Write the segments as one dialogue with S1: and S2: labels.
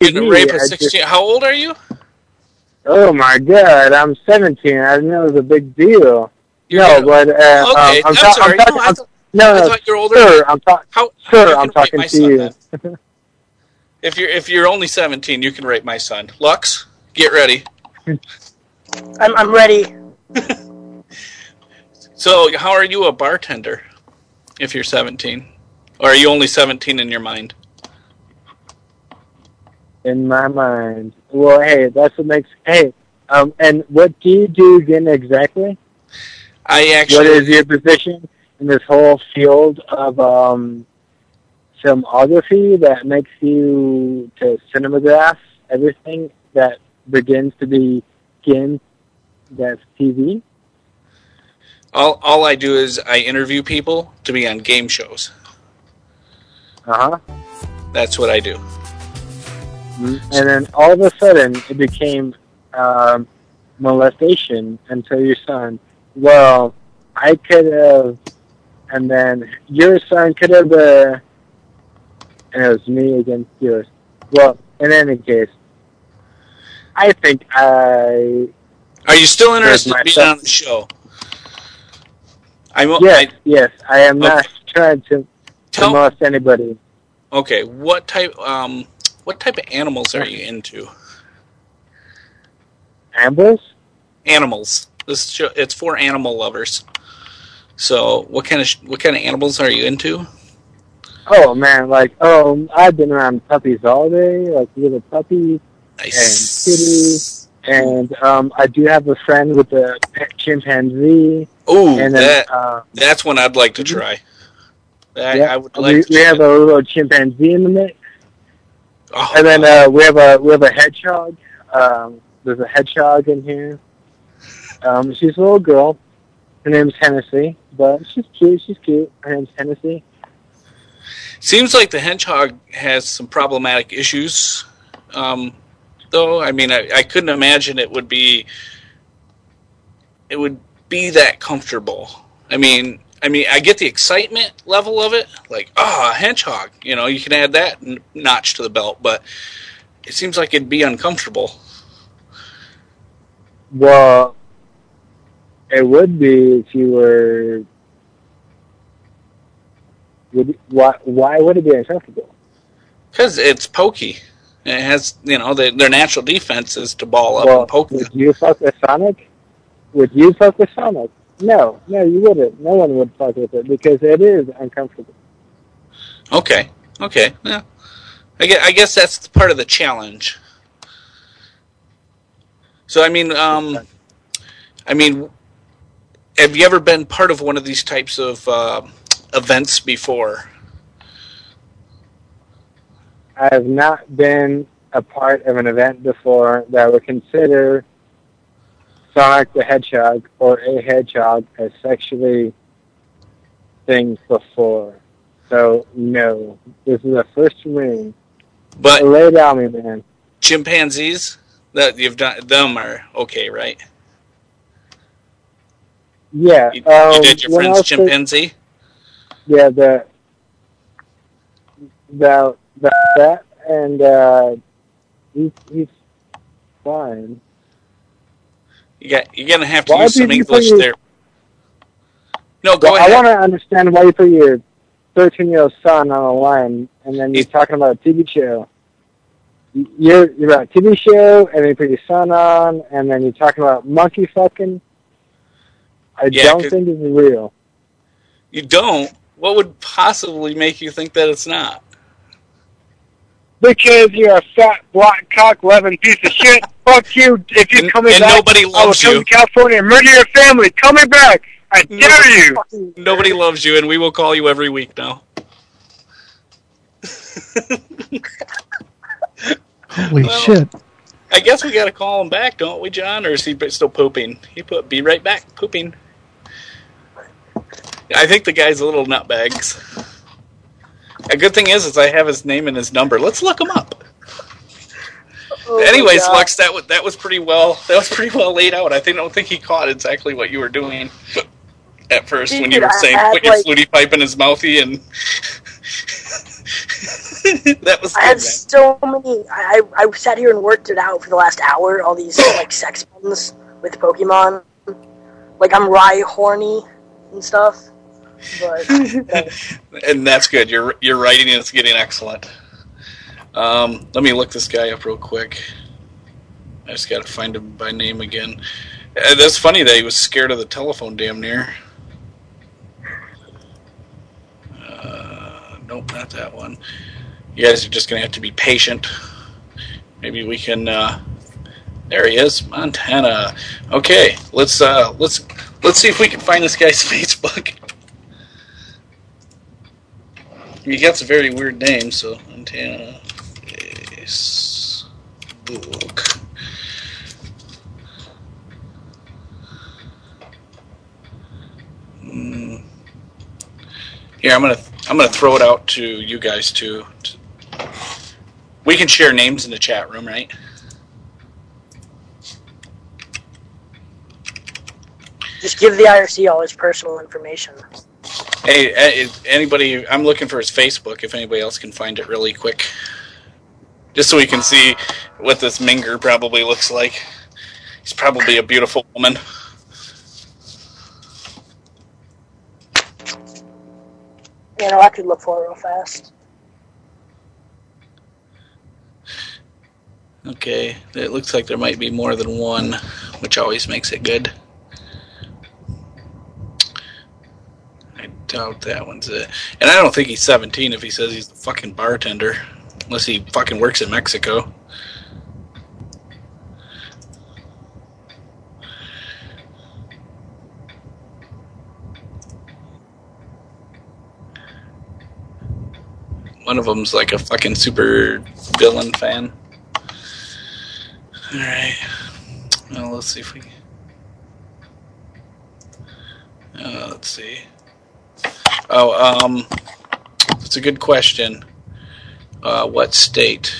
S1: can rape a 16. How old are you?
S2: Oh my God, I'm 17. I didn't know it was a big deal.
S1: Okay,
S2: I'm
S1: sorry.
S2: talking.
S1: I thought you're older.
S2: Sir, I'm talking
S1: my
S2: to
S1: son,
S2: you.
S1: then. If you're only 17, you can rape my son. Lux, get ready.
S3: I'm ready.
S1: So, how are you a bartender if you're 17? Or are you only 17 in your mind?
S2: In my mind. Well, hey, that's what makes... Hey, and what do you do again exactly? What is your position in this whole field of filmography that makes you to cinematograph everything that begins to begin that's TV?
S1: All I do is I interview people to be on game shows.
S2: Uh-huh.
S1: That's what I do.
S2: And then all of a sudden it became molestation until your son, well, I could have, and then your son could have, and it was me against yours. Well, in any case, I think
S1: Are you still interested in being on the show?
S2: Yes, I am not trying to molest anybody.
S1: Okay, what type of animals are you into?
S2: Animals?
S1: This show, it's for animal lovers. So, what kind of animals are you into?
S2: Oh man, I've been around puppies all day, like little puppies and kitties, and I do have a friend with a pet chimpanzee.
S1: Oh, that's one I'd like to try. I would like.
S2: We have a little chimpanzee in the mix, and then we have a hedgehog. There's a hedgehog in here. She's a little girl. Her name's Hennessy, but she's cute. Her name's Hennessy.
S1: Seems like the hedgehog has some problematic issues, though. I mean, I couldn't imagine it would be that comfortable. I mean, I get the excitement level of it, like, a hedgehog. You know, you can add that notch to the belt, but it seems like it'd be uncomfortable.
S2: Well, it would be if you were... Why would it be uncomfortable?
S1: Because it's pokey. It has, their natural defense is to ball up and poke.
S2: Would you fuck with Sonic? No, you wouldn't. No one would fuck with it because it is uncomfortable.
S1: Okay. Yeah. I guess that's part of the challenge. So, I mean, have you ever been part of one of these types of events before?
S2: I have not been a part of an event before that would consider Sonic the Hedgehog or a hedgehog as sexually things before. So, no. This is a first ring.
S1: But
S2: lay down me, man.
S1: Chimpanzees that you've done, them are okay, right?
S2: Yeah.
S1: You did your friend's chimpanzee?
S2: Yeah, that, and he's fine.
S1: You're gonna have to use some English there. No, go
S2: ahead.
S1: I
S2: want to understand why you put your 13-year-old son on a line, and then you're talking about a TV show. You're about a TV show, and then you put your son on, and then you're talking about monkey fucking. I don't think it's real.
S1: You don't? What would possibly make you think that it's not?
S2: Because you're a fat, black, cock-loving piece of shit. Fuck you. If you're coming back,
S1: nobody loves
S2: I will come to California and murder your family. Coming back. I dare you.
S1: Nobody loves you, and we will call you every week now.
S4: Holy shit.
S1: I guess we got to call him back, don't we, John? Or is he still pooping? Be right back, pooping. I think the guy's a little nutbags. A good thing is I have his name and his number. Let's look him up. Oh, anyways, Lux, that was pretty well. That was pretty well laid out. I don't think he caught exactly what you were doing at first when you were saying put your flutie pipe in his mouthy and. That was
S3: I
S1: good,
S3: had
S1: man.
S3: so many. I sat here and worked it out for the last hour. All these like sex puns with Pokemon. Like I'm Rhyhorny and stuff. But
S1: And that's good. Your writing is getting excellent. Let me look this guy up real quick. I just got to find him by name again. That's funny that he was scared of the telephone damn near. Nope, not that one. You guys are just going to have to be patient. Maybe we can... there he is, Montana. Okay, let's see if we can find this guy's Facebook. He gets a very weird name, so Montana Facebook. Here, I'm gonna throw it out to you guys too. We can share names in the chat room, right?
S3: just give the IRC all his personal information.
S1: Hey, anybody? I'm looking for his Facebook. If anybody else can find it really quick, just so we can see what this Minger probably looks like. He's probably a beautiful woman.
S3: You know, I could look for it real fast.
S1: Okay, it looks like there might be more than one, which always makes it good. I doubt that one's it. And I don't think he's 17 if he says he's the fucking bartender. Unless he fucking works in Mexico. One of them's like a fucking super villain fan. Alright. Well, let's see if we... let's see. Oh, it's a good question. What state?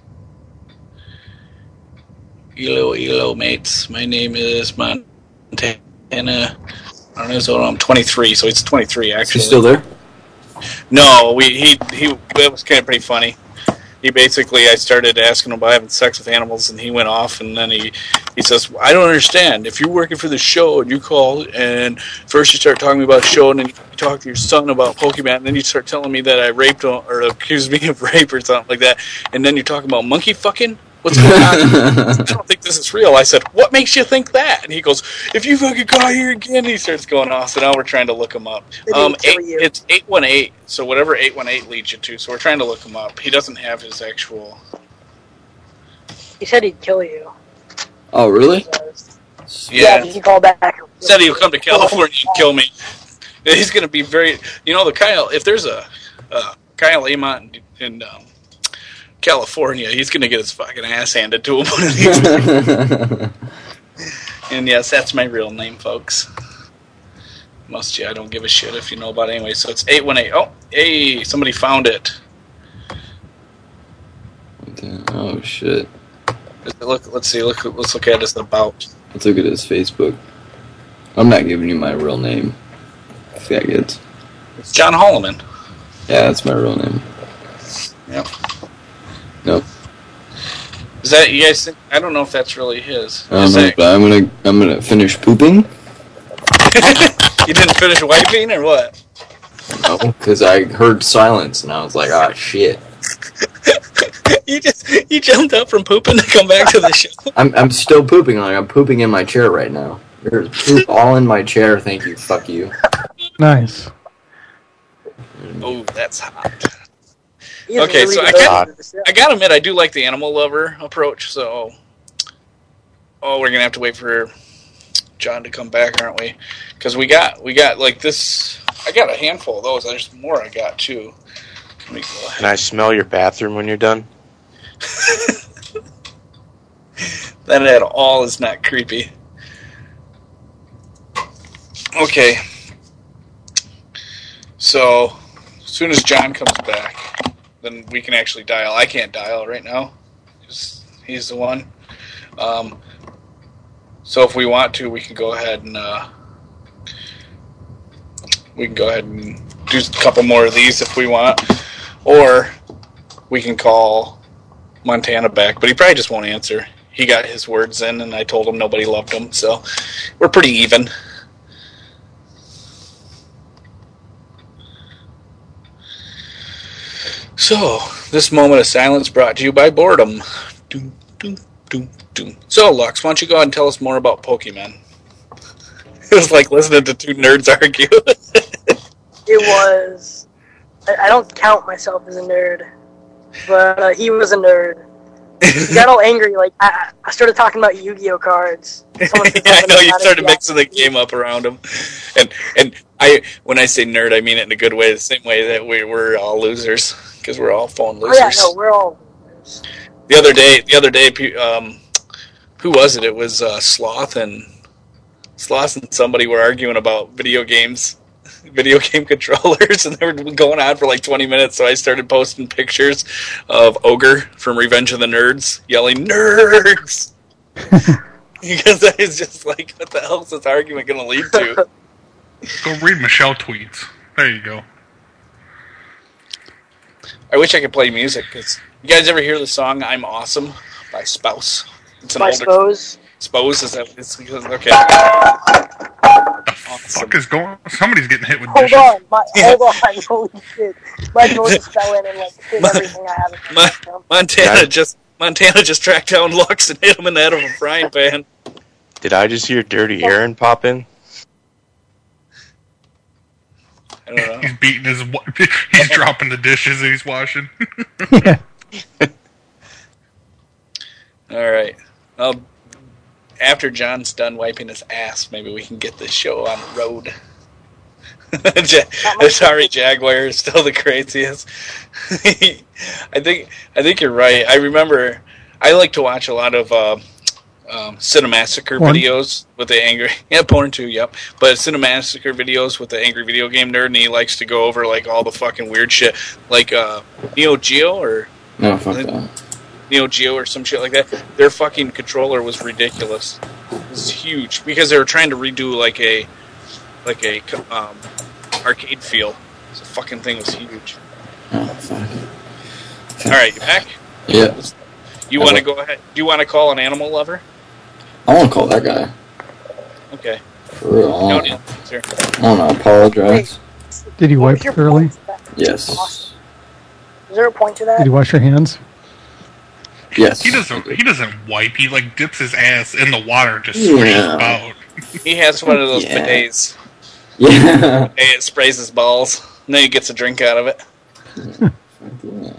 S1: Hello, mates. My name is Montana. I don't know, so I'm 23, so it's 23, actually.
S5: Is he still there?
S1: No, it was kind of pretty funny. He basically, I started asking him about having sex with animals, and he went off, and then he says, I don't understand. If you're working for the show, and you call, and first you start talking about the show, and then you talk to your son about Pokemon, and then you start telling me that I raped him, or accused me of rape or something like that, and then you're talking about monkey fucking? What's going on? I don't think this is real. I said, what makes you think that? And he goes, if you fucking got here again, he starts going off, so now we're trying to look him up. It's 818, so whatever 818 leads you to, so we're trying to look him up. He doesn't have his actual...
S3: He said he'd kill you.
S5: Oh, really?
S3: Yeah, he called back.
S1: He said he'll come to California and kill me. He's going to be very... You know, the Kyle, if there's a Kyle Amont in California, he's going to get his fucking ass handed to him one of these days. And yes, that's my real name, folks. I don't give a shit if you know about it anyway. So it's 818. Oh, hey, somebody found it.
S5: Oh, shit.
S1: Let's look at his about.
S5: Let's look at his Facebook. I'm not giving you my real name. Faggots.
S1: It's John Holloman.
S5: Yeah, that's my real name.
S1: Yep.
S5: Nope.
S1: Is that, you guys think, I don't know if that's really his.
S5: I don't know, but I'm gonna finish pooping.
S1: You didn't finish wiping or what?
S5: No, because I heard silence and I was like, ah, shit.
S1: You jumped up from pooping to come back to the show.
S5: I'm still pooping. Like I'm pooping in my chair right now. There's poop all in my chair. Thank you. Fuck you.
S4: Nice.
S1: Oh, that's hot. Okay, so I gotta admit, I do like the animal lover approach. So, we're gonna have to wait for John to come back, aren't we? Because we got like this. I got a handful of those. There's more I got too. Let me go ahead.
S6: Can I smell your bathroom when you're done?
S1: That at all is not creepy. Okay. So, as soon as John comes back, then we can actually dial. I can't dial right now. He's the one. So if we want to, we can go ahead and do a couple more of these if we want. Or we can call Montana back, but he probably just won't answer. He got his words in, and I told him nobody loved him, so we're pretty even. So, this moment of silence brought to you by boredom. Doom, doom, doom, doom. So, Lux, why don't you go ahead and tell us more about Pokemon? It was like listening to two nerds argue.
S3: It was... I don't count myself as a nerd, but he was a nerd. He got all angry, like, I started talking about Yu-Gi-Oh cards.
S1: Yeah, I know, you started mixing the game up around him. And when I say nerd, I mean it in a good way, the same way that we're all losers, because we're all phone losers.
S3: Oh yeah, no, we're all losers.
S1: The other day, who was it? It was Sloth and somebody were arguing about video game controllers, and they were going on for like 20 minutes, so I started posting pictures of Ogre from Revenge of the Nerds yelling, "Nerds!" Because I was just like, what the hell is this argument going to lead to?
S7: Go read Michelle tweets. There you go.
S1: I wish I could play music, because you guys ever hear the song "I'm Awesome" by Spouse? It's an
S3: My
S1: older...
S3: Spose?
S1: Spose, is that... okay.
S7: The fuck is going on? Somebody's getting hit with
S3: Hold
S7: dishes.
S3: on, holy shit. My door just fell in and like hit everything I have in my system.
S1: Montana just tracked down Lux and hit him in the head of a frying pan.
S6: Did I just hear Dirty Aaron pop in?
S1: I don't know.
S7: He's beating his... He's dropping the dishes that he's washing.
S4: Yeah.
S1: Alright. Well, after John's done wiping his ass, maybe we can get this show on the road. Sorry, Jaguar is still the craziest. I think you're right. I remember I like to watch a lot of Cinemassacre videos with the angry... Yeah, porn too, yep. But Cinemassacre videos with the angry video game nerd, and he likes to go over like all the fucking weird shit. Like Neo Geo or...
S5: No, fuck that.
S1: Neo Geo or some shit like that. Their fucking controller was ridiculous. It was huge because they were trying to redo like a arcade feel. The fucking thing was huge.
S5: Oh, fuck.
S1: All right, you back?
S5: Yeah.
S1: You want to go ahead? Do you want to call an animal lover?
S5: I want to call that guy.
S1: Okay.
S5: For real. I
S1: No,
S5: don't
S1: sir.
S5: know. Apologize.
S4: Did you
S3: What
S4: wipe
S3: was your
S4: thoroughly?
S3: point to that?
S5: Yes.
S3: Is there a point to that?
S4: Did you wash your hands?
S5: Yes.
S7: He doesn't wipe. He like dips his ass in the water, just swishes about.
S1: He has one of those
S5: Yeah.
S1: bidets.
S5: Yeah.
S1: Hey, it sprays his balls, and then he gets a drink out of it.
S5: Yeah.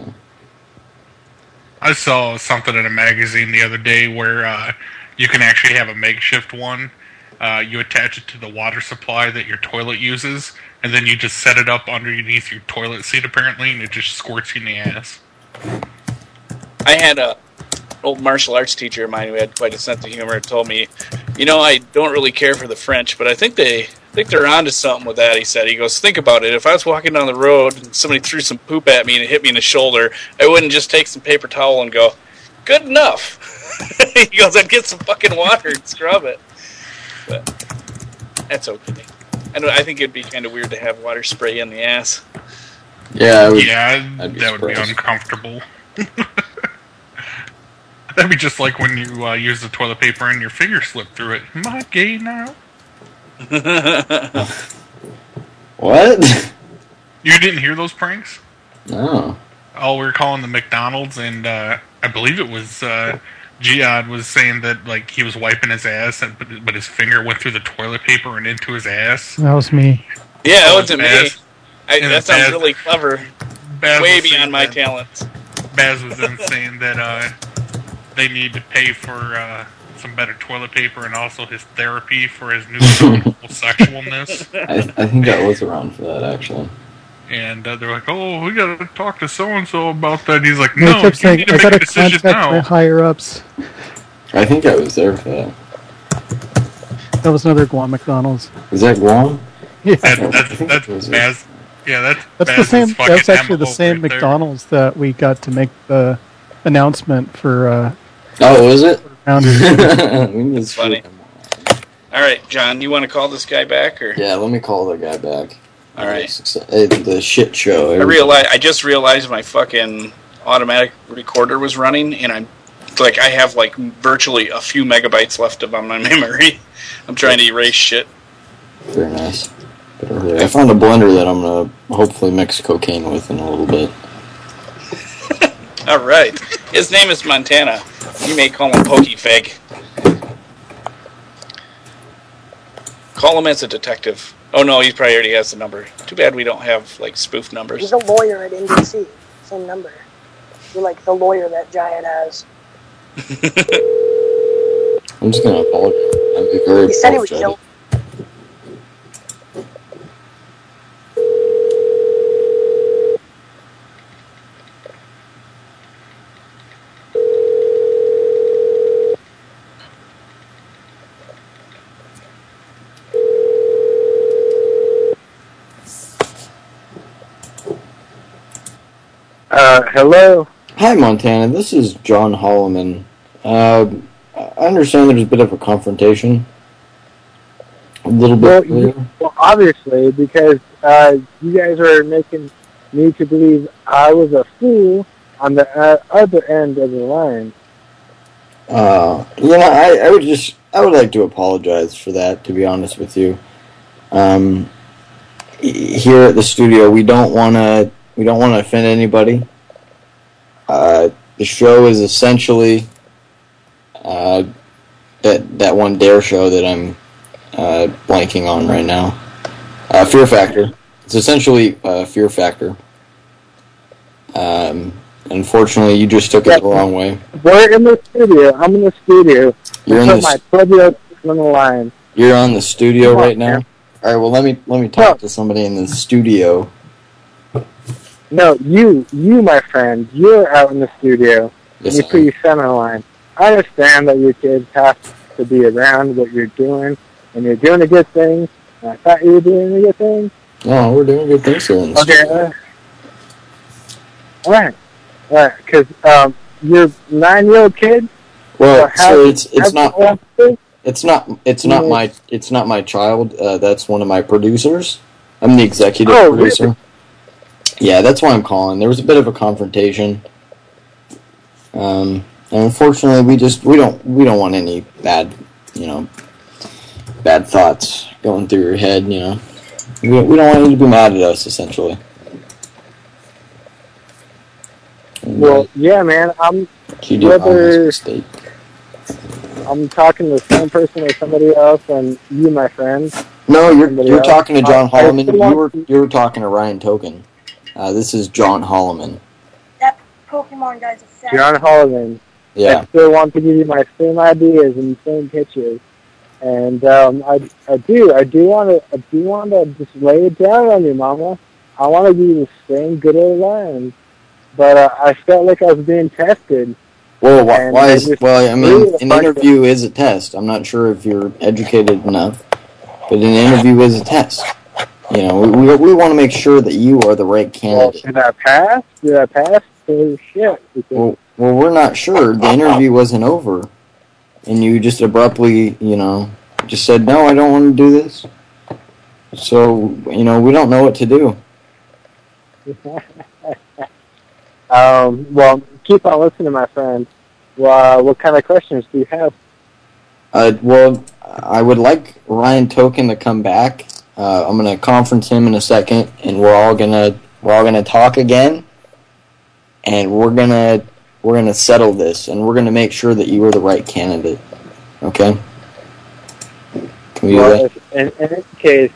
S7: I saw something in a magazine the other day where you can actually have a makeshift one. You attach it to the water supply that your toilet uses, and then you just set it up underneath your toilet seat, apparently, and it just squirts you in the ass.
S1: I had a old martial arts teacher of mine who had quite a sense of humor. Told me, I don't really care for the French, but I think they're onto something with that. He said, he goes, think about it. If I was walking down the road and somebody threw some poop at me and it hit me in the shoulder, I wouldn't just take some paper towel and go, good enough. He goes, I'd get some fucking water and scrub it. But that's okay. I think it'd be kind of weird to have water spray in the ass.
S5: Yeah.
S7: That would be uncomfortable. That'd be just like when you use the toilet paper and your finger slip through it. Am I gay now?
S5: What?
S7: You didn't hear those pranks?
S5: No.
S7: Oh, we were calling the McDonald's, and I believe it was Jihad was saying that like he was wiping his ass, but his finger went through the toilet paper and into his ass.
S4: That was me.
S1: Yeah, that wasn't me.
S7: Baz-
S1: That sounds really clever.
S7: Baz
S1: Way
S7: was
S1: beyond my
S7: saying
S1: talents.
S7: Baz was then saying that they need to pay for some better toilet paper and also his therapy for his new sexualness.
S5: I think I was around for that, actually.
S7: And they're like, "Oh, we gotta talk to so and so about that." He's like,
S4: They
S7: "No,
S4: kept
S7: you
S4: saying,
S7: need to
S4: I
S7: make a
S4: gotta
S7: decision
S4: contact my
S7: now."
S4: higher ups.
S5: I think I was there for that.
S4: That was another Guam McDonald's.
S5: Was that Guam?
S4: Yeah.
S7: That's Baz. Yeah,
S4: That's
S7: Baz's
S4: the same.
S7: fucking
S4: That's actually the
S7: MO
S4: same
S7: right there.
S4: McDonald's that we got to make the announcement for.
S5: Oh, was it?
S4: Rounders.
S5: It's
S1: funny. All right, John, you want to call this guy back, or?
S5: Yeah, let me call the guy back.
S1: All right.
S5: The shit show.
S1: I just realized my fucking automatic recorder was running, and I have like virtually a few megabytes left of on my memory. I'm trying to erase shit.
S5: Very nice. I found a blender that I'm gonna hopefully mix cocaine with in a little bit.
S1: All right. His name is Montana. You may call him Pokey Fag. Call him as a detective. Oh no, he probably already has the number. Too bad we don't have like spoof numbers.
S3: He's a lawyer at NBC. Same number. You're like the lawyer that Giant has.
S5: I'm just gonna apologize. I'm very
S3: He said he would
S5: apologetic.
S3: kill.
S2: Hello?
S5: Hi, Montana. This is John Holloman. I understand there's a bit of a confrontation. A little bit.
S2: Well, obviously, because you guys are making me to believe I was a fool on the other end of the line.
S5: I would like to apologize for that, to be honest with you. Here at the studio, we don't want to offend anybody. The show is essentially that one Dare show that I'm blanking on right now. Fear Factor. It's essentially Fear Factor. Unfortunately, you just took it the wrong way.
S2: We're in the studio. I'm in the studio.
S5: You're in
S2: put
S5: the
S2: my 12-year-old on the line.
S5: You're on the studio
S2: Come on,
S5: right now.
S2: man.
S5: All right. Well, let me talk to somebody in the studio.
S2: No, you, my friend, you're out in the studio.
S5: Yes,
S2: and you put your son on the line. I understand that your kids have to be around what you're doing, and you're doing a good thing. And I thought you were doing a good thing.
S5: No, we're doing good things here in the
S2: Okay.
S5: studio.
S2: All right. Because your 9-year-old kid.
S5: Well, so it's not
S2: Yeah.
S5: my child. That's one of my producers. I'm the executive
S2: Oh,
S5: producer.
S2: really? Yeah.
S5: Yeah, that's why I'm calling. There was a bit of a confrontation. And unfortunately, we don't want any bad thoughts going through your head. We don't want you to be mad at us, essentially.
S2: Well, yeah, man.
S5: You do honest
S2: whether-
S5: mistake.
S2: I'm talking to the same person or somebody else, and you, my friend.
S5: No,
S2: somebody
S5: you're
S2: else.
S5: talking to John
S2: I
S5: Holloman.
S2: still want
S5: You were talking to Ryan Token. This is John Holloman.
S3: That Pokemon guy's a fat.
S2: John Holliman.
S5: Yeah.
S2: I still want to give you my same ideas and same pictures. And I do want to just lay it down on you, Mama. I want to give you the same good old lines. But I felt like I was being tested.
S5: Well,
S2: And
S5: why
S2: I
S5: is
S2: just
S5: well? I mean,
S2: really
S5: an
S2: like
S5: interview is a test. I'm not sure if you're educated enough, but an interview is a test. We want to make sure that you are the right
S2: Well,
S5: candidate.
S2: did I pass? Oh, shit. Because
S5: Well, we're not sure. The interview wasn't over, and you just abruptly, just said, "No, I don't want to do this." So, we don't know what to do.
S2: well, keep on listening, my friend. What kind of questions do you have?
S5: Well, I would like Ryan Token to come back. I'm gonna conference him in a second, and we're all gonna talk again, and we're gonna settle this, and we're gonna make sure that you are the right candidate. Okay? Can we do that?
S2: In this case,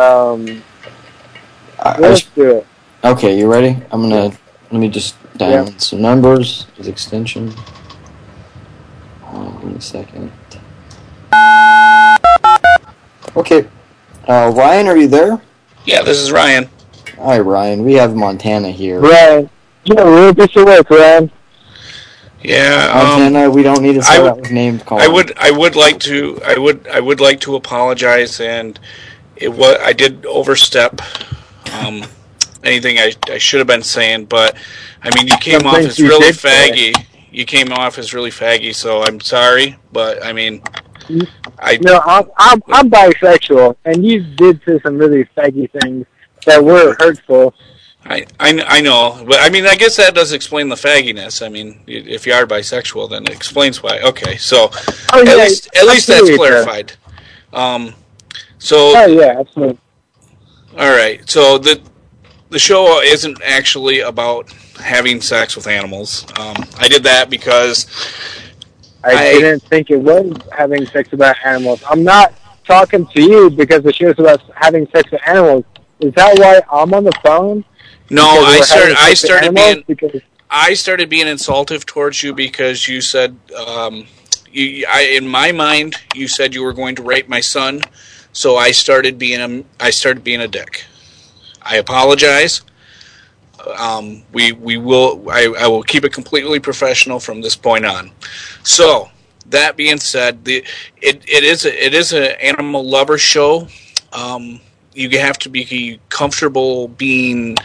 S5: I
S2: let's
S5: just-
S2: do it.
S5: okay, you ready? Let me just dial in some numbers. His extension. Give me a second. Okay. Ryan, are you there?
S1: Yeah, this is Ryan.
S5: Hi, Ryan. We have Montana here.
S2: Ryan, we'll get your work, Ryan.
S1: Yeah,
S5: Montana, we don't need to start out with names calling.
S1: I would like to apologize, and I did overstep anything I should have been saying, but I mean you came off as really faggy. You came off as really faggy, so I'm sorry, but I mean, I'm
S2: bisexual, and you did say some really faggy things that were hurtful.
S1: I know, but I mean, I guess that does explain the fagginess. I mean, if you are bisexual, then it explains why. Okay, so at least that's clarified.
S2: Oh yeah, absolutely.
S1: All right, so the show isn't actually about having sex with animals. I did that because
S2: I didn't think it was having sex with animals. I'm not talking to you because the show's about having sex with animals. Is that why I'm on the phone?
S1: No, I started being insultive towards you because you said, in my mind, you said you were going to rape my son, so I started being a dick. I apologize. I will keep it completely professional from this point on. So that being said, it is an animal lover show. You have to be comfortable being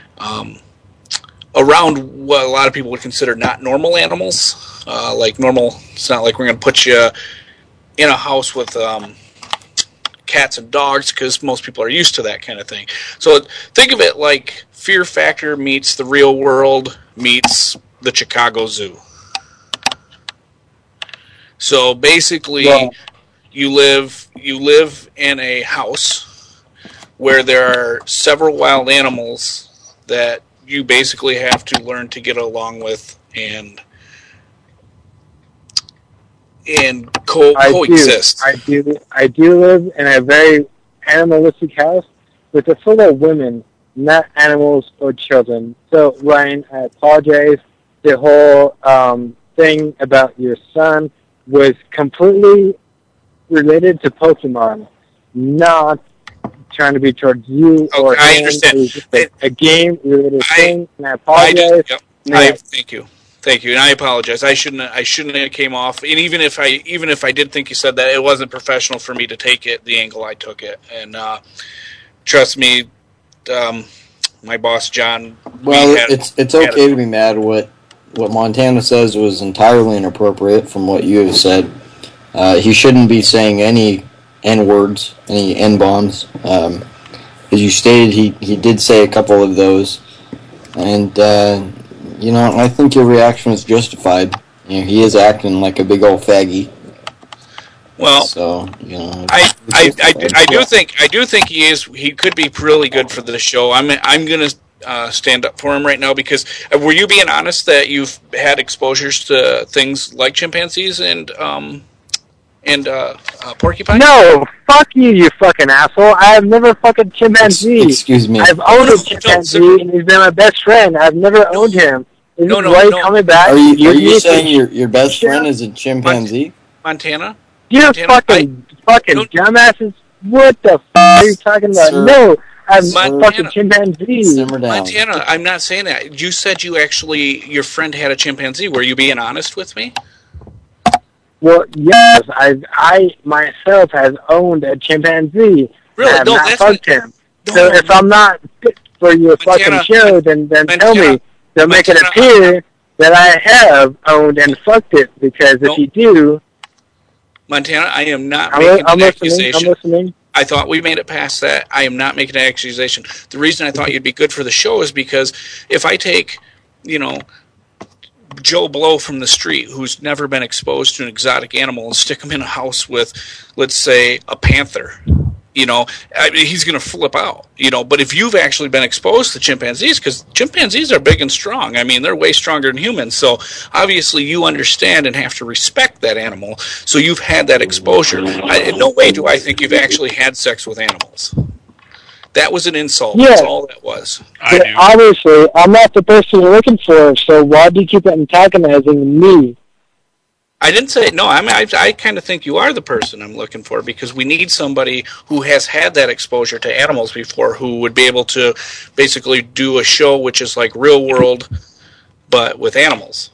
S1: around what a lot of people would consider not normal animals. Like normal, it's not like we're going to put you in a house with cats and dogs because most people are used to that kind of thing. So think of it like Fear Factor meets the real world meets the Chicago Zoo. So basically, you live in a house where there are several wild animals that you basically have to learn to get along with and coexist.
S2: I do live in a very animalistic house, but it's full of women, not animals or children. So, Ryan, I apologize. The whole thing about your son was completely related to Pokemon, not trying to be towards you or him.
S1: I understand.
S2: It was just a game-related thing, and I apologize.
S1: Thank you, and I apologize. I shouldn't have came off. And even if I did think you said that, it wasn't professional for me to take it the angle I took it. And trust me, my boss John.
S5: Well, it's okay to be mad. What Montana says was entirely inappropriate from what you have said. He shouldn't be saying any N-words, any N-bombs. As you stated, he did say a couple of those. And, I think your reaction was justified. He is acting like a big old faggy.
S1: Well,
S5: so,
S1: I do think he is. He could be really good for the show. I'm going to stand up for him right now because were you being honest that you've had exposures to things like chimpanzees and porcupine?
S2: No, fuck you, you fucking asshole. I have never fucking chimpanzee.
S5: Excuse me.
S2: I've owned a chimpanzee, and he's been my best friend. I've never owned him. Is this Ray coming back?
S5: Are you saying your best friend is a chimpanzee?
S1: Montana?
S2: You fucking dumbasses. What the fuck are you talking about?
S5: Sir,
S2: no, I'm fucking chimpanzee.
S5: Simmer down.
S1: Montana, I'm not saying that. You said your friend had a chimpanzee. Were you being honest with me?
S2: Well, yes, I myself has owned a chimpanzee.
S1: Really?
S2: I have not hugged him. So if I'm not fit for your fucking show, then tell me. They'll make it appear that I have owned and fucked it, because if you do...
S1: Montana, I am not making an accusation.
S2: I'm listening.
S1: I thought we made it past that. I am not making an accusation. The reason I thought you'd be good for the show is because if I take, Joe Blow from the street who's never been exposed to an exotic animal and stick him in a house with, let's say, a panther, he's going to flip out, But if you've actually been exposed to chimpanzees, because chimpanzees are big and strong. I mean, they're way stronger than humans. So obviously you understand and have to respect that animal. So you've had that exposure. In no way do I think you've actually had sex with animals. That was an insult. Yeah. That's all that was.
S2: Obviously, I'm not the person you're looking for, so why do you keep antagonizing me?
S1: I didn't say no. I mean, I kind of think you are the person I'm looking for, because we need somebody who has had that exposure to animals before, who would be able to basically do a show which is like Real World, but with animals.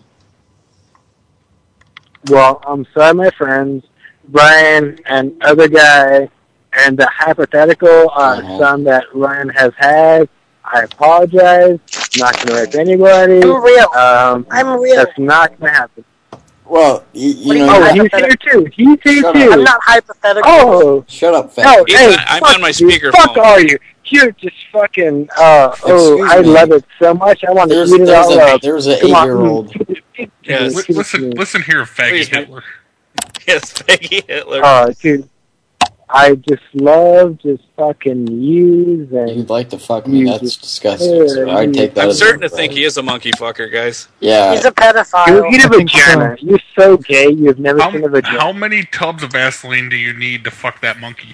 S2: Well, I'm sorry, my friends, Brian and other guy, and the hypothetical son that Ryan has had. I apologize. I'm not going to rape anybody.
S3: I'm real. I'm real.
S2: That's not going to happen.
S5: Well,
S2: he's here too. He's here too.
S3: I'm not hypothetical.
S2: Oh,
S5: shut up, fat.
S2: No, hey,
S1: I'm on my speakerphone.
S2: Fuck all you. cute. Just fucking.
S5: Excuse
S2: I
S5: me.
S2: love it so much. I want to eat it all up.
S5: There's an
S2: Come on.
S5: 8-year-old.
S1: Yes.
S7: Listen here, faggy
S1: Please, man.
S7: Hitler.
S1: Yes, Peggy Hitler.
S2: Dude, I just love just fucking use and.
S5: You'd like to fuck me? That's disgusting. So I'd take that.
S1: I'm
S5: as
S1: certain to
S5: a
S1: think he is a monkey fucker, guys.
S5: Yeah.
S3: He's a pedophile.
S2: You eat a
S4: I think
S2: vagina. You're so gay. You've never seen a
S7: How
S2: vagina.
S7: many tubs of Vaseline do you need to fuck that monkey?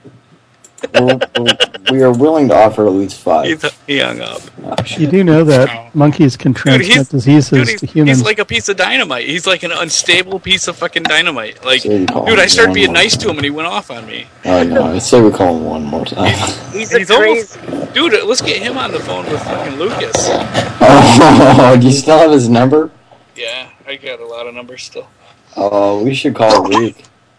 S5: We are willing to offer at least 5.
S1: He hung up.
S4: You do know
S7: Oh.
S4: that monkeys can transmit diseases to humans.
S1: He's like a piece of dynamite. He's like an unstable piece of fucking dynamite. Like,
S5: So you call
S1: dude,
S5: him
S1: I started
S5: one
S1: being
S5: more
S1: nice to
S5: time.
S1: him and he went off on me.
S5: I know. I'd say we call him one more time.
S3: He's a
S1: He's
S3: crazy.
S1: almost, dude. Let's get him on the phone with fucking Lucas.
S5: Oh, do you still have his number?
S1: Yeah, I got a lot of numbers still.
S5: Oh, we should call Luke.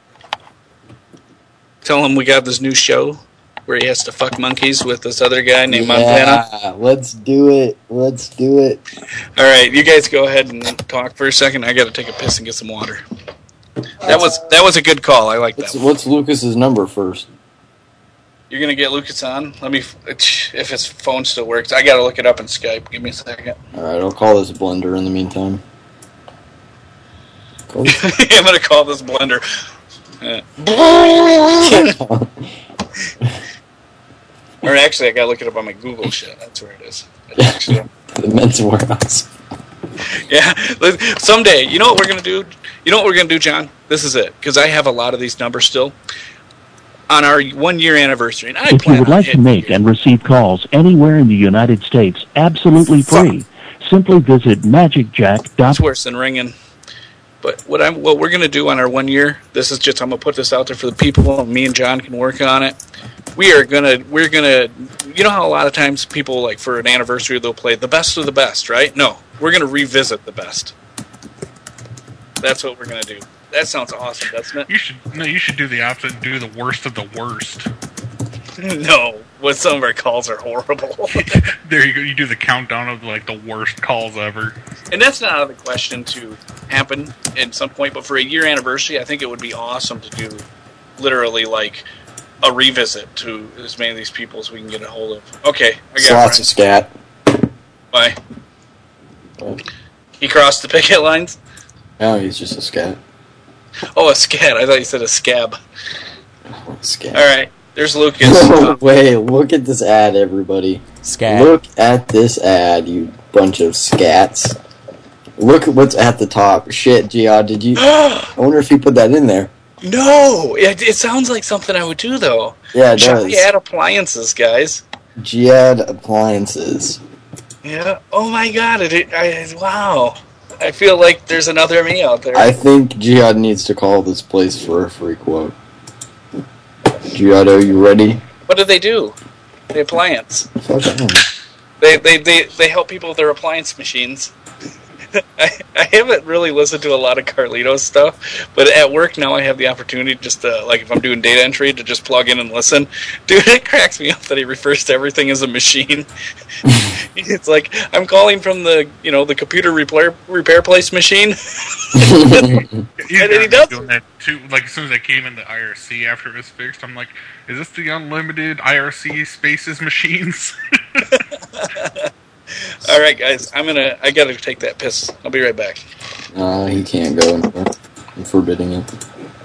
S1: Tell him we got this new show where he has to fuck monkeys with this other guy named Montana.
S5: Yeah, let's do it. Let's do it.
S1: All right, you guys go ahead and talk for a second. I got to take a piss and get some water. That was a good call. I like that.
S5: What's Lucas's number first?
S1: You're gonna get Lucas on. Let me, if his phone still works. I gotta look it up in Skype. Give me a second.
S5: All right, I'll call this blender in the meantime. Cool.
S1: I'm gonna call this blender. Or actually, I gotta look it up on my Google shit. That's where it is. Actually,
S5: The men's warehouse.
S1: yeah. Someday, you know what we're gonna do? You know what we're gonna do, John? This is it, because I have a lot of these numbers still. On our 1-year anniversary, and I
S8: If you would like to make and receive calls anywhere in the United States absolutely free, simply visit magicjack.com.
S1: It's worse than ringing. But what we're gonna do on our 1 year, this is just, I'm gonna put this out there for the people, and me and John can work on it. We're gonna, you know how a lot of times people, like, for an anniversary, they'll play the best of the best, right? No, we're gonna revisit the best. That's what we're gonna do. That sounds awesome, doesn't it?
S7: You should do the opposite and do the worst of the worst.
S1: No, what some of our calls are horrible.
S7: There you go. You do the countdown of like the worst calls ever.
S1: And that's not out of the question to happen at some point, but for a year anniversary, I think it would be awesome to do literally like a revisit to as many of these people as we can get a hold of. Okay, I got
S5: Slots of scat.
S1: Why? He crossed the picket lines?
S5: No, he's just a scat.
S1: Oh, a scat. I thought you said a scab.
S5: Scat.
S1: All right, there's Lucas.
S5: No way, look at this ad, everybody.
S9: Scat.
S5: Look at this ad, you bunch of scats. Look at what's at the top. Shit, Gia, did you... I wonder if you put that in there.
S1: No! It sounds like something I would do, though.
S5: Yeah, it does.
S1: Giad Appliances, guys.
S5: Giad Appliances.
S1: Yeah. Oh, my God. Wow. I feel like there's another me out there.
S5: I think Giad needs to call this place for a free quote. Giad, are you ready?
S1: What do they do? The appliance.
S5: Fuck him.
S1: They help people with their appliance machines. I haven't really listened to a lot of Carlito's stuff, but at work now I have the opportunity just to, like, if I'm doing data entry, to just plug in and listen. Dude, it cracks me up that he refers to everything as a machine. It's like, I'm calling from the computer repair place machine.
S7: And
S1: he does.
S7: doing that too. Like as soon as I came in the IRC after it was fixed, I'm like, "Is this the unlimited IRC spaces machines?"
S1: All right, guys, I gotta take that piss. I'll be right back.
S5: He can't go anywhere. I'm forbidding it.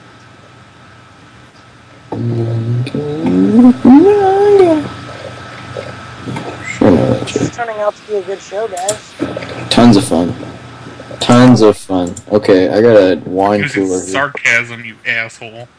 S3: This is turning out to be a good show, guys.
S5: Tons of fun. Tons of fun. Okay, I got a wine
S7: Using
S5: cooler here.
S7: sarcasm, you asshole.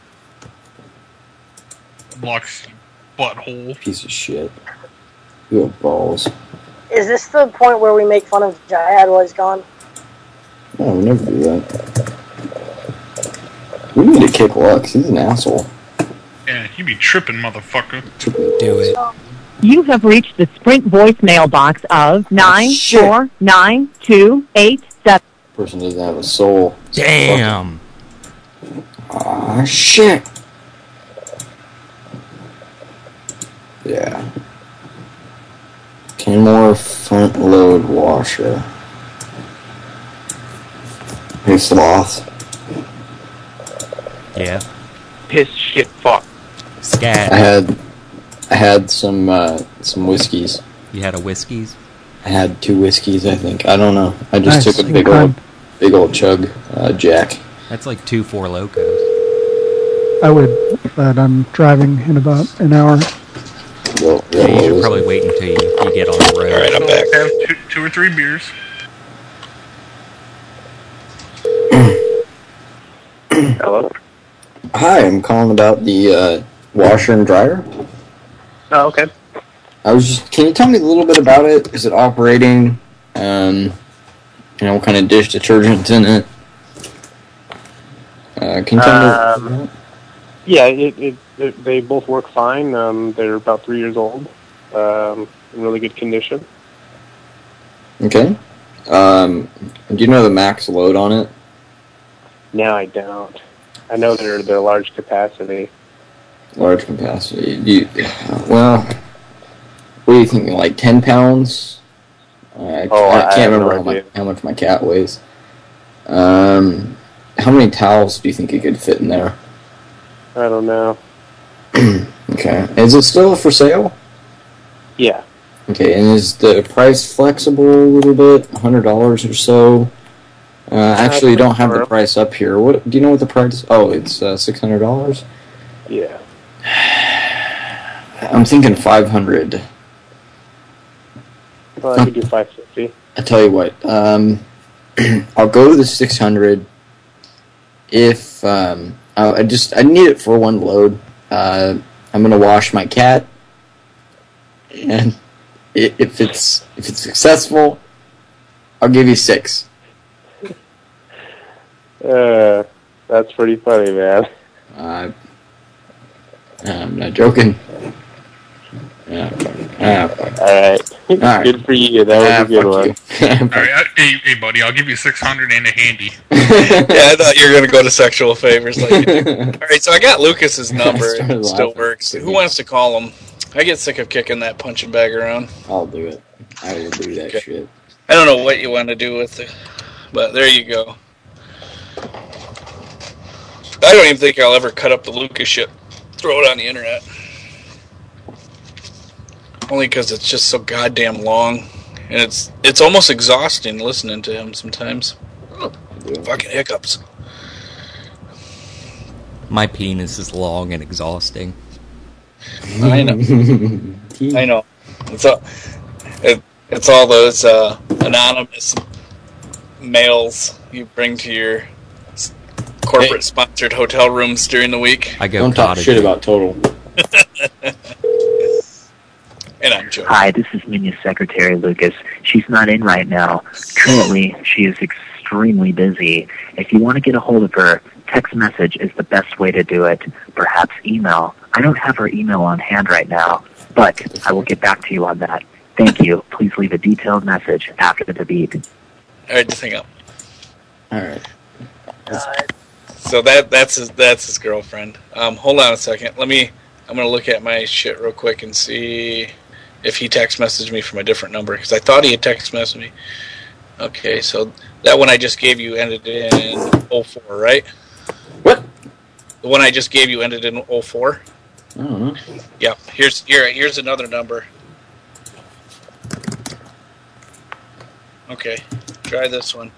S7: Lux, butthole.
S5: Piece of shit. You have balls.
S3: Is this the point where we make fun of Jihad while he's gone?
S5: No, we never do that. We need to kick Lux. He's an asshole.
S7: Yeah, you be tripping, motherfucker.
S9: Do it.
S10: You have reached the Sprint voicemail box of 9499287.
S5: Person doesn't have a soul.
S9: Damn.
S5: Aw, shit. Yeah. Kenmore front load washer. Hey, Sloth.
S9: Yeah.
S11: Piss, shit, fuck.
S9: Scat.
S5: I I had some whiskeys.
S9: You had a Whiskies?
S5: I had 2 whiskeys, I think. I don't know. I just
S4: Nice.
S5: took a big old chug, Jack.
S9: That's like 2 Four Locos.
S4: I would, but I'm driving in about an hour.
S5: Well,
S9: Yeah, you should probably wait until you get on the road.
S1: All right, I'm back.
S7: Have 2 or 3 beers.
S11: Hello?
S5: Hi, I'm calling about the washer and dryer.
S11: Oh, okay.
S5: Can you tell me a little bit about it? Is it operating? What kind of dish detergent's in it? Can you tell me?
S11: Yeah, they both work fine. They're about 3 years old. In really good condition.
S5: Okay. Do you know the max load on it?
S11: No, I don't. I know they're large capacity.
S5: Large capacity. What are you thinking? Like 10 pounds? I can't remember how much my cat weighs. How many towels do you think you could fit in there?
S11: I don't know.
S5: Okay. Is it still for sale?
S11: Yeah.
S5: Okay, and is the price flexible a little bit? $100 or so? Actually, you don't have the price up here. What do you know what the price? Oh, it's $600.
S11: Yeah.
S5: I'm thinking $500.
S11: Well, I could do $550.
S5: I tell you what. I'll go to the $600. If I need it for one load. I'm gonna wash my cat, and if it's successful, I'll give you $6.
S11: That's pretty funny, man.
S5: I'm not joking.
S11: Alright. Good for you. That was a good one.
S7: Alright, hey, buddy, I'll give you 600 and a handy.
S1: Yeah, I thought you were going to go to sexual favors like you do. Alright, so I got Lucas's number. It still works. Who wants to call him? I get sick of kicking that punching bag around.
S5: I'll do it. I will do that shit.
S1: I don't know what you want to do with it, but there you go. I don't even think I'll ever cut up the Lucas shit. Throw it on the internet. Only because it's just so goddamn long. And it's almost exhausting listening to him sometimes. Fucking hiccups.
S9: My penis is long and exhausting.
S1: I know. I know. It's all those anonymous mails you bring to your corporate sponsored hotel rooms during the week.
S5: Don't talk shit about Total.
S1: And I'm joking.
S12: Hi, this is Minya's secretary, Lucas. She's not in right now. Currently, she is extremely busy. If you want to get a hold of her, text message is the best way to do it. Perhaps email. I don't have her email on hand right now, but I will get back to you on that. Thank you. Please leave a detailed message after the beep.
S1: All right, just hang up.
S5: All right.
S1: So that's his girlfriend. Hold on a second. I'm gonna look at my shit real quick and see if he text messaged me from a different number, because I thought he had text messaged me. Okay, so that one I just gave you ended in 04, right?
S5: What?
S1: The one I just gave you ended in 04?
S5: I don't know.
S1: Yeah. Here's another number. Okay, try this one.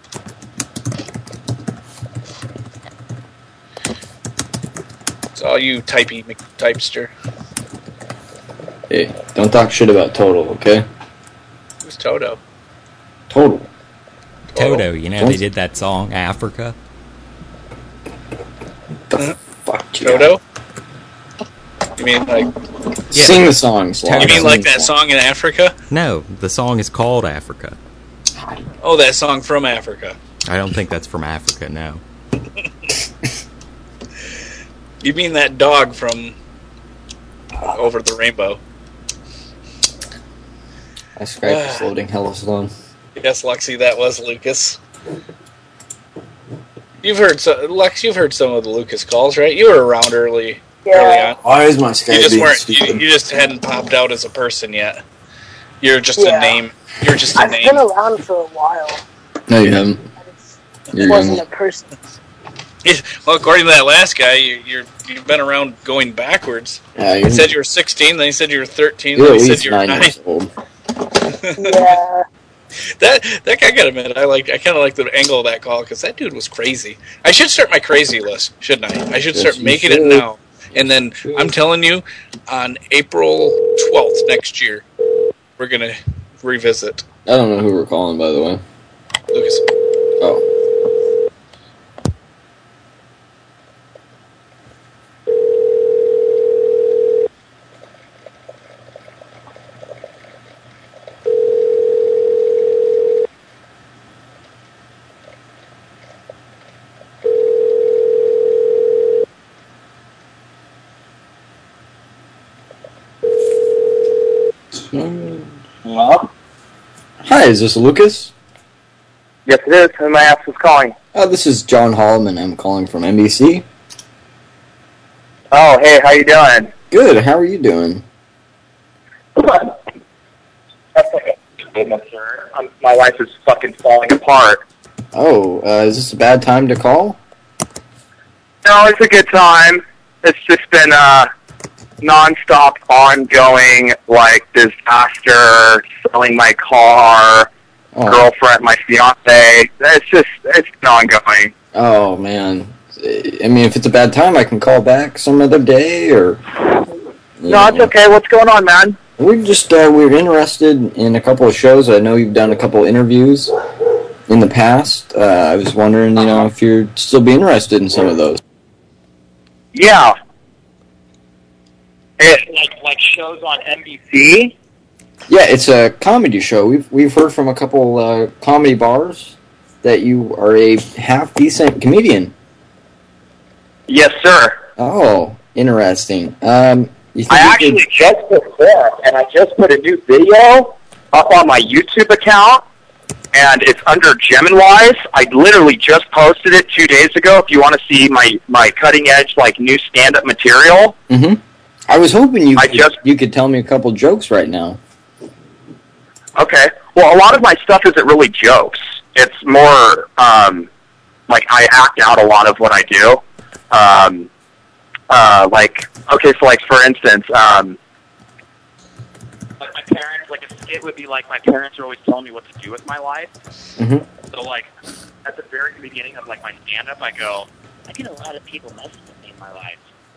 S1: It's all you typester.
S5: Hey, don't talk shit about Total, okay?
S1: Who's Toto?
S5: Total.
S9: Toto, you know, they did that song, Africa.
S5: Fuck you.
S1: Toto? You mean like...
S9: Yeah.
S5: Sing the song, Slav.
S1: You mean like that song in Africa?
S9: No, the song is called Africa.
S1: Oh, that song from Africa.
S9: I don't think that's from Africa, no.
S1: You mean that dog from Over the Rainbow?
S5: My Skype is loading hella slow.
S1: Yes, Lexi, that was Lucas. Lex, you've heard some of the Lucas calls, right? You were around early on.
S5: Why is my Skype
S1: You just
S5: being
S1: weren't.
S5: stupid?
S1: You just hadn't popped out as a person yet. You're just a name. You're just a
S3: I've
S1: name.
S3: been around for a while.
S5: No, you haven't.
S3: I wasn't a person.
S1: Well, according to that last guy, you've been around going backwards. He said you were 16, then he said you were 13, then he said you were 9
S5: years old.
S3: Yeah.
S1: That guy, I gotta admit, I kind of like the angle of that call because that dude was crazy. I should start my crazy list, shouldn't I? I should start making it now. And then I'm telling you, on April 12th next year, we're gonna revisit.
S5: I don't know who we're calling, by the way.
S1: Lucas.
S5: Oh.
S13: Hello?
S5: Hi, is this Lucas?
S13: Yes, it is. Who may I ask who's calling?
S5: This is John Holloman. I'm calling from NBC.
S13: Oh, hey, how you doing?
S5: Good. How are you doing?
S13: My life is fucking falling apart.
S5: Oh, is this a bad time to call?
S13: No, it's a good time. It's just been non-stop, ongoing, like, disaster, selling my car, girlfriend, my fiance. It's been ongoing.
S5: Oh, man. I mean, if it's a bad time, I can call back some other day, or...
S13: No, it's okay. What's going on, man?
S5: We're just, we're interested in a couple of shows. I know you've done a couple interviews in the past. I was wondering, if you'd still be interested in some of those.
S13: Yeah. Like shows on NBC?
S5: Yeah, it's a comedy show. We've heard from a couple comedy bars that you are a half-decent comedian.
S13: Yes, sir.
S5: Oh, interesting.
S13: I actually just performed, and I just put a new video up on my YouTube account, and it's under Gemini. I literally just posted it 2 days ago. If you want to see my cutting-edge, like, new stand-up material.
S5: Mm-hmm. I was hoping you could tell me a couple jokes right now.
S13: Okay. Well, a lot of my stuff isn't really jokes. It's more, like, I act out a lot of what I do. For instance, like my parents, like a skit would be like, my parents are always telling me what to do with my life.
S5: Mm-hmm.
S13: So, like, at the very beginning of, like, my stand-up, I go, I get a lot of people messing with me in my life.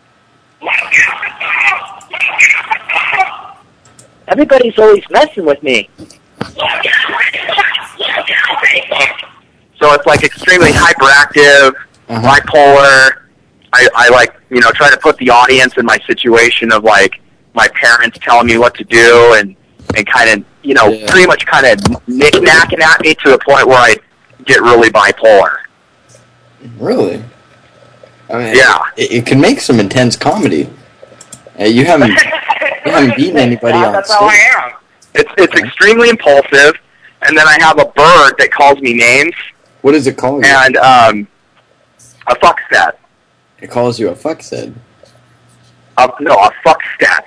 S13: Everybody's always messing with me. So it's, like, extremely hyperactive, bipolar. I like, try to put the audience in my situation of, like, my parents telling me what to do and kind of, pretty much kind of knick-knacking at me to the point where I get really bipolar.
S5: Really? I mean,
S13: yeah.
S5: It can make some intense comedy. You haven't beaten anybody on
S13: That's
S5: stage.
S13: how I am. It's extremely impulsive, and then I have a bird that calls me names.
S5: What does it call you?
S13: And a fuckstat.
S5: It calls you a fuckstat.
S13: No, a fuckstat.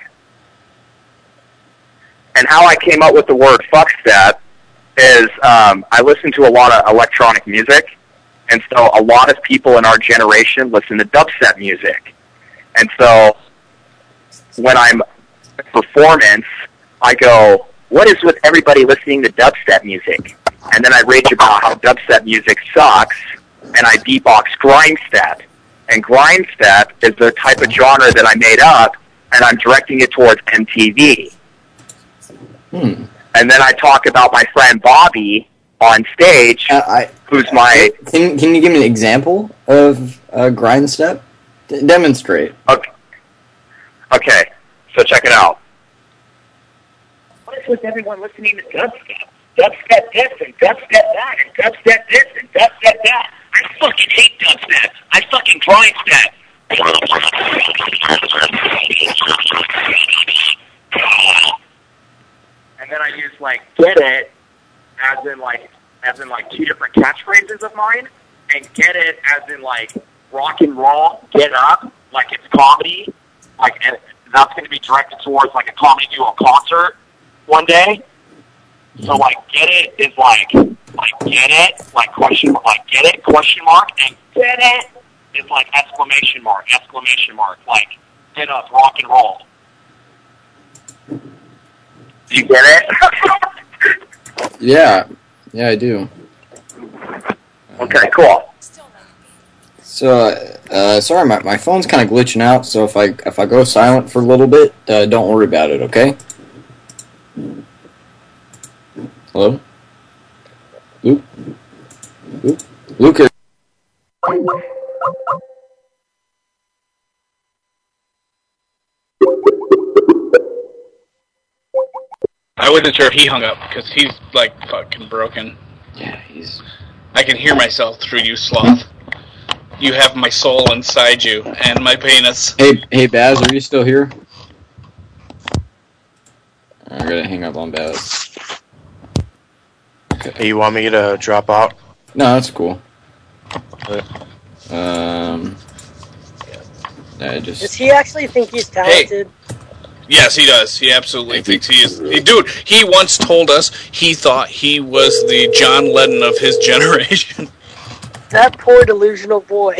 S13: And how I came up with the word fuckstat is I listen to a lot of electronic music, and so a lot of people in our generation listen to dubstep music. And so when I'm in performance, I go, what is with everybody listening to dubstep music? And then I rage about how dubstep music sucks, and I beatbox grindstep. And grindstep is the type of genre that I made up, and I'm directing it towards MTV. And then I talk about my friend Bobby on stage, who's my...
S5: Can you give me an example of grindstep? Demonstrate.
S13: Okay, so check it out. What is with everyone listening to dubstep? Dubstep this and dubstep that and dubstep this and dubstep that. I fucking hate dubstep. I fucking grindstep. And then I use, like, get it as in like two different catchphrases of mine, and get it as in, like, rock and roll, get up, like it's comedy, like, and that's going to be directed towards, like, a comedy duo concert one day. So, like, get it is like get it, like, question mark, and get it is like exclamation mark, like get up, rock and roll. Do you get it?
S5: Yeah, I do.
S13: Okay, cool.
S5: So, sorry, my phone's kind of glitching out. So if I go silent for a little bit, don't worry about it. Okay? Hello, Luke. Lucas.
S1: I wasn't sure if he hung up because he's like fucking broken.
S5: Yeah, he's.
S1: I can hear myself through you, sloth. You have my soul inside you and my penis.
S5: Hey, Baz, are you still here? I gotta hang up on Baz.
S6: Okay. Hey, you want me to drop out?
S5: No, that's cool.
S3: Does he actually think he's talented?
S1: Hey. Yes, he does. He absolutely thinks he is. Dude, he once told us he thought he was the John Lennon of his generation.
S3: That poor delusional boy.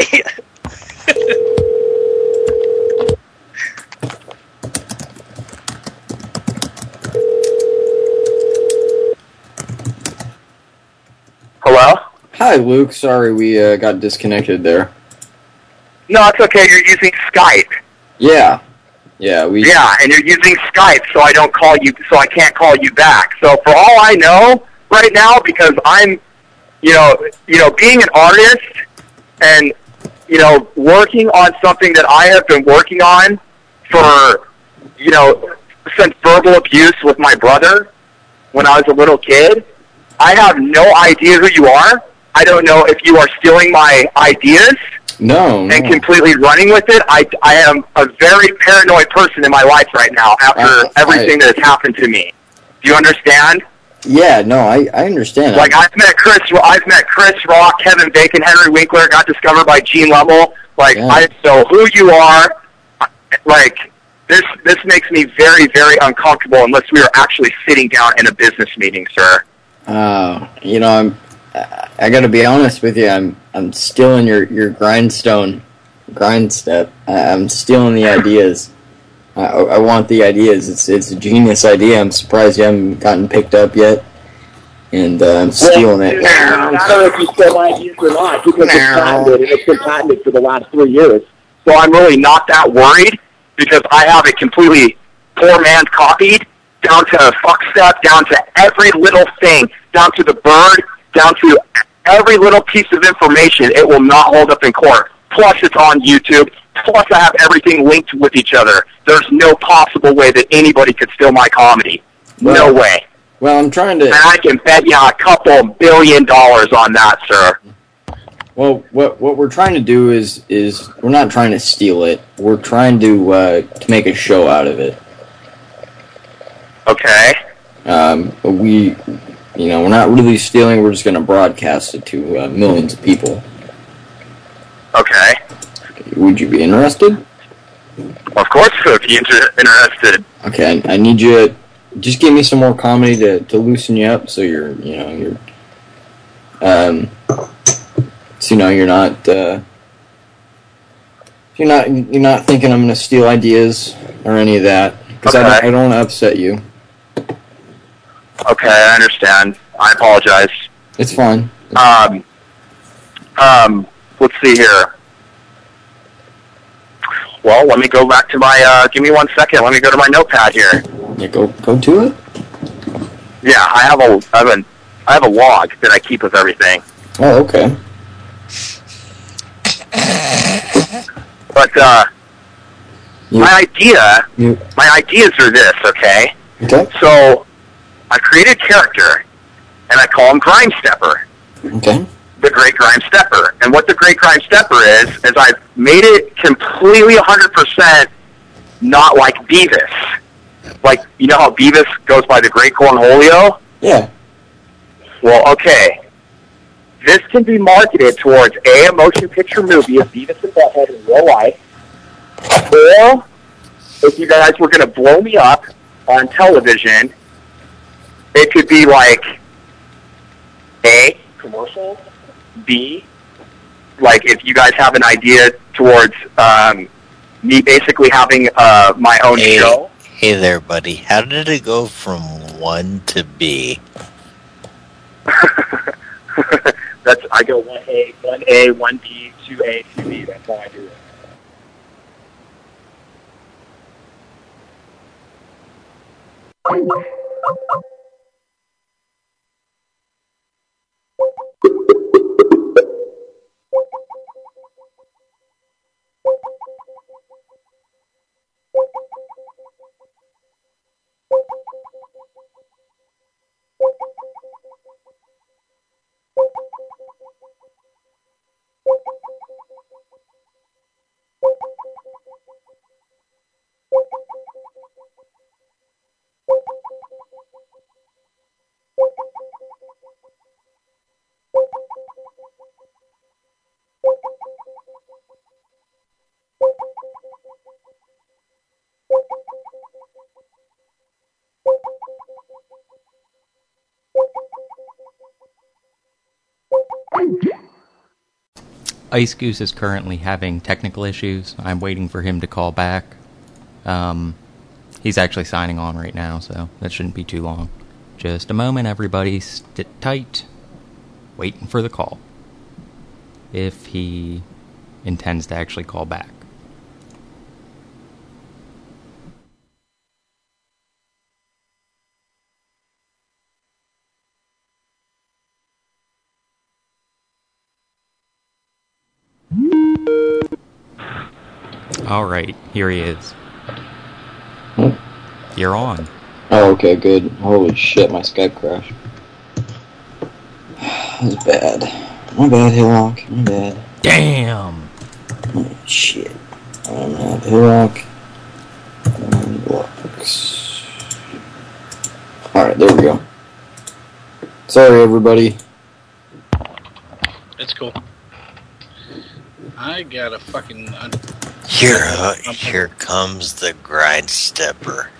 S13: Hello?
S5: Hi, Luke. Sorry we got disconnected there.
S13: No, it's okay. You're using Skype.
S5: Yeah, and
S13: you're using Skype, so I can't call you back. So for all I know right now, because I'm, being an artist and, working on something that I have been working on for, since verbal abuse with my brother when I was a little kid, I have no idea who you are. I don't know if you are stealing my ideas.
S5: No.
S13: And completely running with it. I am a very paranoid person in my life right now after everything that has happened to me. Do you understand?
S5: Yeah, no, I understand.
S13: Like I've met Chris Rock, Kevin Bacon, Henry Winkler, got discovered by Gene Lovell. Like I know who you are. Like this makes me very, very uncomfortable unless we are actually sitting down in a business meeting, sir.
S5: I gotta be honest with you. I'm stealing your grindstep. I'm stealing the ideas. I want the ideas. It's a genius idea. I'm surprised you haven't gotten picked up yet. And I'm stealing it.
S13: I don't know if you stole my ideas or not because it's patented, and it's been patented for the last 3 years. So I'm really not that worried because I have it completely poor man's copied down to fuck step, down to every little thing, down to the bird, down to every little piece of information. It will not hold up in court. Plus, it's on YouTube. Plus, I have everything linked with each other. There's no possible way that anybody could steal my comedy. No way.
S5: Well, I'm trying to...
S13: And I can bet you a couple $1 billion on that, sir.
S5: Well, what we're trying to do is we're not trying to steal it. We're trying to make a show out of it.
S13: Okay.
S5: We're not really stealing. We're just going to broadcast it to millions of people.
S13: Okay.
S5: Would you be interested?
S13: Of course, I would be interested.
S5: Okay, I need you to just give me some more comedy to loosen you up, so you're not thinking I'm going to steal ideas or any of that, because I don't want to upset you.
S13: Okay, I understand. I apologize.
S5: It's fine.
S13: Let's see here. Well, let me go back to my, give me 1 second. Let me go to my notepad here.
S5: Yeah, go to it?
S13: Yeah, I have a log that I keep of everything.
S5: Oh, okay.
S13: But, my ideas are this, okay?
S5: Okay.
S13: So, I created a character, and I call him Grime Stepper.
S5: Okay.
S13: The Great Grime Stepper. And what the Great Grime Stepper is I've made it completely 100% not like Beavis. Like, you know how Beavis goes by the Great Cornholio?
S5: Yeah.
S13: Well, okay. This can be marketed towards a motion picture movie of Beavis and Butthead in real life, or if you guys were going to blow me up on television, it could be like A, commercials, B, like, if you guys have an idea towards me basically having my own show.
S14: Hey there, buddy. How did it go from 1 to B?
S13: I go 1A, 1A, 1B, 2A, 2B. That's how I do it.
S9: Ice Goose is currently having technical issues. I'm waiting for him to call back. He's actually signing on right now, so that shouldn't be too long. Just a moment, everybody. Sit tight. Waiting for the call. If he intends to actually call back. Alright, here he is. You're on.
S5: Oh, okay, good. Holy shit, my Skype crashed. That was bad. My bad, Hillock. My bad.
S9: Damn!
S5: Oh, shit. I'm at Hillock. Blocks. Alright, there we go. Sorry, everybody.
S1: It's cool. I got a fucking...
S14: Here comes the grind stepper.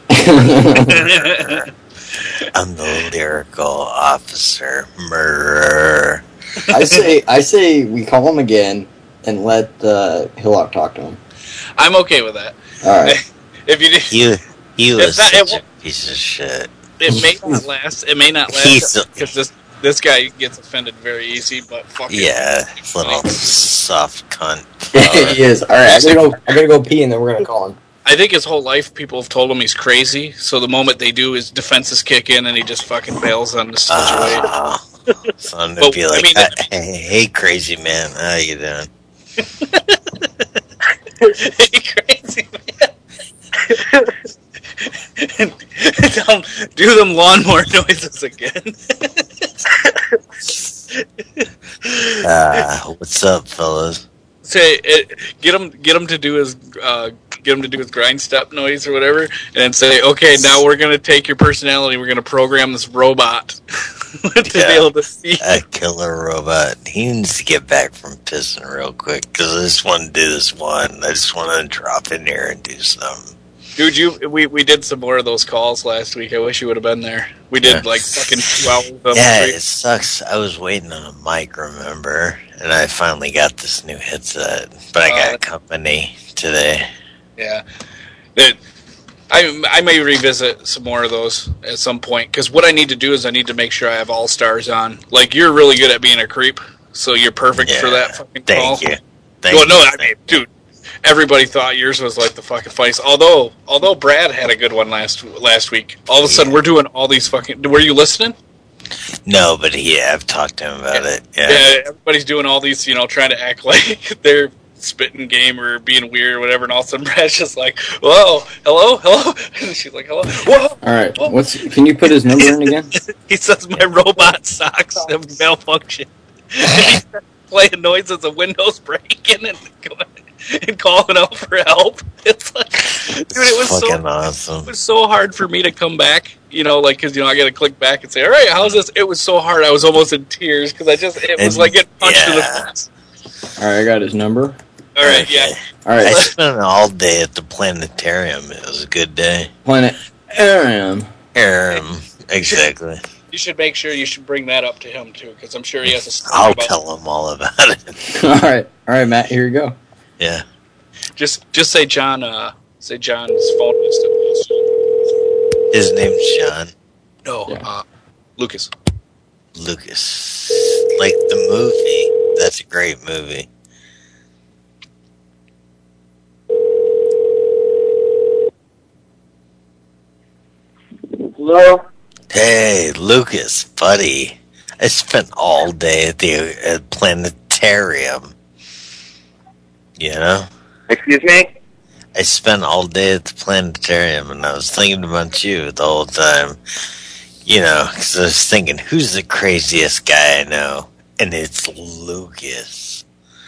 S14: I'm the lyrical officer. Murderer.
S5: I say we call him again and let Hillock talk to him.
S1: I'm okay with that.
S5: All right.
S1: If you did,
S14: he was such a piece of shit.
S1: It may not last. It may not last because this guy gets offended very easy. But fuck
S14: yeah, little soft cunt.
S5: He is. All right, I gotta go pee and then we're gonna call him.
S1: I think his whole life people have told him he's crazy. So the moment they do, his defenses kick in and he just fucking bails on the situation.
S14: So I'm gonna be like, hey, crazy man, how you doing?
S1: Hey, crazy man. Do them lawnmower noises again.
S14: What's up, fellas?
S1: Say, get him to do his grind step noise or whatever, and then say, okay, now we're gonna take your personality, we're gonna program this robot to be able to see.
S14: A killer robot. He needs to get back from pissing real quick because I just want to do this one. I just want to drop in here and do something.
S1: Dude, we did some more of those calls last week. I wish you would have been there. We did like fucking 2 hours of them.
S14: Yeah, it sucks. I was waiting on a mic, remember? And I finally got this new headset. But I got company today.
S1: Yeah. I may revisit some more of those at some point. Because what I need to do is I need to make sure I have all stars on. Like, you're really good at being a creep. So you're perfect for that fucking call.
S14: Thank you.
S1: I mean, dude. Everybody thought yours was like the fucking funniest. Although Brad had a good one last week. All of a sudden, we're doing all these fucking... Were you listening?
S14: No, but I've talked to him about it. Yeah,
S1: everybody's doing all these, trying to act like they're spitting game or being weird or whatever, and all of a sudden Brad's just like, whoa, hello? And she's like, hello? Whoa!
S5: Alright, can you put his number in again?
S1: He says my robot socks have malfunction. And he's playing noises of windows breaking and calling out for help. It's like, dude, it was
S14: fucking awesome.
S1: It was so hard for me to come back, because I got to click back and say, all right, how's this? It was so hard. I was almost in tears because it was like getting punched in the face.
S5: All right, I got his number.
S1: All right, yeah.
S5: All right.
S14: I spent all day at the planetarium. It was a good day.
S5: Planetarium.
S14: Exactly.
S1: You should make sure you should bring that up to him too, because I'm sure he has a story
S14: I'll
S1: about
S14: tell him all about it.
S5: All right, Matt. Here you go.
S14: Yeah.
S1: Just say John. Say John's phone is still.
S14: His name's John.
S1: No, Lucas.
S14: Lucas, like the movie. That's a great movie.
S2: Hello?
S14: Hey, Lucas, buddy. I spent all day at the planetarium. You know?
S13: Excuse me?
S14: I spent all day at the planetarium, and I was thinking about you the whole time. You know, because I was thinking, who's the craziest guy I know? And it's Lucas.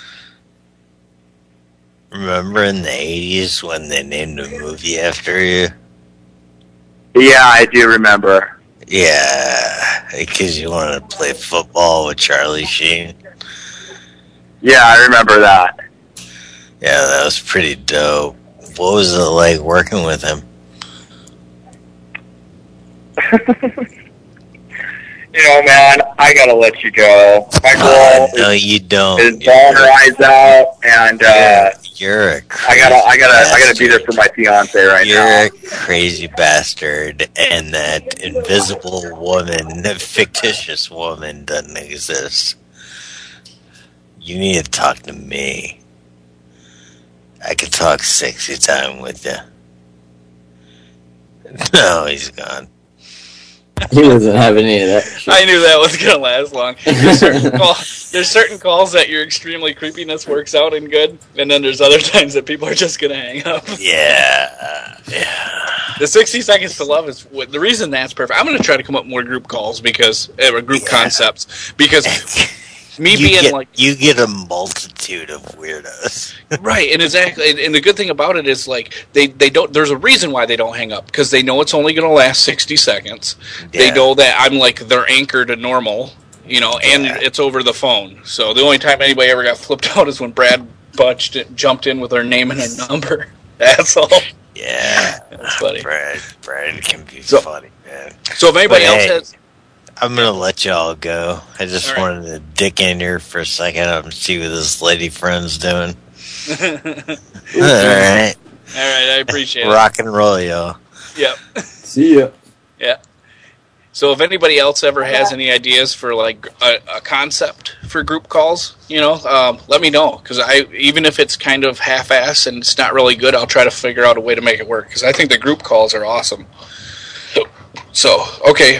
S14: Remember in the 80s when they named a movie after you?
S13: Yeah, I do remember.
S14: Yeah, because you wanted to play football with Charlie Sheen.
S13: Yeah, I remember that.
S14: Yeah, that was pretty dope. What was it like working with him?
S13: You know, man, I gotta let you go. My girl
S14: No, you don't.
S13: is bawling her eyes out, and
S14: You're a
S13: I gotta be there for my fiance right now.
S14: You're a crazy bastard, and that invisible woman, that fictitious woman, doesn't exist. You need to talk to me. I could talk sexy time with you. No, he's gone.
S5: He doesn't have any of that shit.
S1: I knew that was going to last long. There's certain calls that your extremely creepiness works out in good, and then there's other times that people are just going to hang up.
S14: Yeah.
S1: The 60 Seconds to Love is the reason that's perfect. I'm going to try to come up with more group calls because group concepts because me
S14: you get a multitude of weirdos.
S1: Right, and exactly, and the good thing about it is like they don't. There's a reason why they don't hang up because they know it's only going to last 60 seconds. Yeah. They know that I'm like their anchor to normal, you know, and it's over the phone. So the only time anybody ever got flipped out is when Brad Butch jumped in with her name and her number. That's all.
S14: Yeah,
S1: that's funny.
S14: Brad can be funny, man.
S1: So if anybody else has.
S14: I'm going to let y'all go. I just wanted to dick in here for a second and see what this lady friend's doing. All right.
S1: I appreciate it.
S14: Rock and roll, y'all.
S1: Yep.
S5: See ya.
S1: Yeah. So if anybody else ever has any ideas for like a concept for group calls, you know, let me know. Because even if it's kind of half-ass and it's not really good, I'll try to figure out a way to make it work. Because I think the group calls are awesome. So, okay,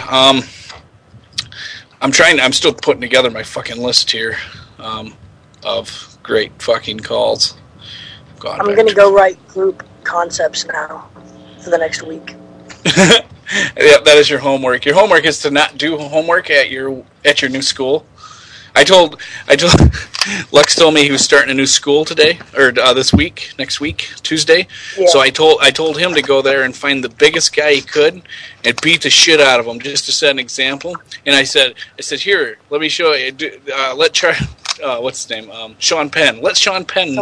S1: I'm still putting together my fucking list here of great fucking calls.
S3: I'm going to go write group concepts now for the next week.
S1: Yeah, that is your homework. Your homework is to not do homework at your new school. I told Lux told me he was starting a new school today or next week, Tuesday. Yeah. So I told him to go there and find the biggest guy he could and beat the shit out of him just to set an example. And I said here, let me show you. What's his name? Sean Penn. Let Sean Penn.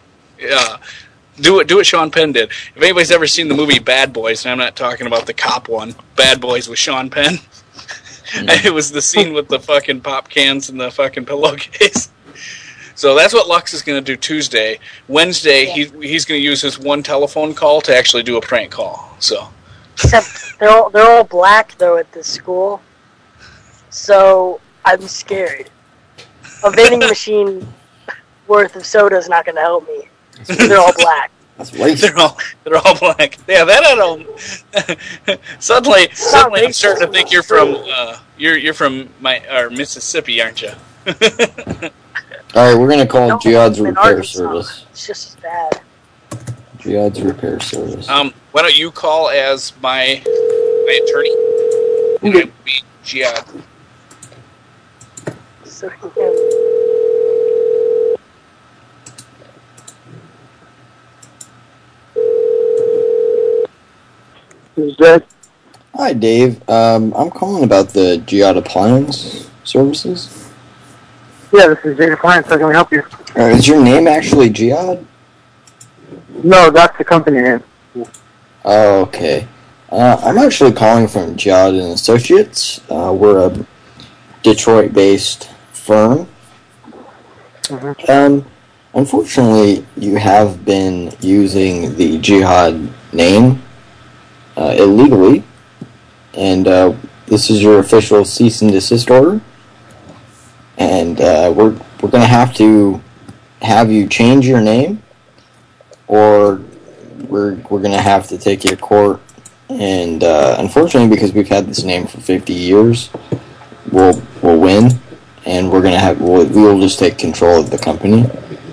S1: Do what Sean Penn did. If anybody's ever seen the movie Bad Boys, and I'm not talking about the cop one, Bad Boys with Sean Penn. It was the scene with the fucking pop cans and the fucking pillowcase. So that's what Lux is going to do Tuesday. Wednesday, he's going to use his one telephone call to actually do a prank call. So,
S3: except they're all black though at this school, so I'm scared. A vending machine worth of soda is not going to help me. They're all black.
S5: That's racist.
S1: They're all black. Yeah, that I don't. Suddenly, I'm starting to think you're from you're from Mississippi, aren't you?
S5: All right, we're gonna call Jihad's repair service.
S3: It's just as bad.
S5: Jihad's repair service.
S1: Why don't you call as my attorney?
S5: Okay.
S1: It be Jihad.
S3: So he can.
S2: Who's that?
S5: Hi, Dave. I'm calling about the Jihad Appliance Services.
S2: Yeah, this is Jihad Appliance. How can we help you?
S5: Is your name actually Jihad?
S2: No, that's the company name.
S5: Oh, okay. I'm actually calling from Jihad and Associates. We're a Detroit-based firm. Unfortunately, you have been using the Jihad name illegally, and this is your official cease and desist order. And we're going to have you change your name, or we're going to have to take you to court. And unfortunately, because we've had this name for 50 years, we'll win, and we'll just take control of the company.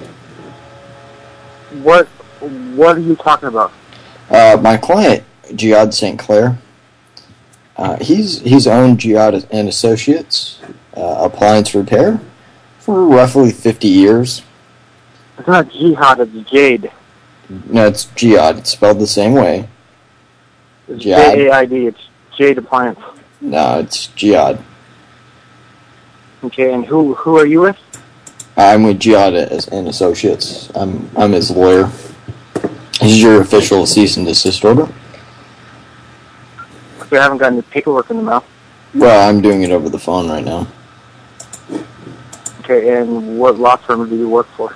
S2: What are you talking about?
S5: My client, Jihad St. Clair, he's owned Jihad and Associates appliance repair for roughly 50 years.
S2: It's not Jihad, it's Jade.
S5: No, it's Jihad. It's spelled the same way.
S2: It's J-A-I-D. It's Jade Appliance.
S5: No, it's Jihad.
S2: Okay, and who are you with?
S5: I'm with Jihad and Associates. I'm his lawyer. This is your official cease and desist order.
S2: We haven't gotten the paperwork in the mail.
S5: Well, I'm doing it over the phone right now.
S2: Okay, and what law firm do you work for?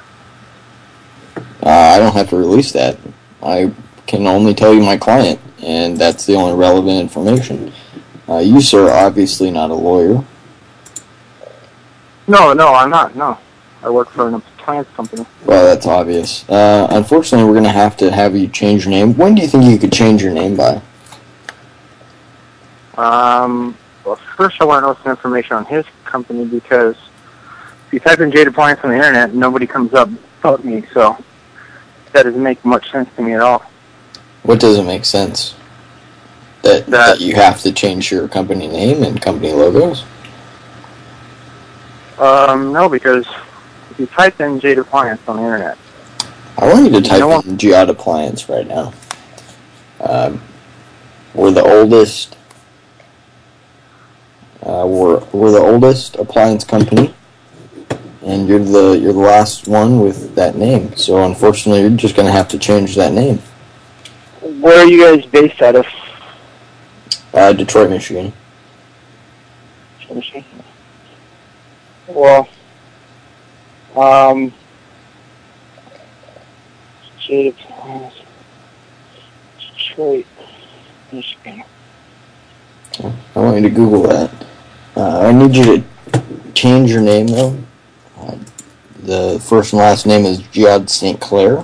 S5: I don't have to release that. I can only tell you my client, and that's the only relevant information. You, sir, are obviously not a lawyer.
S2: No, I'm not, no. I work for an appliance company.
S5: Well, that's obvious. Unfortunately, we're going to have you change your name. When do you think you could change your name by?
S2: Well, first I want to know some information on his company, because if you type in Jade Appliance on the internet, nobody comes up but me, so that doesn't make much sense to me at all.
S5: What doesn't make sense? That you have to change your company name and company logos?
S2: No, because if you type in Jade Appliance on the internet...
S5: I want you to type in Jihad Appliance right now. We're the oldest... we're the oldest appliance company, and you're the last one with that name. So unfortunately, you're just going to have to change that name.
S2: Where are you guys based out of?
S5: Detroit, Michigan.
S2: Well, Jade Appliance, Detroit, Michigan.
S5: I want you to Google that. I need you to change your name, though. The first and last name is Jihad St. Clair.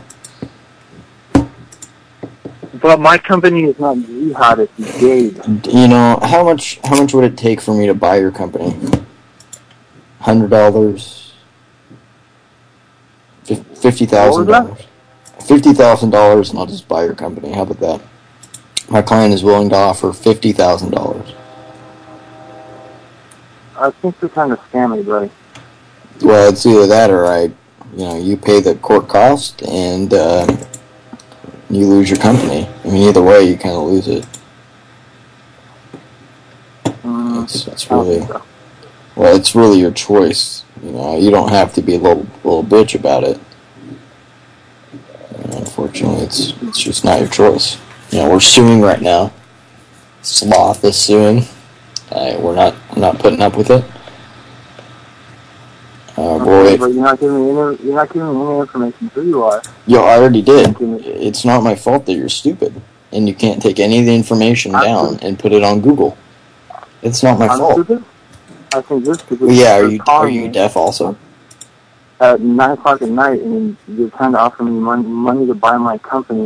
S2: But my company is not Jihad, it's Jade.
S5: You know, how much would it take for me to buy your company? $100? $50,000? $50,000, and I'll just buy your company. How about that? My client is willing to offer $50,000.
S2: I think you're trying to scam me, buddy.
S5: Well, it's either that or you pay the court cost and you lose your company. I mean, either way, you kind of lose it. It's really, well, it's really your choice. You know, you don't have to be a little bitch about it. Unfortunately, it's just not your choice. You know, we're suing right now. Sloth is suing. We're not putting up with it.
S2: Okay, but you're not giving me any information who you are.
S5: Yo, I already did. It's not my fault that you're stupid, and you can't take any of the information down and put it on Google. It's not my fault.
S2: Stupid? I think you're stupid.
S5: Well, yeah, are you deaf also?
S2: At 9 o'clock at night, and you're trying to offer me money to buy my company.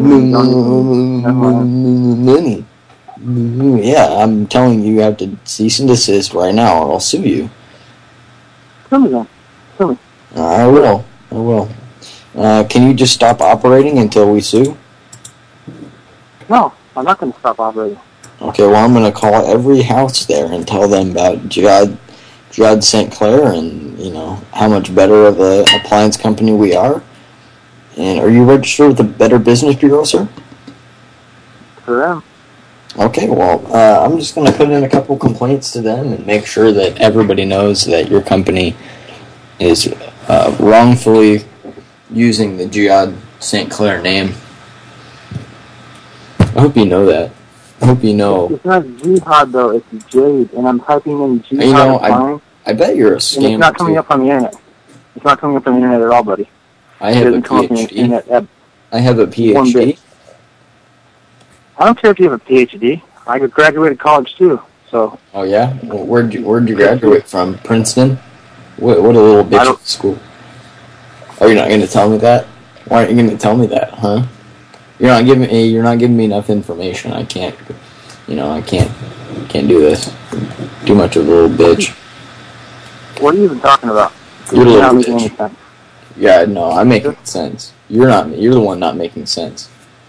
S5: Money. Yeah, I'm telling you have to cease and desist right now, or I'll sue you.
S2: Sue me then. Sue me.
S5: I will. Can you just stop operating until we sue?
S2: No, I'm not going to stop operating.
S5: Okay, well, I'm going to call every house there and tell them about Jihad St. Clair and, how much better of an appliance company we are. And are you registered with the Better Business Bureau, sir?
S2: For them.
S5: Okay, well, I'm just going to put in a couple complaints to them and make sure that everybody knows that your company is wrongfully using the Jihad St. Clair name. I hope you know that. hope you know.
S15: It's not Jihad though. It's Jade, and I'm typing in Jihad.
S5: You know,
S15: applying,
S5: I bet you're a
S15: and
S5: scammer
S15: it's not coming
S5: too.
S15: up on the internet. It's not coming up on the internet at all, buddy.
S5: I
S15: It
S5: have a
S15: doesn't come up on the
S5: PhD.
S15: internet at
S5: I have a
S15: one
S5: PhD.
S15: bit. I don't care if you have a PhD. I graduated college too. So.
S5: Oh yeah? Well, where'd you graduate from? Princeton? What a little bitch at school. Oh, you're not gonna tell me that? Why aren't you gonna tell me that, huh? You're not giving me enough information. I can't do this. Too much of a little bitch.
S15: What are you even talking about?
S5: You're a
S15: You're not
S5: little
S15: making any
S5: bitch.
S15: sense.
S5: Yeah, no, I'm making sense. You're the one not making sense.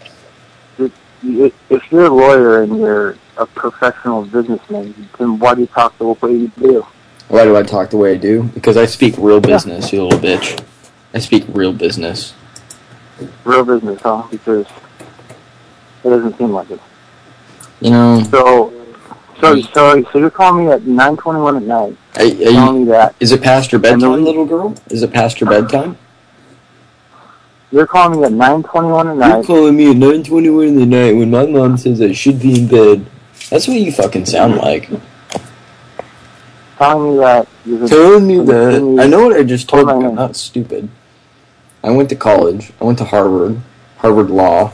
S15: If you're a lawyer and you're a professional businessman, then why do you talk the way you do?
S5: Why do I talk the way I do? Because I speak real business, you little bitch. I speak real business.
S15: Real business, huh? Because it doesn't seem like it.
S5: You know.
S15: So you're calling me at 9:21 at night.
S5: Telling
S15: me that.
S5: Is it past your bedtime, little girl? Is it past your bedtime?
S15: You're calling me at 9:21 at night.
S5: You're calling me at 9:21 in the night when my mom says I should be in bed. That's what you fucking sound like.
S15: Telling me that.
S5: I know what I just told you. I'm not stupid. I went to college. I went to Harvard Law.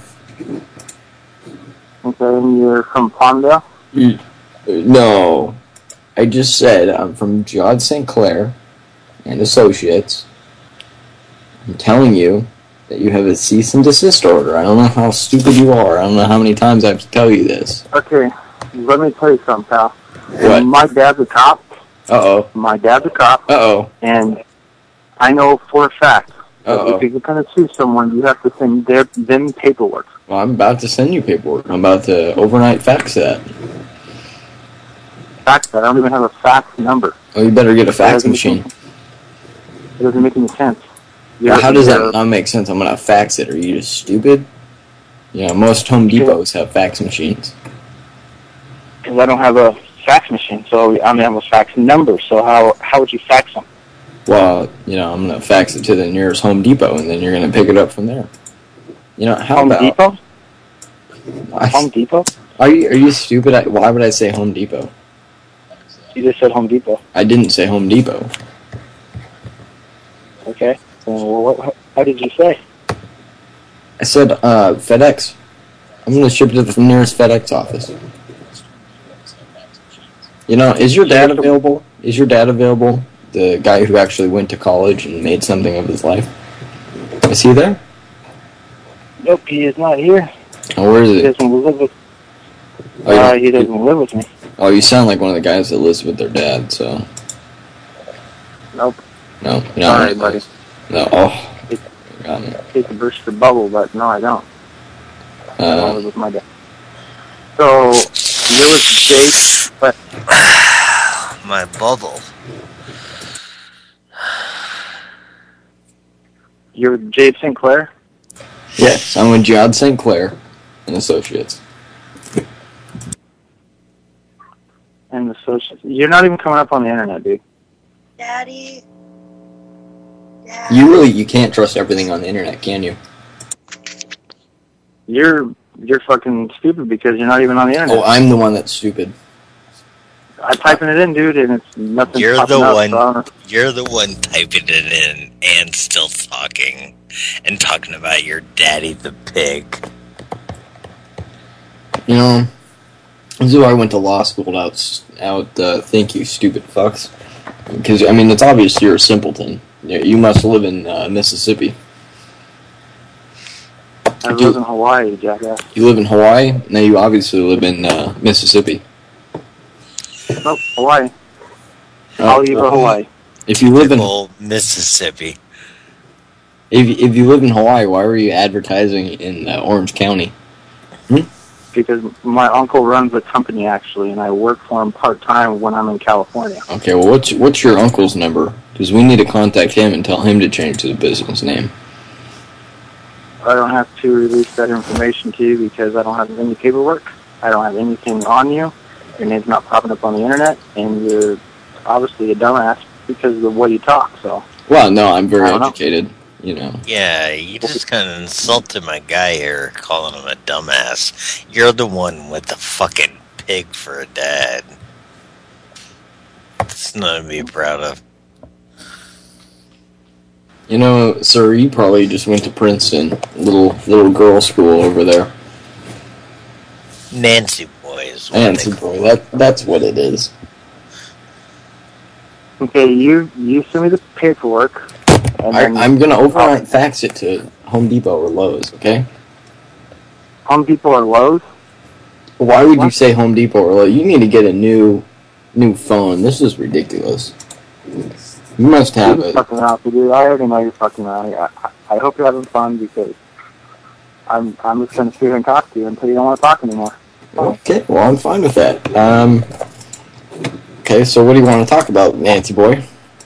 S15: Okay, and you're from Palmdale?
S5: No. I just said I'm from Jihad St. Clair and Associates. I'm telling you that you have a cease and desist order. I don't know how stupid you are. I don't know how many times I have to tell you this.
S15: Okay, let me tell you something, pal.
S5: What?
S15: My dad's a cop.
S5: Uh-oh.
S15: My dad's a cop.
S5: Uh-oh.
S15: And I know for a fact that
S5: Uh-oh.
S15: if you're going to sue someone, you have to send them paperwork.
S5: Well, I'm about to send you paperwork. I'm about to overnight fax that.
S15: Fax that? I don't even have a fax number.
S5: Oh, you better get a fax machine.
S15: It doesn't make any sense.
S5: Well, how does that not make sense? I'm going to fax it. Are you just stupid? You know, most Home Depots have fax machines.
S15: Because I don't have a fax machine, so I don't have a fax number, so how would you fax them?
S5: Well, you know, I'm going to fax it to the nearest Home Depot, and then you're going to pick it up from there. You know, how
S15: Home
S5: about...
S15: Depot? Home Depot?
S5: Are you stupid? Why would I say Home Depot?
S15: You just said Home Depot.
S5: I didn't say Home Depot.
S15: Okay. Well, how did you say?
S5: I said FedEx. I'm going to ship it to the nearest FedEx office. You know, is your dad available? Is your dad available? The guy who actually went to college and made something of his life? Is he there?
S15: Nope, he is not here.
S5: Oh, where is
S15: He
S5: he?
S15: doesn't live with. He doesn't live with me.
S5: Oh, you sound like one of the guys that lives with their dad. So.
S15: Nope.
S5: No.
S15: Sorry, buddy.
S5: No. Oh. Got me.
S15: I hate to burst the bubble, but no, I don't. I don't live with my dad. So you're with Jake, but
S14: My bubble.
S15: you're with Jade St. Clair?
S5: Yes, I'm with Jihad St. Clair and Associates.
S15: And Associates. You're not even coming up on the internet, dude.
S3: Daddy.
S5: You can't trust everything on the internet, can you?
S15: You're fucking stupid because you're not even on the internet.
S5: Oh, I'm the one that's stupid.
S15: I'm typing it in, dude, and it's nothing.
S14: You're the
S15: popping up,
S14: one. You're the one typing it in and still talking about your daddy the pig.
S5: You know, this is why I went to law school out. Thank you, stupid fucks. Because I mean, it's obvious you're a simpleton. You must live in Mississippi.
S15: I live in Hawaii, jackass.
S5: You live in Hawaii? No, you obviously live in Mississippi.
S15: Nope, Hawaii. I'll leave Hawaii.
S5: If you live in
S14: Mississippi.
S5: If you live in Hawaii, why were you advertising in Orange County?
S15: Because my uncle runs a company, actually, and I work for him part-time when I'm in California.
S5: Okay, well, what's your uncle's number? Because we need to contact him and tell him to change the business name.
S15: I don't have to release that information to you because I don't have any paperwork. I don't have anything on you. Your name's not popping up on the internet, and you're obviously a dumbass because of the way you talk, so...
S5: Well, no, I'm very educated. you know.
S14: Yeah, you just kind of insulted my guy here, calling him a dumbass. You're the one with the fucking pig for a dad. It's nothing to be proud of.
S5: You know, sir, you probably just went to Princeton, little girl school over there.
S14: Nancy boys.
S5: Nancy boy, that's what it is.
S15: Okay, you send me the paperwork. And then
S5: I'm gonna overnight fax it to Home Depot or Lowe's, okay?
S15: Home Depot or Lowe's?
S5: Why would you say Home Depot or Lowe's? You need to get a new phone. This is ridiculous. You must have
S15: You're
S5: it.
S15: fucking around, dude. I already know you're fucking around. I hope you're having fun because I'm just gonna sit here and talk to you until you don't want to talk anymore.
S5: Okay, well, I'm fine with that. Okay, so what do you want to talk about, Nancy boy?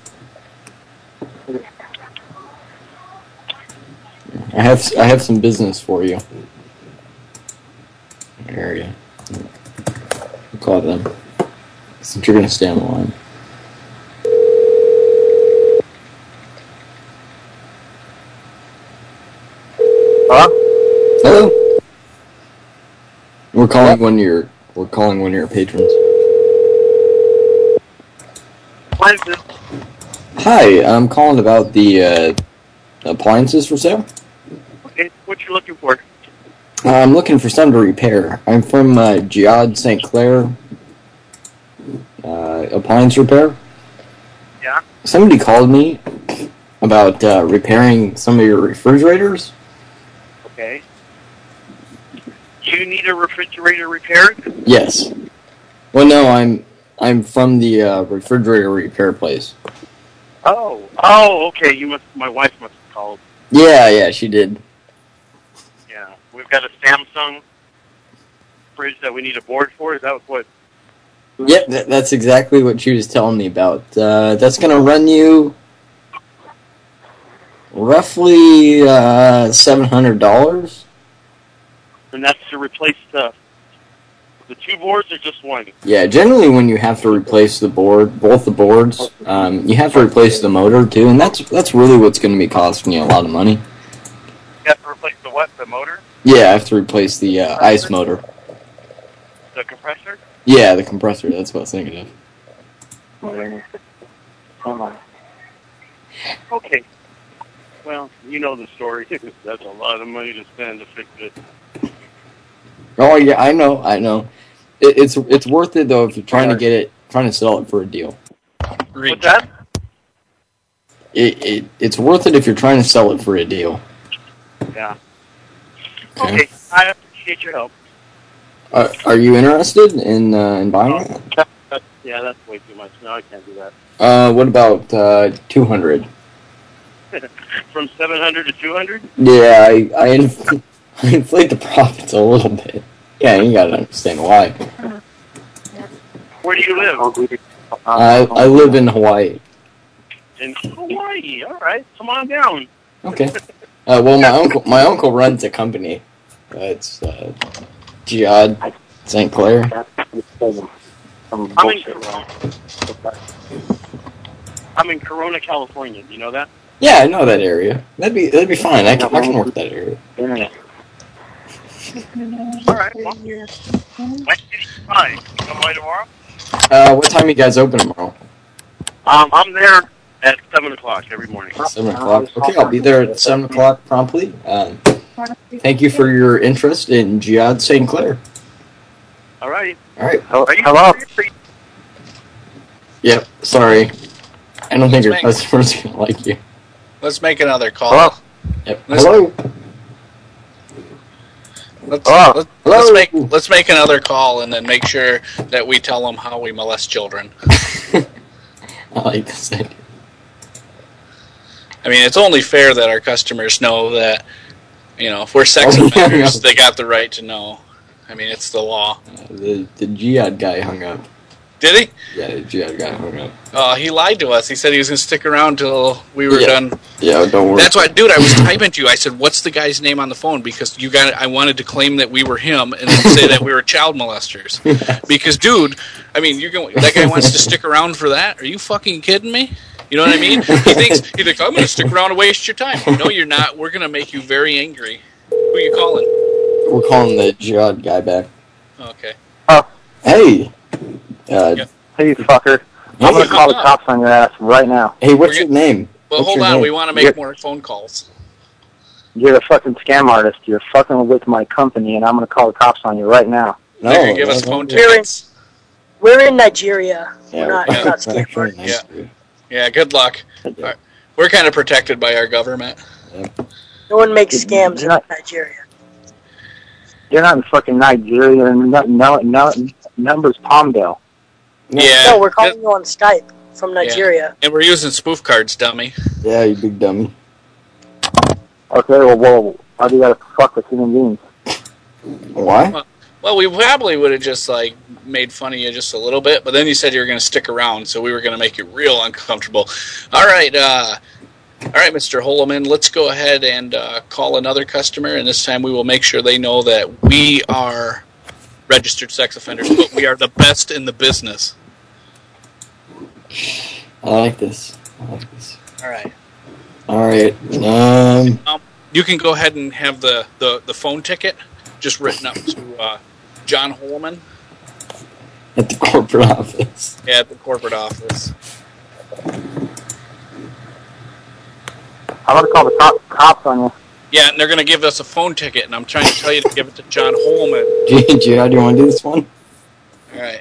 S5: I have some business for you. Area. We'll call them. Since you're gonna stay on the line.
S15: Hello?
S5: Hello. We're calling one of your patrons.
S16: What is this?
S5: Hi, I'm calling about the appliances for sale.
S16: Okay, what you looking for?
S5: I'm looking for some to repair. I'm from Jihad St. Clair Appliance Repair.
S16: Yeah?
S5: Somebody called me about repairing some of your refrigerators.
S16: Okay. You need a refrigerator repaired?
S5: Yes. Well, no, I'm from the refrigerator repair place.
S16: Oh, okay. My wife must have called.
S5: Yeah, she did.
S16: Yeah, we've got a Samsung fridge that we need a board for. Is that what?
S5: Yep, that's exactly what she was telling me about. That's going to run you roughly $700.
S16: And that's to replace the two boards or just one?
S5: Yeah, generally when you have to replace both the boards, you have to replace the motor too, and that's really what's going to be costing you a lot of money.
S16: You have to replace the what? The motor?
S5: Yeah, I have to replace the ice motor.
S16: The compressor?
S5: Yeah, the compressor. That's what I was thinking of.
S16: Okay. Well, you know the story. That's a lot of money to spend to fix it.
S5: Oh yeah, I know. It's worth it though if you're trying to sell it for a deal.
S16: What's that?
S5: It's worth it if you're trying to sell it for a deal.
S16: Yeah. Okay, I appreciate your help.
S5: Are you interested in buying it?
S16: Yeah, that's way too much. No, I can't do that.
S5: What about 200?
S16: From 700 to 200?
S5: Yeah, I inflate the profits a little bit. Yeah, you gotta understand why.
S16: Where do you live?
S5: I live in Hawaii.
S16: In Hawaii. All right, come on down.
S5: Okay. Well, my uncle runs a company. It's Jihad St. Clair.
S16: I'm in Corona, California. Do you know that?
S5: Yeah, I know that area. That'd be fine. I can work that area.
S16: All right. Well, fine. Come by tomorrow.
S5: What time you guys open tomorrow?
S16: I'm there at 7 o'clock every morning.
S5: 7 o'clock. Okay, I'll be there at 7 o'clock promptly. Thank you for your interest in Jihad St. Clair.
S16: All right.
S5: All right.
S15: Hello.
S5: Yep. Sorry. I don't think your customers are gonna like you.
S1: Let's make another call.
S5: Hello. Yep. Hello.
S1: Let's make another call and then make sure that we tell them how we molest children.
S5: I like this idea.
S1: I mean, it's only fair that our customers know that, if we're sex offenders, they got the right to know. I mean, it's the law.
S5: The Jihad guy hung up.
S1: Did he?
S5: Yeah, the Jihad guy hung up.
S1: He lied to us. He said he was going to stick around till we were done.
S5: Yeah, don't worry.
S1: That's why, dude, I was typing to you. I said, what's the guy's name on the phone? Because I wanted to claim that we were him and then say that we were child molesters. Because, dude, I mean, that guy wants to stick around for that? Are you fucking kidding me? You know what I mean? He thinks I'm going to stick around and waste your time. No, you're not. We're going to make you very angry. Who are you calling?
S5: We're calling the Jihad guy back.
S1: Okay.
S15: Oh.
S5: Hey.
S15: Hey, you fucker. I'm going to call the cops on your ass right now.
S5: Hey, what's your name?
S1: Well, hold on. We want to make more phone calls.
S15: You're a fucking scam artist. You're fucking with my company, and I'm going to call the cops on you right now.
S1: They're going to give us phone tickets.
S3: We're in Nigeria.
S15: Yeah,
S3: we're not scam artists.
S1: Yeah, good luck. Right. We're kind of protected by our government.
S3: No one makes scams in Nigeria.
S15: You're not in fucking Nigeria, and numbers Palmdale.
S1: Yeah.
S3: No, we're calling you on Skype from Nigeria.
S1: Yeah. And we're using spoof cards, dummy.
S5: Yeah, you big dummy.
S15: Okay, well, why do you gotta fuck with human beings?
S5: Why?
S1: Well, we probably would have just, like, made fun of you just a little bit, but then you said you were going to stick around, so we were going to make you real uncomfortable. All right, Mr. Holloman, let's go ahead and call another customer, and this time we will make sure they know that we are registered sex offenders, but we are the best in the business.
S5: I like this. All right.
S1: You can go ahead and have the phone ticket just written up to John Holloman.
S5: At the corporate office.
S1: Yeah, at the corporate office.
S15: I'm going to call the cops on you.
S1: Yeah, and they're going to give us a phone ticket, and I'm trying to tell you to give it to John Holloman.
S5: How do you want to do this one?
S1: All right.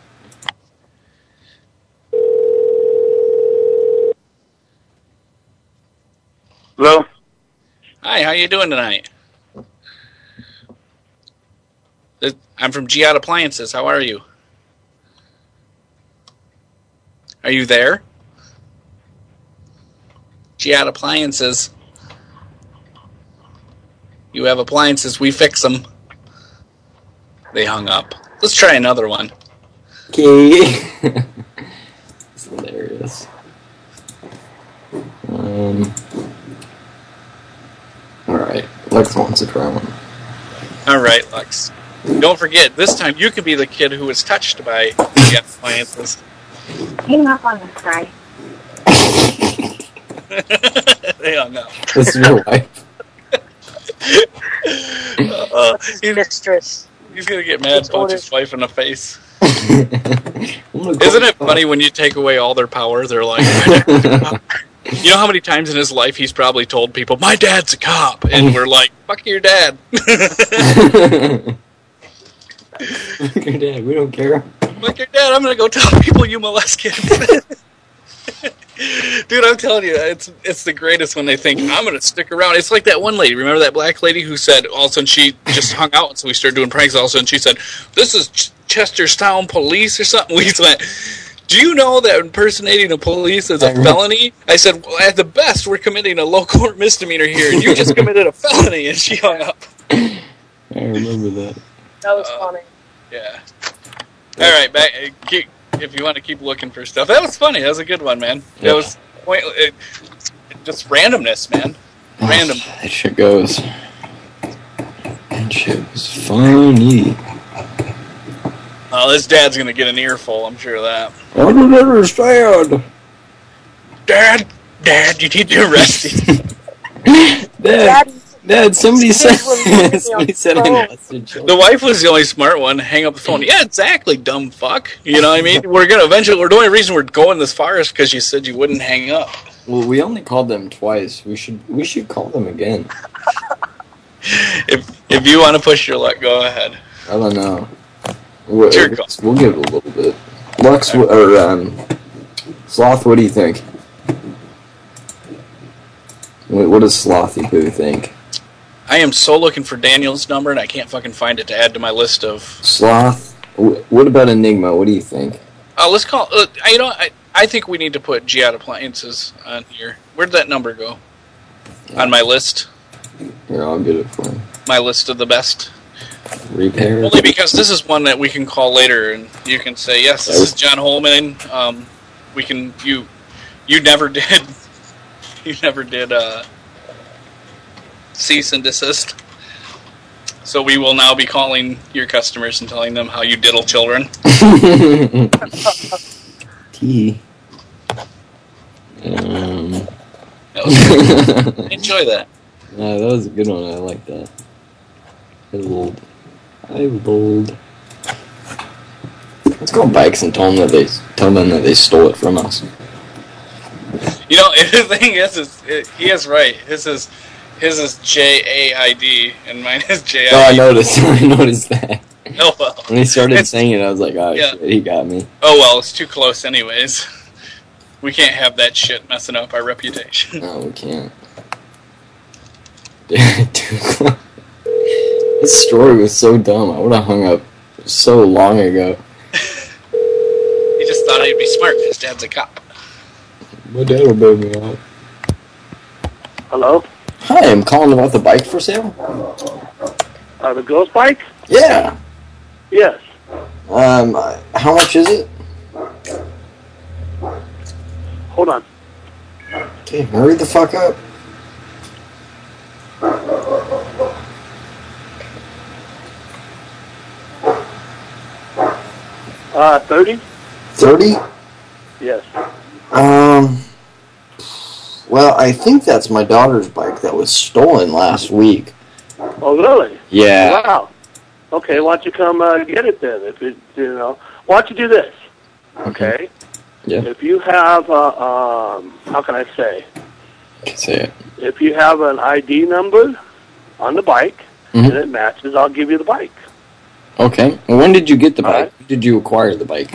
S16: Hello?
S1: Hi, how you doing tonight? I'm from Jihad Appliances. How are you? Are you there? Jihad Appliances. You have appliances, we fix them. They hung up. Let's try another one.
S5: Okay. It's hilarious. Alright, Lex wants to try one.
S1: Alright, Lex. Don't forget, this time you could be the kid who was touched by Jihad Appliances.
S10: Hang up on this guy.
S1: They hung up.
S5: This is your wife.
S3: Mistress.
S1: He's gonna get mad, punch his wife in the face. Isn't it funny when you take away all their power? They're like, you know how many times in his life he's probably told people, "My dad's a cop," and we're like, "Fuck your dad."
S5: Fuck your dad. We don't care.
S1: Fuck your dad. I'm gonna go tell people you molest kids. Dude, I'm telling you, it's the greatest when they think, I'm going to stick around. It's like that one lady. Remember that black lady who said, all of a sudden she just hung out, and so we started doing pranks. All of a sudden she said, this is Chestertown Police or something. We went, do you know that impersonating a police is a felony? I said, well, at the best, we're committing a low court misdemeanor here, and you just committed a felony, and she hung up.
S5: I remember that.
S3: That was funny.
S1: Yeah. All right, back. If you want to keep looking for stuff. That was funny. That was a good one, man.
S5: Yeah.
S1: It was just randomness, man. Random.
S5: That shit goes. That shit was funny.
S1: Oh, this dad's going to get an earful, I'm sure of that.
S5: I don't understand.
S1: Dad, you need to arrest him.
S5: Dad, somebody said I molested children.
S1: The wife was the only smart one. Hang up the phone. Yeah, exactly, dumb fuck. You know what I mean? We're going to eventually, the only reason we're going this far is because you said you wouldn't hang up.
S5: Well, we only called them twice. We should call them again.
S1: If you want to push your luck, go ahead.
S5: I don't know. We'll give it a little bit. Lux, Sloth, what do you think? What does Slothy Boo think?
S1: I am so looking for Daniel's number, and I can't fucking find it to add to my list of...
S5: Sloth? What about Enigma? What do you think?
S1: Let's call... I think we need to put Jihad Appliances on here. Where'd that number go? On my list?
S5: Here, I'll get it for you.
S1: My list of the best.
S5: Repair?
S1: Only because this is one that we can call later, and you can say, yes, this is John Holman. We can... You never did... You never did cease and desist. So we will now be calling your customers and telling them how you diddle children.
S5: T.
S1: That was good. Enjoy that.
S5: Yeah, that was a good one. I like that. I bold. Let's go on Bikes and tell them that they stole it from us.
S1: You know, the thing is he is right. His is JAID, and mine is JID.
S5: Oh, I noticed that.
S1: Oh, well.
S5: When he started saying it, I was like, oh, yeah. Shit, he got me.
S1: Oh, well, it's too close anyways. We can't have that shit messing up our reputation.
S5: No, we can't. Too close. This story was so dumb. I would have hung up so long ago.
S1: He just thought he'd be smart. His dad's a cop.
S5: My dad will bail me out.
S16: Hello?
S5: Hi, I'm calling about the bike for sale.
S16: The ghost bike?
S5: Yeah.
S16: Yes.
S5: How much is it?
S16: Hold on.
S5: Okay, hurry the fuck up.
S16: $30?
S5: 30?
S16: Yes.
S5: Well, I think that's my daughter's bike that was stolen last week.
S16: Oh, really?
S5: Yeah.
S16: Wow. Okay, why don't you come get it then? If it, why don't you do this? Okay.
S5: Yeah.
S16: If you have, how can I say?
S5: Say it.
S16: If you have an ID number on the bike and it matches, I'll give you the bike.
S5: Okay. Well, when did you get the bike? When did you acquire the bike?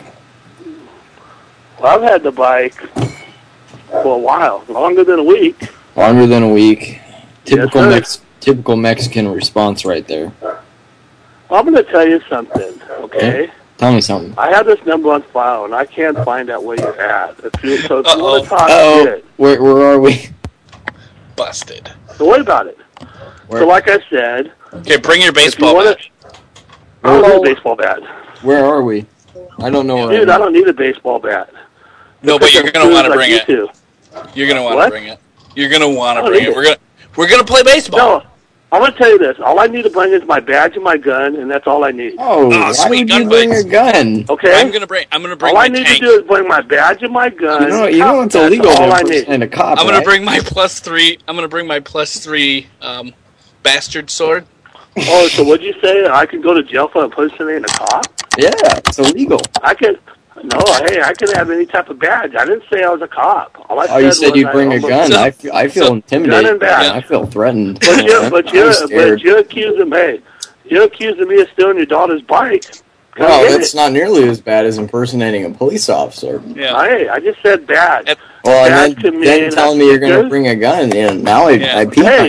S16: Well, I've had the bike for a while, longer than a week.
S5: Longer than a week. Typical
S16: Yes,
S5: typical Mexican response right there.
S16: Well, I'm going to tell you something, okay?
S5: Tell me something.
S16: I have this number on file, and I can't find out where you're at. So if you want to talk shit,
S5: Where are we?
S1: Busted.
S16: don't worry about it.
S5: Where?
S16: So like I said...
S1: Okay, bring your baseball bat.
S16: I don't need a baseball bat.
S5: Where are we? I don't know where
S16: Dude, I don't need a baseball bat.
S1: No, but you're going to want to bring it.
S16: Too.
S1: You're going to want
S16: What?
S1: to bring it. You're going to want to
S16: I don't
S1: bring
S16: need
S1: it.
S16: it.
S1: We're going to play baseball.
S16: No, I'm going to tell you this. All I need to bring is my badge and my gun, and that's all I need.
S5: Oh, why
S1: sweet
S5: would
S1: gun
S5: you bring
S1: fights.
S5: a gun?
S16: Okay?
S1: I'm going to bring
S16: all
S1: my
S16: I need
S1: tank.
S16: to do is bring my badge and my gun.
S5: You know it's illegal
S16: That's all
S5: to
S16: I need.
S5: impersonate a cop,
S1: I'm going
S5: right?
S1: to bring my +3. I'm going to bring my +3 bastard sword.
S16: Oh, so what'd you say? I can go to jail for impersonating a cop?
S5: Yeah, it's illegal.
S16: I can... No, hey, I can have any type of badge. I didn't say I was a cop. All I
S5: Oh, you said
S16: was
S5: you'd bring a gun. I feel intimidated.
S16: gun and badge.
S5: I feel threatened.
S16: But
S5: I'm scared.
S16: you're accusing me. You're accusing me of stealing your daughter's bike. Come
S5: Well,
S16: get
S5: that's
S16: it.
S5: not nearly as bad as impersonating a police officer.
S1: Yeah.
S16: Hey, I just said badge.
S5: Well,
S16: Badge
S5: and
S16: to
S5: then,
S16: me,
S5: then telling me you're going to
S16: good.
S5: bring a gun, now I peep
S16: Hey,
S5: myself.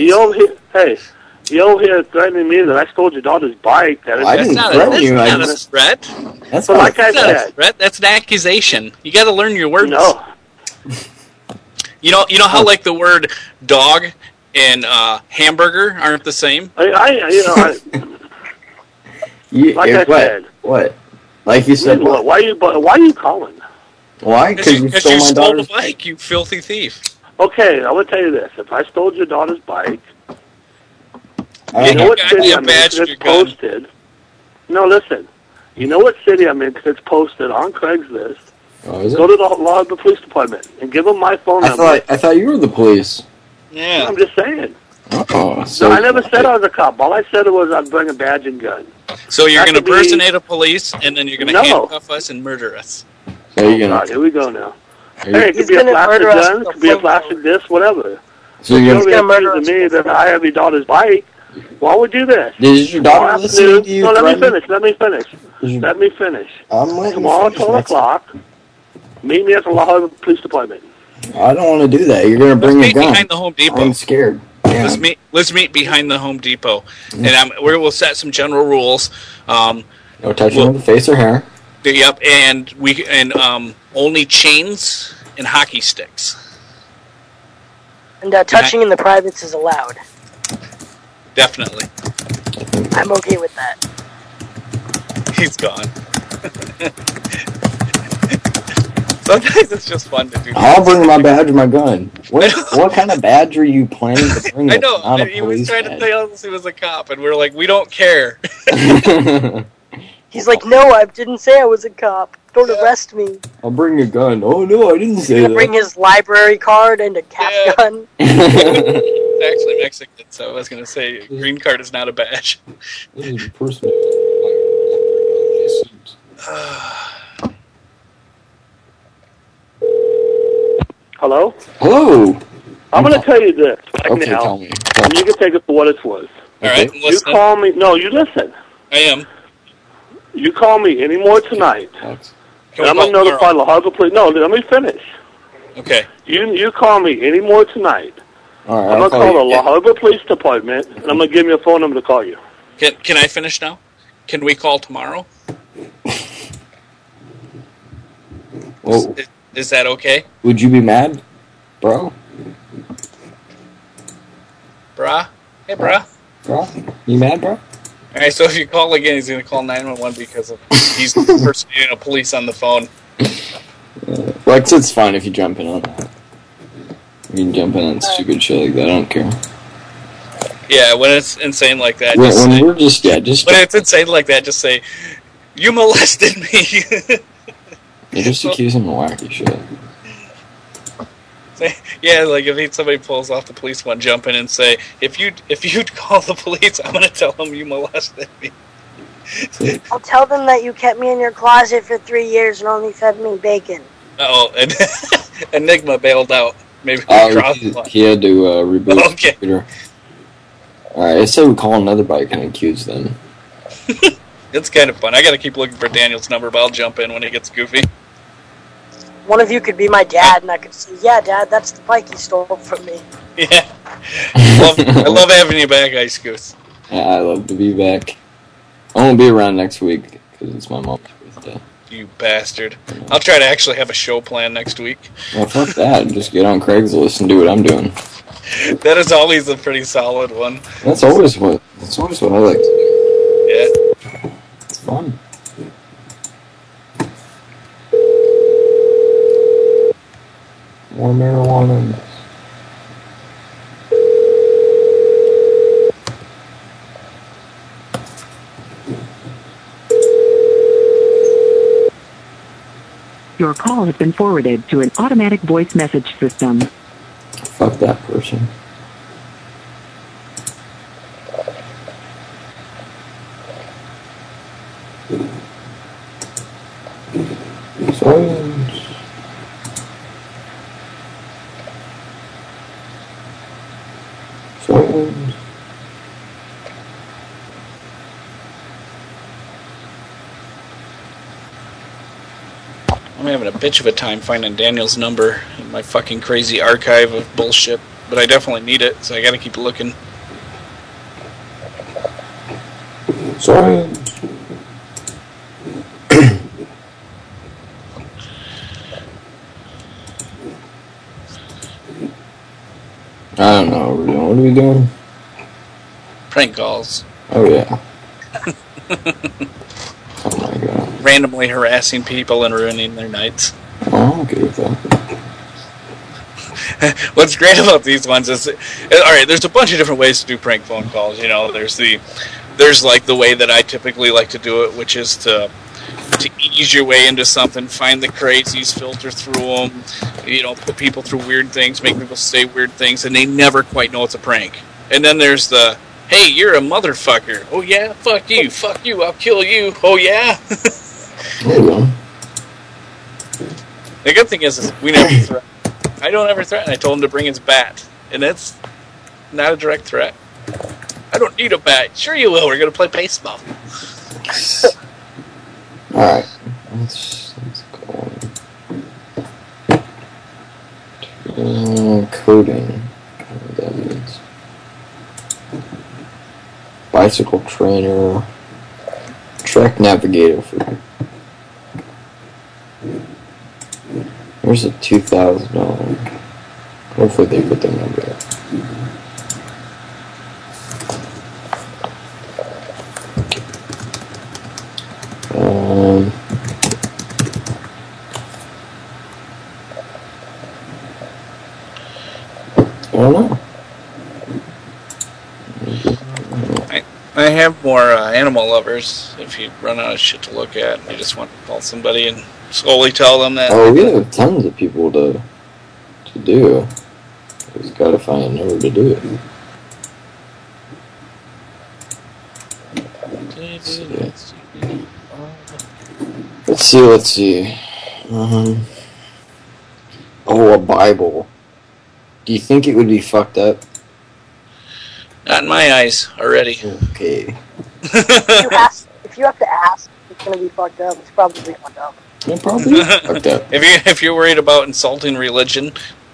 S16: you over here threatening me that I stole your daughter's bike.
S5: I didn't threaten you.
S1: That's not a threat.
S5: That's
S16: But
S5: not
S16: like I
S1: That's not a
S16: said,
S1: threat. That's an accusation. You got to learn your words.
S16: no.
S1: You know how like the word dog and hamburger aren't the same.
S16: Like I said.
S5: What? Like you said, what?
S16: Why are you calling?
S5: Why? Because you stole my daughter's
S1: the bike, you filthy thief.
S16: Okay, I will tell you this. If I stole your daughter's bike,
S5: I
S16: you know what
S1: got
S16: city
S1: you a
S16: I'm in
S1: badge
S16: 'cause
S1: to
S16: it's
S1: your gun.
S16: posted. No, listen. You know what city I'm in because it's posted on Craigslist.
S5: Oh, is it?
S16: Go to the Lauderdale Police Department and give them my phone number.
S5: I thought you were the police.
S1: Yeah.
S16: I'm just saying.
S5: Oh, so
S16: No, I never said I was a cop. All I said was I'd bring a badge and gun.
S1: So you're
S16: That
S1: going to
S16: could be-
S1: impersonate a police, and then you're going to
S16: No.
S1: handcuff us and murder us.
S5: So you're
S16: God,
S5: gonna.
S16: here we go now.
S5: Are
S16: Hey,
S5: you,
S16: it could be a plastic gun, it could be a plastic this, whatever.
S5: so
S16: You're
S5: you're
S16: over
S5: gonna.
S16: here accusing me that I have your daughter's bike. Why would we do this?
S5: Did your daughter
S16: Tomorrow
S5: listen
S16: afternoon-
S5: to you?
S16: No, let me
S5: threaten-
S16: finish. Let me finish.
S5: I'm letting you
S16: Tomorrow,
S5: finish,
S16: 12
S5: Maxie.
S16: o'clock, meet me at the Lauderdale Police Department.
S5: I don't want to do that. You're gonna bring a
S1: meet
S5: gun.
S1: behind the Home Depot.
S5: I'm scared. Yeah.
S1: Let's meet behind the Home Depot, and we'll set some general rules.
S5: No touching of the face or hair.
S1: Yep, and only chains and hockey sticks.
S3: And touching in the privates is allowed.
S1: Definitely.
S3: I'm okay with that.
S1: He's gone. Sometimes it's just fun to do.
S5: I'll bring my badge and my gun. What kind of badge are you planning to bring?
S1: I
S5: that's
S1: know.
S5: Not a
S1: He was
S5: police
S1: trying to
S5: badge?
S1: tell us he was a cop, and we're like, we don't care.
S3: He's like, no, I didn't say I was a cop. Don't arrest me.
S5: I'll bring a gun. Oh no, I didn't
S3: He's
S5: say
S3: gonna
S5: that.
S3: bring his library card and a cap gun.
S1: It's actually Mexican, so I was going to say green card is not a badge.
S5: This is a personal.
S16: Hello?
S5: Hello.
S16: I'm going to tell you this right
S5: Okay,
S16: now.
S5: tell me.
S16: And you can take it for what it's worth.
S1: All right, I'm
S16: You
S1: listening.
S16: call me. No, you listen.
S1: I am.
S16: You call me any more tonight. And I'm going to notify La Habra Police. No, let me finish.
S1: Okay.
S16: You call me any more tonight.
S5: All right,
S16: I'm
S5: I'll
S16: going to call the
S5: you.
S16: La Habra Police Department, and I'm going to give you a phone number to call you.
S1: Can I finish now? Can we call tomorrow?
S5: Well,
S1: Is that okay?
S5: would you be mad, bro?
S1: Brah? Hey, brah.
S5: Bro? You mad, bro?
S1: All right, so if you call again, he's going to call 911 because he's impersonating a police on the phone.
S5: Lex, it's fine if you jump in on that. You can jump in on stupid shit like that. I don't care.
S1: Yeah, when it's insane like that,
S5: When
S1: say,
S5: we're just
S1: when it's insane like that, just say, "You molested me."
S5: you just accuse him of wacky shit.
S1: Yeah, like if somebody pulls off the police one, jump in and say, "If you call the police, I'm gonna tell them you molested me."
S3: I'll tell them that you kept me in your closet for 3 years and only fed me bacon.
S1: Oh, and Enigma bailed out. Maybe we crossed the line.
S5: He had to reboot
S1: Okay.
S5: the computer. Alright, I say we call another bike and accuse then.
S1: It's kind of fun. I got to keep looking for Daniel's number, but I'll jump in when he gets goofy.
S3: One of you could be my dad, and I could say, yeah, Dad, that's the bike you stole from me.
S1: Yeah, I love having you back, Ice Goose.
S5: Yeah, I love to be back. I won't be around next week because it's my mom's birthday.
S1: You bastard. I'll try to actually have a show plan next week.
S5: Well, fuck that. Just get on Craigslist and do what I'm doing.
S1: That is always a pretty solid one.
S5: That's always what I like to do.
S1: Yeah.
S5: It's fun. More marijuana in this.
S10: Your call has been forwarded to an automatic voice message system.
S5: Fuck that person. Silence. Silence.
S1: I'm having a bitch of a time finding Daniel's number in my fucking crazy archive of bullshit, but I definitely need it, so I gotta keep looking.
S5: Silence. I don't know what we're doing. What are we doing?
S1: Prank calls.
S5: Oh, yeah. Oh, my God.
S1: Randomly harassing people and ruining their nights.
S5: Oh, I'm okay with that.
S1: What's great about these ones is, alright, there's a bunch of different ways to do prank phone calls, you know, there's like the way that I typically like to do it, which is to ease your way into something, find the crazies, filter through them, you know, put people through weird things, make people say weird things, and they never quite know it's a prank. And then there's the, hey, you're a motherfucker. Oh yeah, fuck you, I'll kill you. Oh yeah.
S5: There you go.
S1: The good thing is we never threaten. I don't ever threaten. I told him to bring his bat, and that's not a direct threat. I don't need a bat. Sure you will. We're going to play baseball.
S5: Alright. Let's go on. Coding. What that means. Bicycle trainer. Track navigator for. Here's a $2,000. Hopefully they put their number up. I don't know.
S1: I have more animal lovers if you run out of shit to look at and you just want to call somebody and slowly tell them that.
S5: Oh, we have tons of people to do. We just gotta find a number to do it. Let's see. Oh, a Bible. Do you think it would be fucked up?
S1: Not in my eyes already.
S5: Okay.
S3: If you have to ask, it's going to be fucked up. It's probably fucked up.
S5: Yeah, probably fucked up.
S1: If you're worried about insulting religion,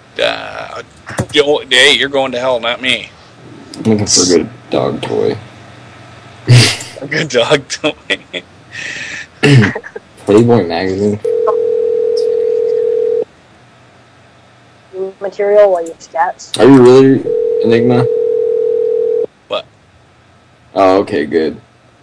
S1: hey, you're going to hell, not me.
S5: I'm looking for a good dog toy.
S1: A good dog toy.
S5: Playboy magazine.
S3: Material while you have stats.
S5: Are you really, Enigma?
S1: What?
S5: Oh, okay, good.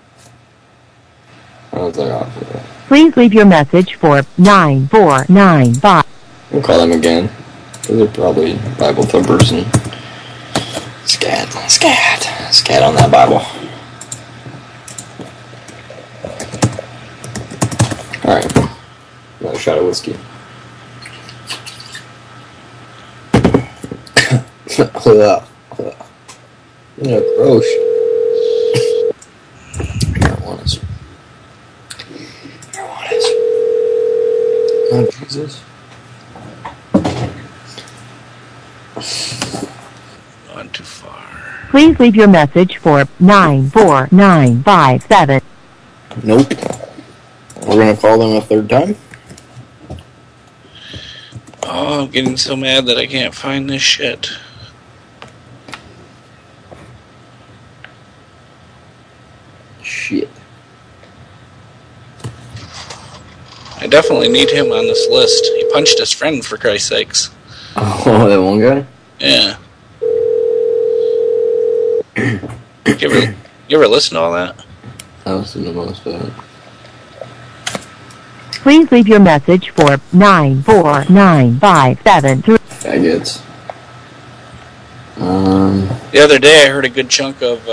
S5: I was like, off of that.
S10: Please leave your message for 9495.
S5: We'll call them again. They're probably Bible thumpers and scat on that Bible. Alright. Another shot of whiskey. Gross. Marijuana's. Oh, Jesus.
S1: Gone too far.
S10: Please leave your message for 94957.
S5: Nope. We're gonna call them a third time?
S1: Oh, I'm getting so mad that I can't find this shit.
S5: Shit.
S1: I definitely need him on this list. He punched his friend, for Christ's sakes.
S5: Oh, that one guy?
S1: Yeah. You ever listen to all that?
S5: I listen to most of it.
S10: Please leave your message for 94957.
S5: Faggots.
S1: The other day I heard a good chunk of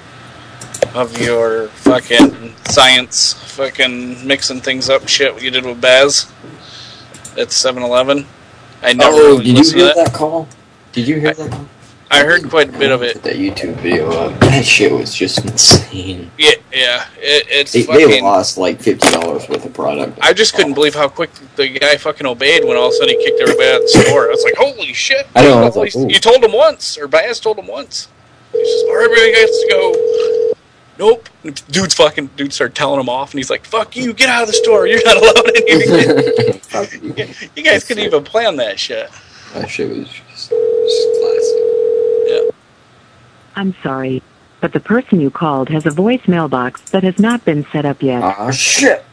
S1: your fucking science fucking mixing things up shit you did with Baz at 7-Eleven. I never really
S5: did you
S1: listened
S5: hear
S1: to
S5: that call? Did you hear that call?
S1: I heard quite a bit of it.
S5: That YouTube video up. That shit was just insane.
S1: Yeah. It's
S5: They
S1: fucking...
S5: lost like $50 worth of product.
S1: I just couldn't believe how quick the guy fucking obeyed when all of a sudden he kicked everybody out of the store. I was like, holy shit.
S5: I know, I was like, ooh.
S1: You told him once, or Baz told him once. He's just, everybody gets to go. Nope. And dude started telling him off, and he's like, fuck you, get out of the store. You're not allowed in here. You guys couldn't even plan that shit.
S5: That shit was just classic.
S1: Yeah.
S10: I'm sorry, but the person you called has a voicemail box that has not been set up yet.
S5: Ah, shit.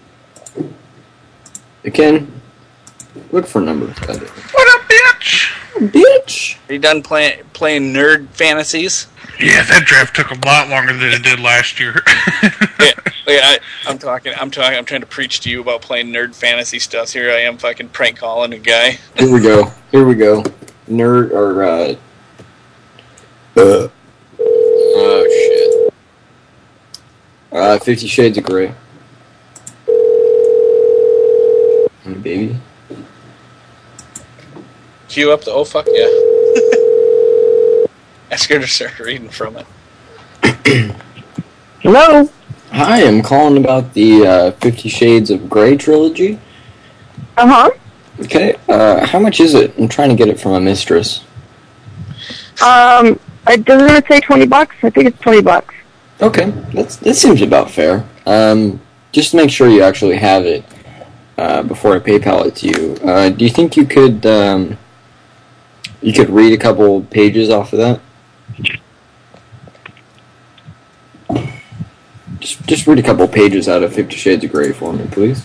S5: Again, look for numbers.
S7: What up, bitch?
S5: Bitch.
S1: Are you done playing nerd fantasies?
S7: Yeah, that draft took a lot longer than it did last year.
S1: I'm trying to preach to you about playing nerd fantasy stuff. Here I am fucking prank calling a guy.
S5: Here we go. Nerd, or, oh, shit. 50 Shades of Grey. Hey, baby.
S1: Cue up the oh fuck yeah. Ask her to start reading from it.
S10: Hello?
S5: Hi, I'm calling about the 50 Shades of Grey trilogy.
S10: Uh-huh.
S5: Okay, how much is it? I'm trying to get it from a mistress.
S10: Doesn't it say $20? I think it's $20.
S5: Okay, that seems about fair. Just to make sure you actually have it before I PayPal it to you. Do you think you could read a couple pages off of that? Just read a couple pages out of 50 Shades of Grey for me, please.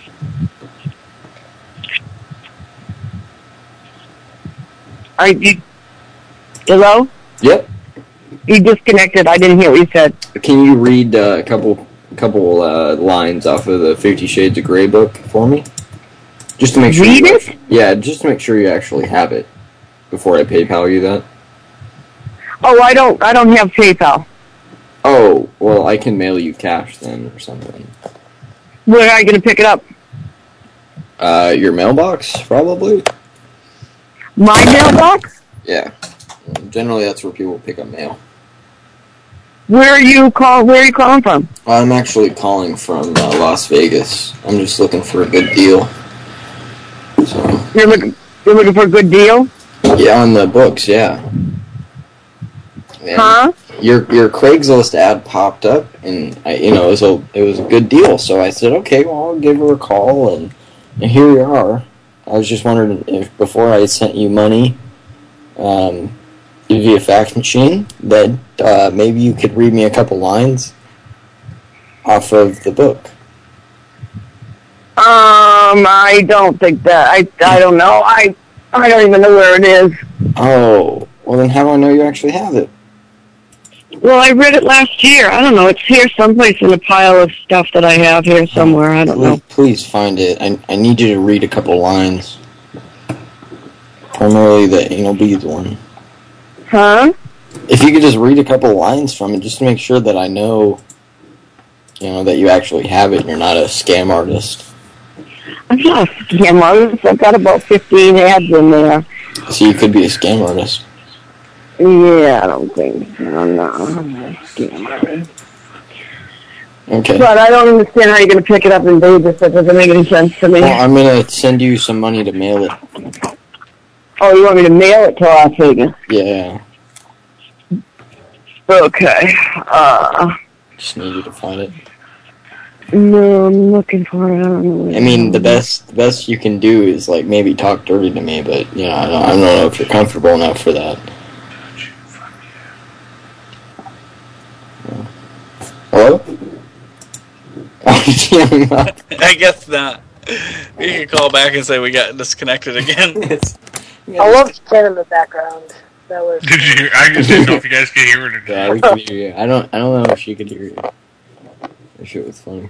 S10: Are you... Hello?
S5: Yep.
S10: You disconnected. I didn't hear what you said.
S5: Can you read a couple lines off of the 50 Shades of Grey book for me? Just to make sure.
S10: Read it?
S5: Yeah, just to make sure you actually have it before I PayPal you that.
S10: Oh, I don't have PayPal.
S5: Oh, well, I can mail you cash then or something.
S17: Where are you going to pick it up?
S5: Your mailbox, probably?
S17: My mailbox?
S5: Yeah. Generally, that's where people pick up mail.
S17: Where are you calling from?
S5: I'm actually calling from Las Vegas. I'm just looking for a good deal. So.
S17: You're looking for a good deal?
S5: Yeah, on the books, yeah. And
S17: huh?
S5: Your Craigslist ad popped up, and it was a good deal. So I said, okay, well, I'll give her a call, and here you are. I was just wondering if before I sent you money, via fax machine, that maybe you could read me a couple lines off of the book.
S17: I don't think that. I don't know. I don't even know where it is.
S5: Oh, well then how do I know you actually have it?
S17: Well, I read it last year. I don't know. It's here someplace in a pile of stuff that I have here somewhere. I don't know.
S5: Please find it. I need you to read a couple lines. Primarily the anal beads one.
S17: Huh?
S5: If you could just read a couple lines from it, just to make sure that I know, that you actually have it and you're not a scam artist.
S17: I'm not a scam artist. I've got about 15 ads in there.
S5: So you could be a scam artist.
S17: Yeah, I don't think so. No, I'm not a scam artist.
S5: Okay.
S17: But I don't understand how you're going to pick it up in Vegas. That doesn't make any sense to me.
S5: Well, I'm going to send you some money to mail it.
S17: Oh, you want me to mail it to Las Vegas?
S5: Yeah.
S17: Okay.
S5: Just need you to find it.
S17: No, I'm looking for it. I don't know.
S5: I mean, the best you can do is maybe talk dirty to me, but I don't know if you're comfortable enough for that. Hello?
S1: I guess not. You can call back and say we got disconnected again.
S3: I love Ken in the background. That was.
S7: Did you hear? I just didn't know if you guys could hear it or not.
S5: Yeah, we can hear you. I don't know if she could hear you. That shit was funny.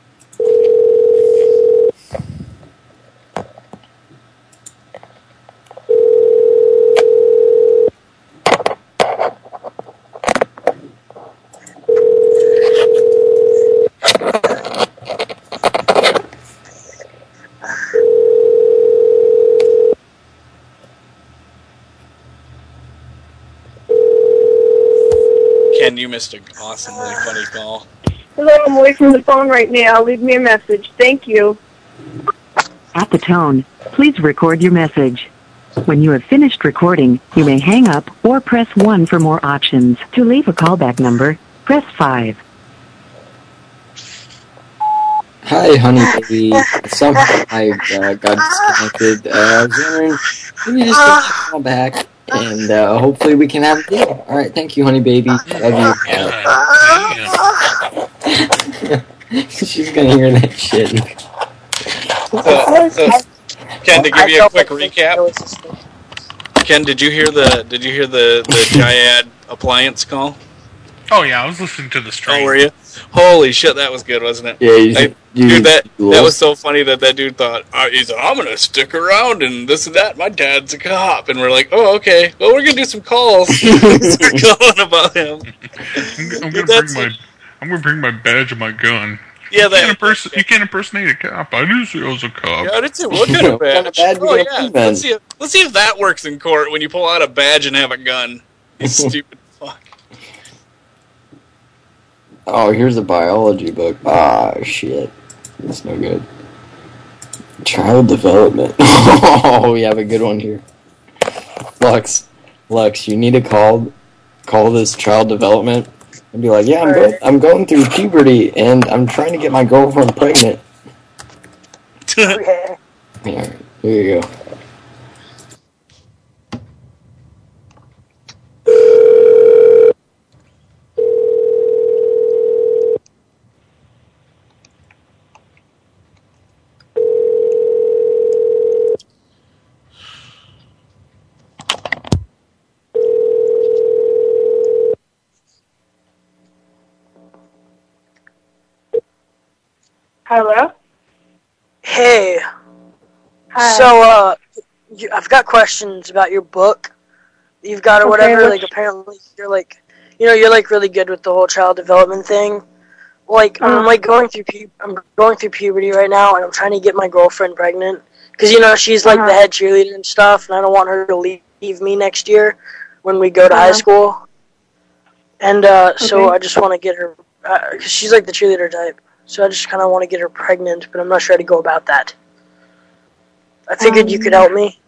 S1: Ken, you missed an awesomely funny call.
S17: Hello, I'm away from the phone right now. Leave me a message. Thank you.
S10: At the tone, please record your message. When you have finished recording, you may hang up or press 1 for more options. To leave a callback number, press 5.
S5: Hi, honey baby. Somehow I got disconnected. I was wondering, can you just give me a call back, and hopefully we can have a deal. All right, thank you, honey baby. Love you. She's gonna hear that shit.
S1: So, Ken, to give you a quick recap. Ken, did you hear the Giad appliance call?
S7: Oh yeah, I was listening to the stream.
S1: Oh, were you? Holy shit, that was good, wasn't it?
S5: Yeah,
S1: dude, that was so funny that dude thought, I'm gonna stick around and this and that. My dad's a cop, and we're like, oh, okay. Well, we're gonna do some calls. Start calling about him.
S7: I'm gonna bring my badge and my gun.
S1: Yeah,
S7: you can't impersonate a cop. I knew she was a cop.
S1: Yeah, I did too. What kind of badge? Oh yeah, let's see if that works in court when you pull out a badge and have a gun. You stupid fuck.
S5: Oh, here's a biology book. Ah, shit. That's no good. Child development. Oh, we have a good one here. Lux, you need to call this child development and be like, yeah, I'm going through puberty and I'm trying to get my girlfriend pregnant.
S3: Okay.
S5: Yeah, here you go.
S17: Hello?
S3: Hey.
S17: Hi.
S3: So, I've got questions about your book. You've got or
S17: Okay,
S3: whatever.
S17: what's-
S3: Apparently, you know, you're like really good with the whole child development thing. Like I'm like going through puberty right now, and I'm trying to get my girlfriend pregnant because you know she's like the head cheerleader and stuff, and I don't want her to leave me next year when we go to high school. And so I just want to get her because she's like the cheerleader type. So I just kind of want to get her pregnant, but I'm not sure how to go about that. I figured you could help me.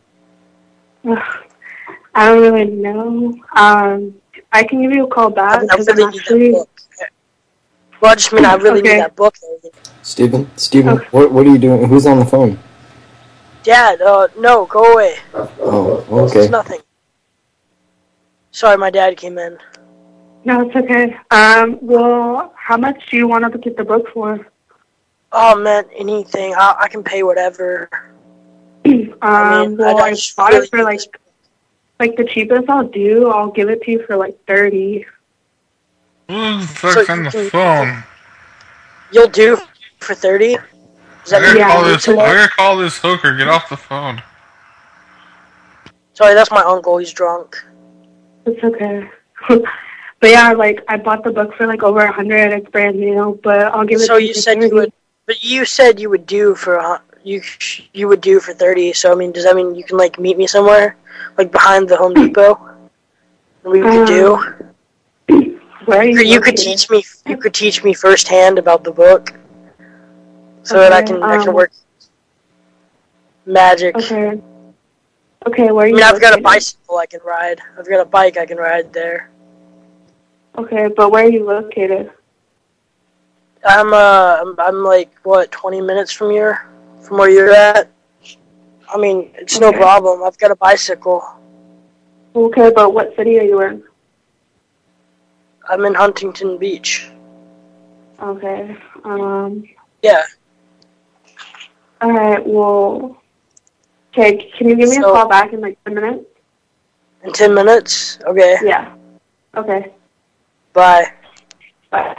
S18: I don't really know. I can give you a call back.
S3: I really need that book. Well, I just mean I really need that book.
S5: Steven, what are you doing? Who's on the phone?
S3: Dad, no, go away.
S5: Oh, okay.
S3: It's nothing. Sorry, my dad came in.
S18: No, it's okay. Well, how much do you want to get the book for?
S3: Oh, man, anything. I can pay whatever.
S18: I bought it for like the cheapest I'll do. I'll give it to you for like $30.
S7: Who's the fuck's on the phone?
S3: You'll do for $30?
S7: I gotta call this hooker. Get off the phone.
S3: Sorry, that's my uncle. He's drunk.
S18: It's okay. But yeah, like I bought the book for like over $100. It's brand new, but I'll give it.
S3: So
S18: to
S3: you said you would, but you said you would do for you would do for $30. So I mean, does that mean you can like meet me somewhere, like behind the Home Depot? We could do.
S18: Where
S3: you could teach me. You could teach me firsthand about the book, so that I can work magic.
S18: Okay. Okay, where are you?
S3: I mean, I've got a bicycle I can ride. I've got a bike I can ride there.
S18: Okay, but where are you located?
S3: I'm like what 20 minutes from where you're at. I mean, it's no problem. I've got a bicycle.
S18: Okay, but what city are you in?
S3: I'm in Huntington Beach.
S18: Okay.
S3: Yeah.
S18: All right. Well. Okay. Can you give me a call back in like 10 minutes?
S3: In 10 minutes? Okay.
S18: Yeah. Okay.
S3: Bye.
S18: Bye.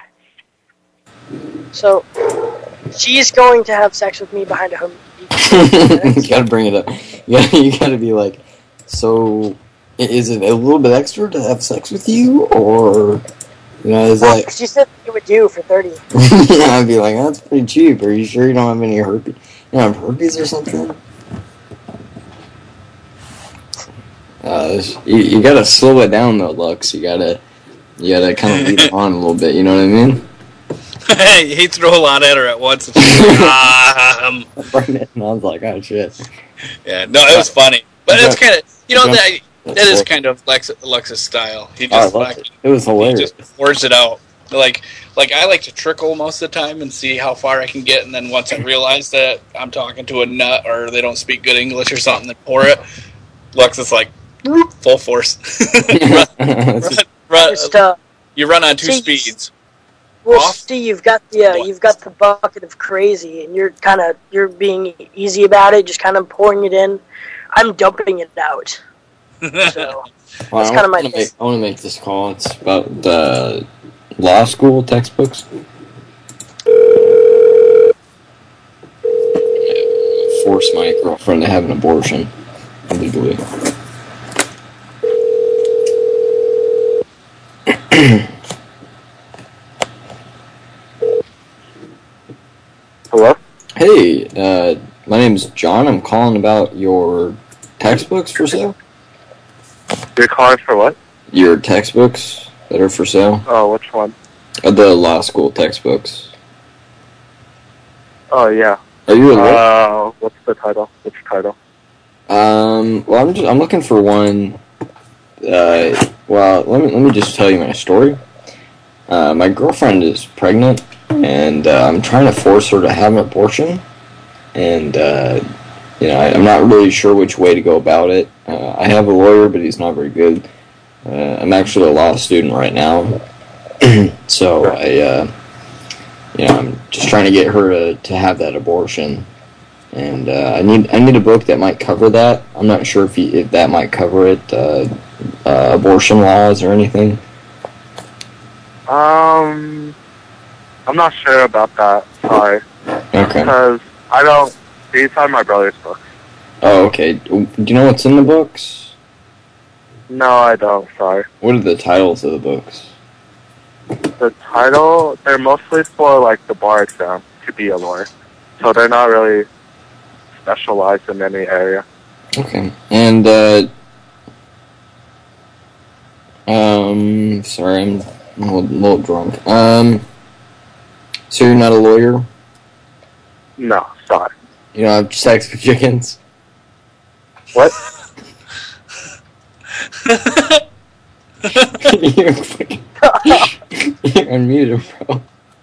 S3: So, she's going to have sex with me behind a Home
S5: Depot. You gotta bring it up. You gotta be like, so, is it a little bit extra to have sex with you, or, you know, is that...
S3: She said you would do for $30.
S5: Yeah, I'd be like, that's pretty cheap. Are you sure you don't have any herpes? You don't have herpes or something? You gotta slow it down though, Lux. You gotta kind of lead it on a little bit. You know what I mean?
S1: He threw a lot at her at once. And
S5: and I was like, oh shit.
S1: Yeah, no, it was funny, but it's kind of that is kind of Lux's style. He just
S5: it was hilarious.
S1: He just pours it out. Like I like to trickle most of the time and see how far I can get, and then once I realize that I'm talking to a nut or they don't speak good English or something, then pour it. Lux is like full force. You run on two speeds.
S3: Well, Steve, you've got the bucket of crazy, and you're being easy about it, just kind of pouring it in. I'm dumping it out. So that's kind of my thing.
S5: I want to make this call. It's about the law school textbooks. Force my girlfriend to have an abortion illegally.
S13: Hello?
S5: Hey, my name's John. I'm calling about your textbooks for sale.
S13: You're calling for what?
S5: Your textbooks that are for sale.
S13: Oh, which one?
S5: The law school textbooks.
S13: Oh, yeah.
S5: Are you a lawyer?
S13: What's the title? Which title?
S5: Well, I'm looking for one. Well, let me just tell you my story. My girlfriend is pregnant, and I'm trying to force her to have an abortion. And I'm not really sure which way to go about it. I have a lawyer, but he's not very good. I'm actually a law student right now, so I'm just trying to get her to have that abortion. And I need a book that might cover that. I'm not sure if that might cover it, abortion laws or anything.
S13: I'm not sure about that. Sorry.
S5: Okay.
S13: Because these are my brother's books.
S5: Oh, okay. Do you know what's in the books?
S19: No, I don't. Sorry.
S5: What are the titles of the books?
S19: The title, they're mostly for like the bar exam to be a lawyer, so they're not really specialized in any area.
S5: Okay. And sorry, I'm a little drunk. So you're not a lawyer?
S19: No, sorry.
S5: You don't have sex with chickens?
S19: What?
S5: You're unmuted, bro.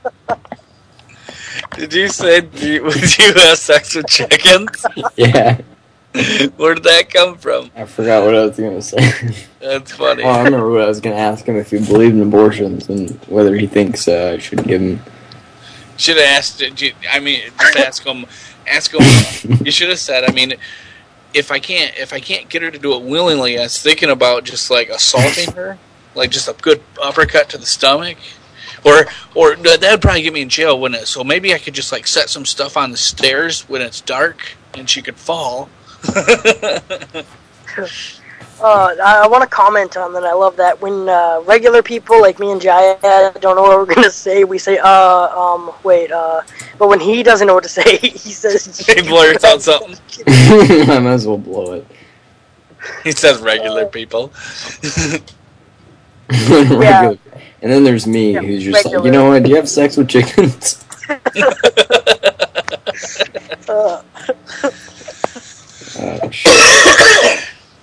S1: Did you say, would you have sex with chickens?
S5: Yeah.
S1: Where did that come from?
S5: I forgot what I was going to say.
S1: That's funny.
S5: Oh, I remember what I was going to ask him, if he believed in abortions and whether he thinks I should give him...
S1: Should have asked, just ask him, you should have said, if I can't get her to do it willingly, I was thinking about just like assaulting her, like just a good uppercut to the stomach, or that would probably get me in jail, wouldn't it? So maybe I could just like set some stuff on the stairs when it's dark and she could fall.
S3: I want to comment on that. I love that when regular people like me and Jaya don't know what we're gonna say, we say wait, but when he doesn't know what to say, he says
S1: he blurts out something.
S5: I might as well blow it.
S1: He says regular people.
S5: Regular. And then there's me, who's just like, you know what, do you have sex with chickens? Shit.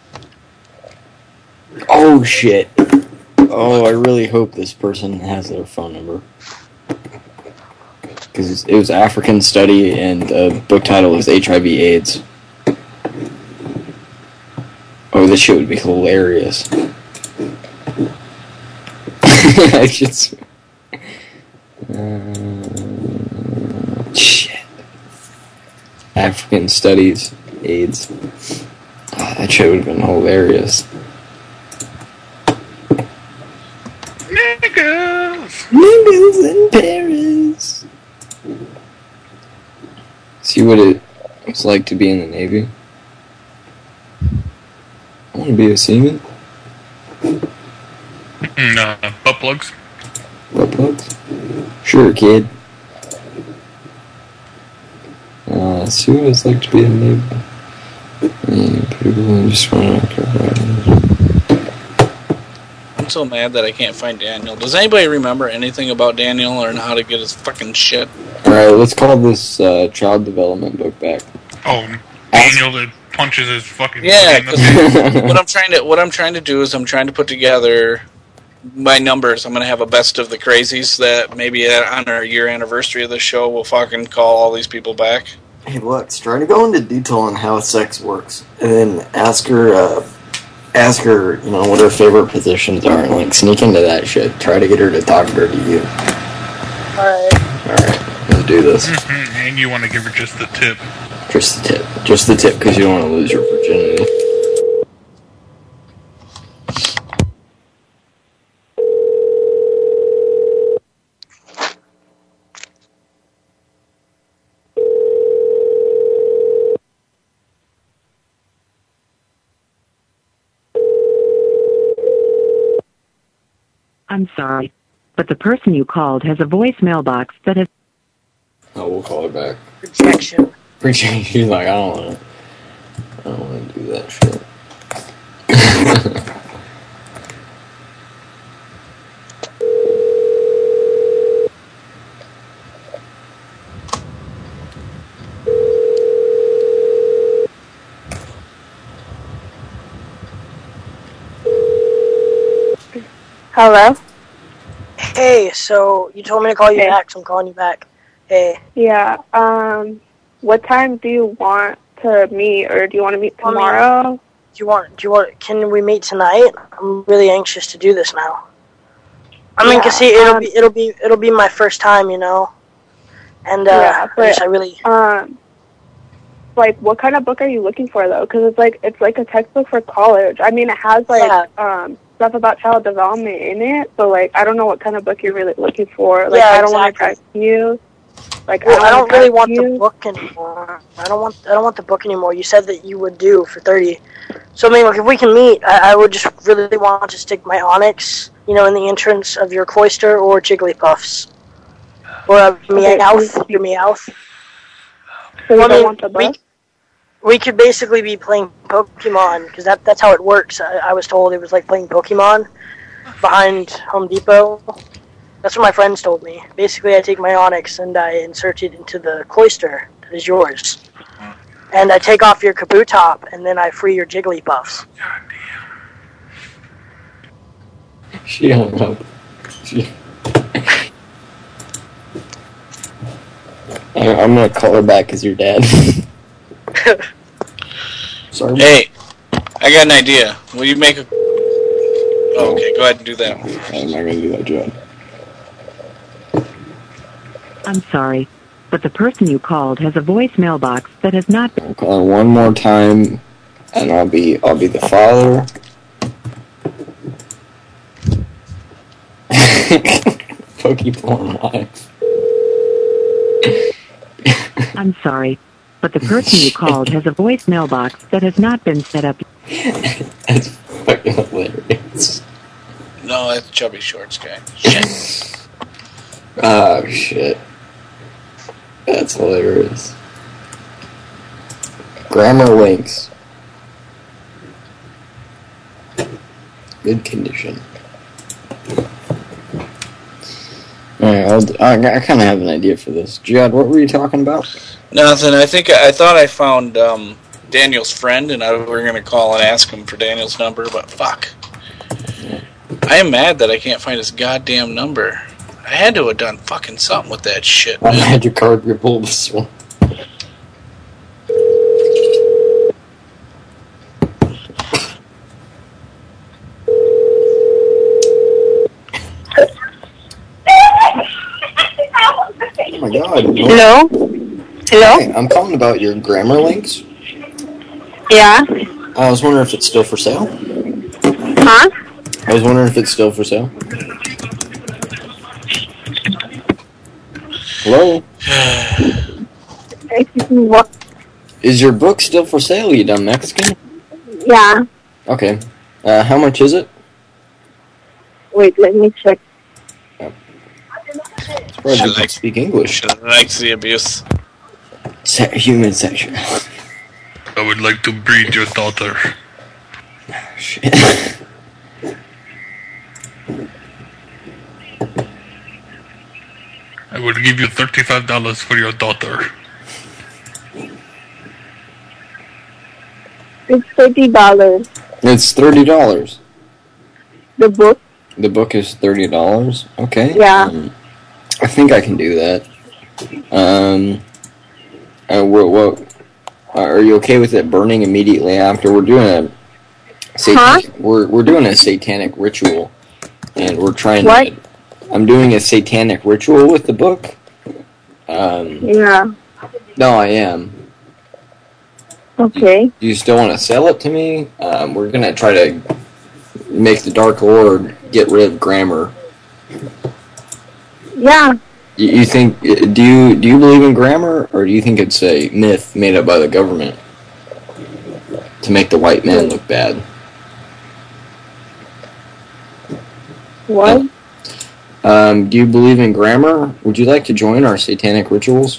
S5: Oh, shit. Oh, I really hope this person has their phone number. Because it was African study, and the book title is HIV/AIDS. Oh, this shit would be hilarious. I should... shit. African studies, AIDS. Oh, that shit would have been hilarious. Niggas in Paris. See what it's like to be in the Navy. I want to be a seaman.
S7: No, butt plugs.
S5: Butt plugs? Sure, kid. See what it's like to be in the Navy. Yeah, people just want to...
S1: I'm so mad that I can't find Daniel. Does anybody remember anything about Daniel or how to get his fucking shit?
S5: Alright, let's call this child development book back.
S7: Oh, Daniel that punches his fucking...
S1: Yeah, what I'm trying to do is I'm trying to put together my numbers. I'm going to have a best of the crazies that maybe on our year anniversary of the show we'll fucking call all these people back.
S5: Hey, Lux, try to go into detail on how sex works, and then ask her, you know, what her favorite positions are, and, like, sneak into that shit. Try to get her to talk dirty to you. Alright, let's do this.
S7: And you want to give her just the tip.
S5: Just the tip. Just the tip, because you don't want to lose your virginity.
S10: I'm sorry, but the person you called has a voicemail box that has...
S5: Oh, we'll call her back.
S3: Rejection.
S5: She's like, I don't want to do that shit.
S18: Hello?
S3: Hey, so you told me to call you back, so I'm calling you back. Hey.
S18: Yeah, what time do you want to meet, or do you want to meet tomorrow?
S3: Can we meet tonight? I'm really anxious to do this now. I mean, 'cause see, it'll be my first time, you know? And, I really...
S18: like, what kind of book are you looking for, though? Because it's like a textbook for college. I mean, it has, like, stuff about child development in it, so, like, I don't know what kind of book you're really looking for. Like, I don't want to press you. Like,
S3: Well, I don't really want
S18: you.
S3: the book anymore. I don't want the book anymore. You said that you would do for 30. So I mean, like, if we can meet, I would just really want to stick my Onyx, in the entrance of your cloister, or Jigglypuffs, or Meowth. Your Meowth.
S18: So you
S3: Well,
S18: don't want the book?
S3: We could basically be playing Pokemon, because that's how it works. I was told it was like playing Pokemon behind Home Depot. That's what my friends told me. Basically, I take my Onyx and I insert it into the cloister that is yours. And I take off your Kabutop, and then I free your Jigglypuffs.
S5: She hung up. I'm gonna call her back as your dad. Sorry.
S1: Hey, I got an idea. Will you make a... Oh, okay, go ahead and do that.
S5: I'm not gonna do that, John.
S10: I'm sorry, but the person you called has a voicemail box that has not been...
S5: I'll call her one more time, and I'll be the father. Pokemon Live.
S10: I'm sorry, but the person you called has a voicemail box that has not been set up.
S5: That's fucking hilarious.
S1: No, that's Chubby Shorts guy. Shit.
S5: Oh, shit. That's hilarious. Grammar links. Good condition. Alright, I kind of have an idea for this. Judd, what were you talking about?
S1: Nothing. I thought I found Daniel's friend, and we're going to call and ask him for Daniel's number, but fuck. I am mad that I can't find his goddamn number. I had to have done fucking something with that shit, man.
S5: Magic card your Bulbasaur. Oh my god.
S17: Hello? Hello?
S5: Hey, I'm calling about your grammar links.
S17: Yeah?
S5: I was wondering if it's still for sale.
S17: Huh?
S5: I was wondering if it's still for sale. Hello?
S17: Excuse me, what?
S5: Is your book still for sale, you dumb Mexican?
S17: Yeah.
S5: Okay. How much is it?
S17: Wait, let me check.
S5: Surprised you can speak English.
S1: She likes the abuse.
S5: Human sexual.
S7: I would like to breed your daughter.
S5: Shit.
S7: I will give you $35 for your daughter.
S17: It's $30.
S5: It's $30.
S17: The book?
S5: The book is $30. Okay.
S17: Yeah.
S5: I think I can do that. Are you okay with it burning immediately after? We're doing we're doing a satanic ritual, and we're trying
S17: what?
S5: to. I'm doing a satanic ritual with the book.
S17: Yeah.
S5: No, I am.
S17: Okay.
S5: Do you still want to sell it to me? We're gonna try to make the Dark Lord get rid of grammar.
S17: Yeah.
S5: You think? Do you believe in grammar, or do you think it's a myth made up by the government to make the white man look bad?
S17: What?
S5: Do you believe in grammar? Would you like to join our satanic rituals?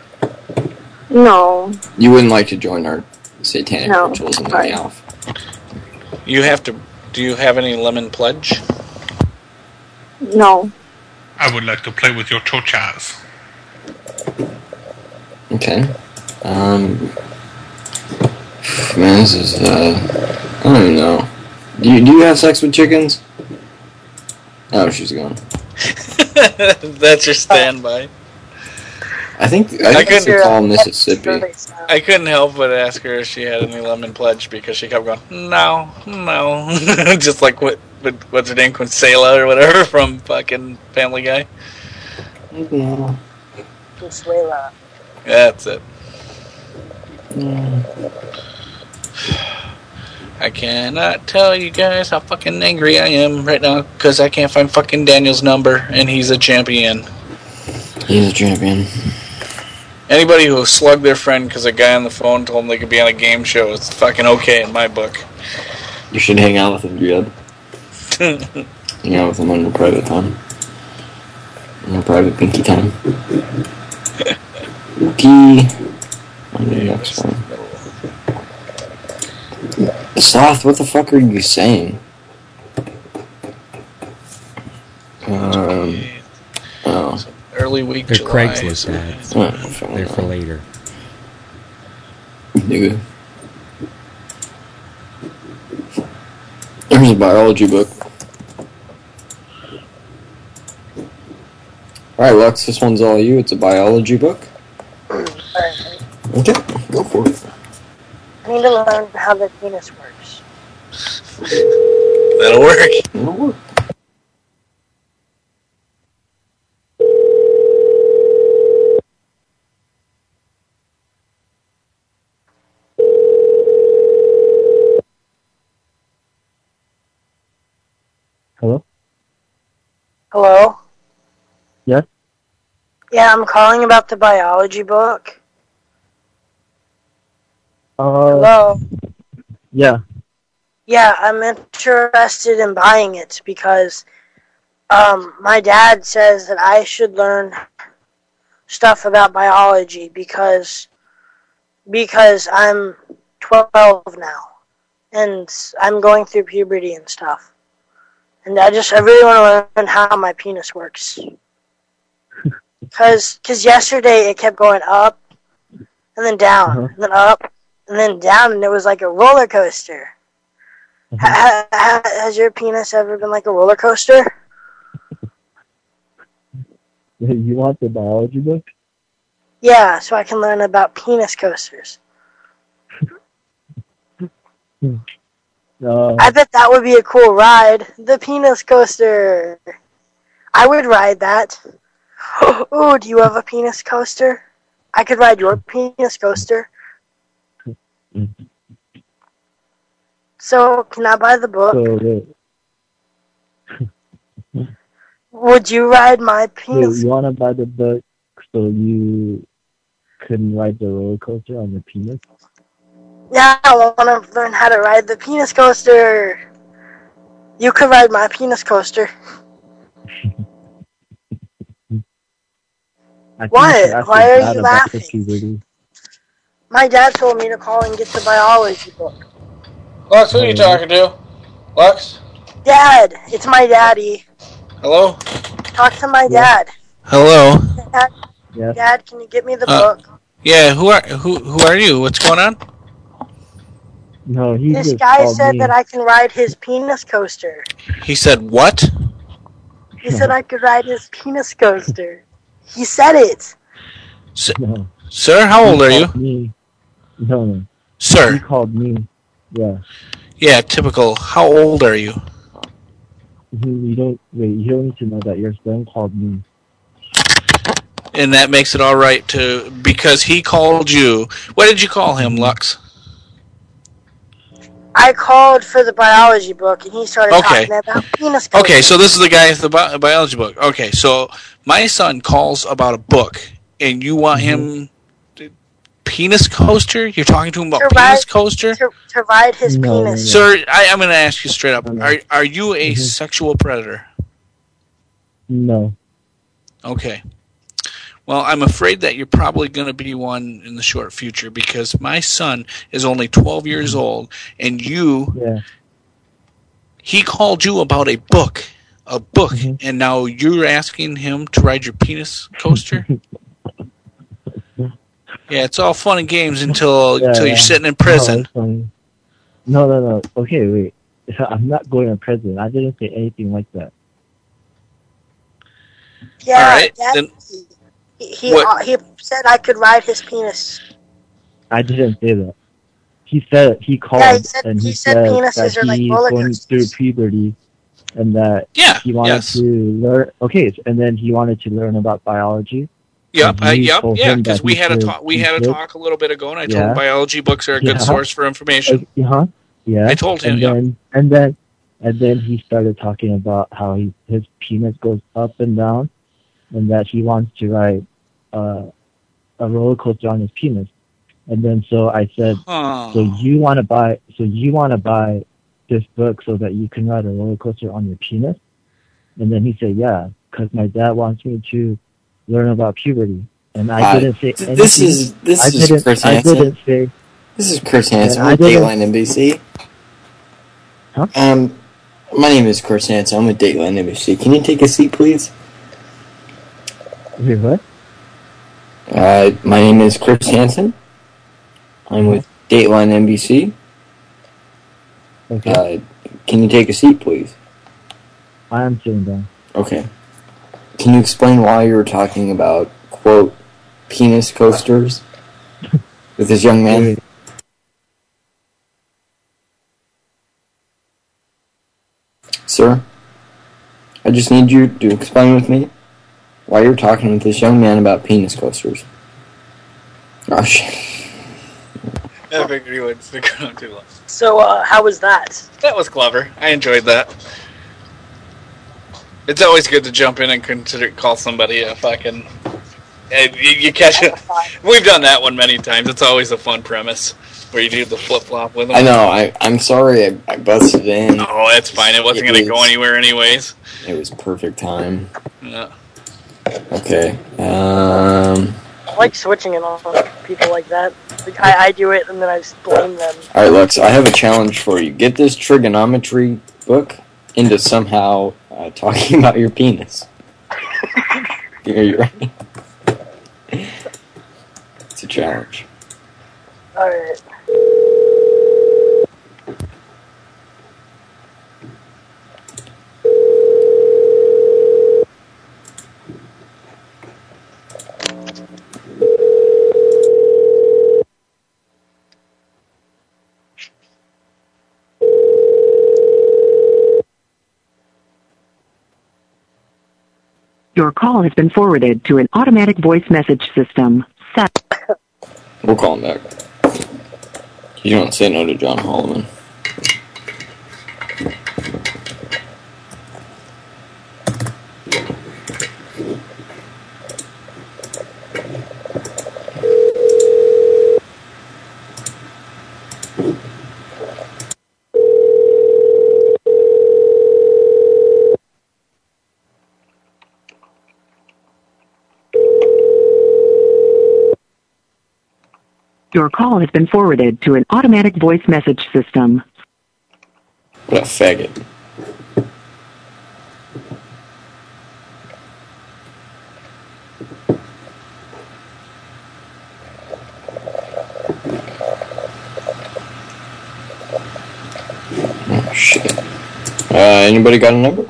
S17: No.
S5: You wouldn't like to join our satanic
S17: No.
S5: rituals in the
S17: Sorry.
S5: Meowth.
S1: You have to... Do you have any lemon pledge?
S17: No.
S7: I would like to play with your chochas.
S5: Okay. Man, this is, I don't even know. Do you have sex with chickens? Oh, she's gone.
S1: That's your standby.
S5: I think I could call Mississippi.
S1: I couldn't help but ask her if she had any lemon pledge because she kept going, no. Just like what's her name, Consuela or whatever from fucking Family Guy.
S5: No.
S3: Consuela.
S1: That's it. I cannot tell you guys how fucking angry I am right now because I can't find fucking Daniel's number and he's a champion.
S5: He's a champion.
S1: Anybody who slugged their friend because a guy on the phone told them they could be on a game show is fucking okay in my book.
S5: You should hang out with him, Jed. Hang out with him on your private time. On your private pinky time. Okay. On the next one. Sloth, what the fuck are you saying? Oh.
S1: Early week
S9: They're
S1: July.
S9: Craigslist ads.
S5: Oh,
S9: They're for later.
S5: Nigga. There's a biology book. Alright, Lux, this one's all you. It's a biology book. Okay, go for it.
S3: I need to learn how the penis works.
S1: That'll work.
S5: It'll work.
S20: Hello?
S3: Hello?
S20: Yes?
S3: Yeah, I'm calling about the biology book. Hello?
S20: Yeah.
S3: Yeah, I'm interested in buying it because my dad says that I should learn stuff about biology because I'm 12 now and I'm going through puberty and stuff. And I really want to learn how my penis works. Cause yesterday it kept going up and then down and then up and then down and it was like a roller coaster. Has your penis ever been like a roller coaster?
S20: You want the biology book?
S3: Yeah, so I can learn about penis coasters. I bet that would be a cool ride. The penis coaster. I would ride that. Ooh, do you have a penis coaster? I could ride your penis coaster. So, can I buy the book? Would you ride my penis?
S20: You want to buy the book so you can ride the roller coaster on your penis?
S3: Yeah, I want to learn how to ride the penis coaster. You could ride my penis coaster. What? Why are you laughing? My dad told me to call and get the biology book.
S1: Lux, who are you talking to? Lux?
S3: Dad, it's my daddy.
S1: Hello?
S3: Talk to my dad.
S1: Hello?
S3: Dad, can you get me the book?
S1: Yeah, who are you? What's going on?
S20: No, he
S3: This
S20: just
S3: guy
S20: called
S3: said
S20: me.
S3: that I can ride his penis coaster.
S1: He said what?
S3: He said I could ride his penis coaster. He said it.
S20: No.
S1: Sir, how old are you?
S20: Me. No.
S1: Sir.
S20: He called me. Yeah.
S1: Yeah, typical. How old are you?
S20: You don't need to know that your son called me.
S1: And that makes it all right because he called you. What did you call him, Lux?
S3: I called for the biology book, and he started
S1: Okay.
S3: talking about penis coaster.
S1: Okay, so this is the guy with the biology book. Okay, so my son calls about a book, and you want him penis coaster? You're talking to him about penis coaster?
S3: To ride his penis.
S1: Sir, I'm going to ask you straight up. Are you a sexual predator?
S20: No.
S1: Okay. Well, I'm afraid that you're probably going to be one in the short future because my son is only 12 years old, and he called you about a book, and now you're asking him to ride your penis coaster? Yeah, it's all fun and games until you're sitting in prison.
S20: No. Okay, wait. I'm not going to prison. I didn't say anything like that.
S3: Yeah,
S1: all right,
S3: Dad, he said I could ride his penis.
S20: I didn't say that. He said he called and he said
S3: penises
S20: that
S3: are like
S20: he's
S3: roller
S20: going through puberty and that he wanted to learn. Okay, and then he wanted to learn about biology.
S1: Yep, because we had a talk. We had a talk a little bit ago, and I told him biology books are a good source for information.
S20: Yeah.
S1: I told him.
S20: And then he started talking about how his penis goes up and down, and that he wants to ride a roller coaster on his penis. And then so I said, so you want to buy this book so that you can ride a roller coaster on your penis? And then he said, yeah, because my dad wants me to learn about puberty. And I didn't say anything.
S5: This is Chris Hansen.
S20: I didn't say.
S5: This is Chris Hansen with Dateline NBC.
S20: Huh?
S5: My name is Chris Hansen. I'm with Dateline NBC. Can you take a seat, please?
S20: Wait, what?
S5: My name is Chris Hansen. I'm with Dateline NBC.
S20: Okay.
S5: Can you take a seat, please?
S20: I am sitting down.
S5: Okay. Can you explain why you were talking about, quote, penis coasters with this young man? Sir, I just need you to explain with me why you're talking with this young man about penis coasters. Oh, shit.
S1: I figured you wouldn't stick around too long.
S3: So, how was that?
S1: That was clever. I enjoyed that. It's always good to jump in and call somebody a fucking... You catch it. We've done that one many times. It's always a fun premise where you do the flip-flop with them.
S5: I know. I'm sorry I busted in.
S1: Oh, that's fine. It wasn't going to go anywhere anyways.
S5: It was perfect time.
S1: Yeah.
S5: Okay.
S3: I like switching it on people like that. Like, I do it, and then I just blame them.
S5: Alright, Lux, I have a challenge for you. Get this trigonometry book into somehow talking about your penis. Are you ready? It's a challenge.
S3: Alright.
S10: Your call has been forwarded to an automatic voice message system.
S5: We'll call him back. You don't say no to John Holloman.
S10: Your call has been forwarded to an automatic voice message system.
S5: What a faggot. Oh, shit. Anybody got a number?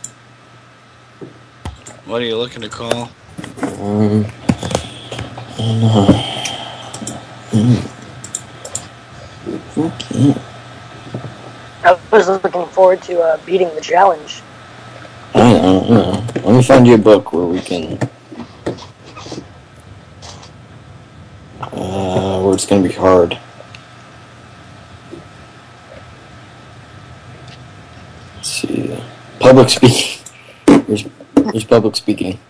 S1: What are you looking to call?
S5: I don't know. Okay.
S3: I was looking forward to beating the challenge.
S5: I don't know. Let me find you a book where we can... where it's going to be hard. Let's see. Public speaking. There's public speaking.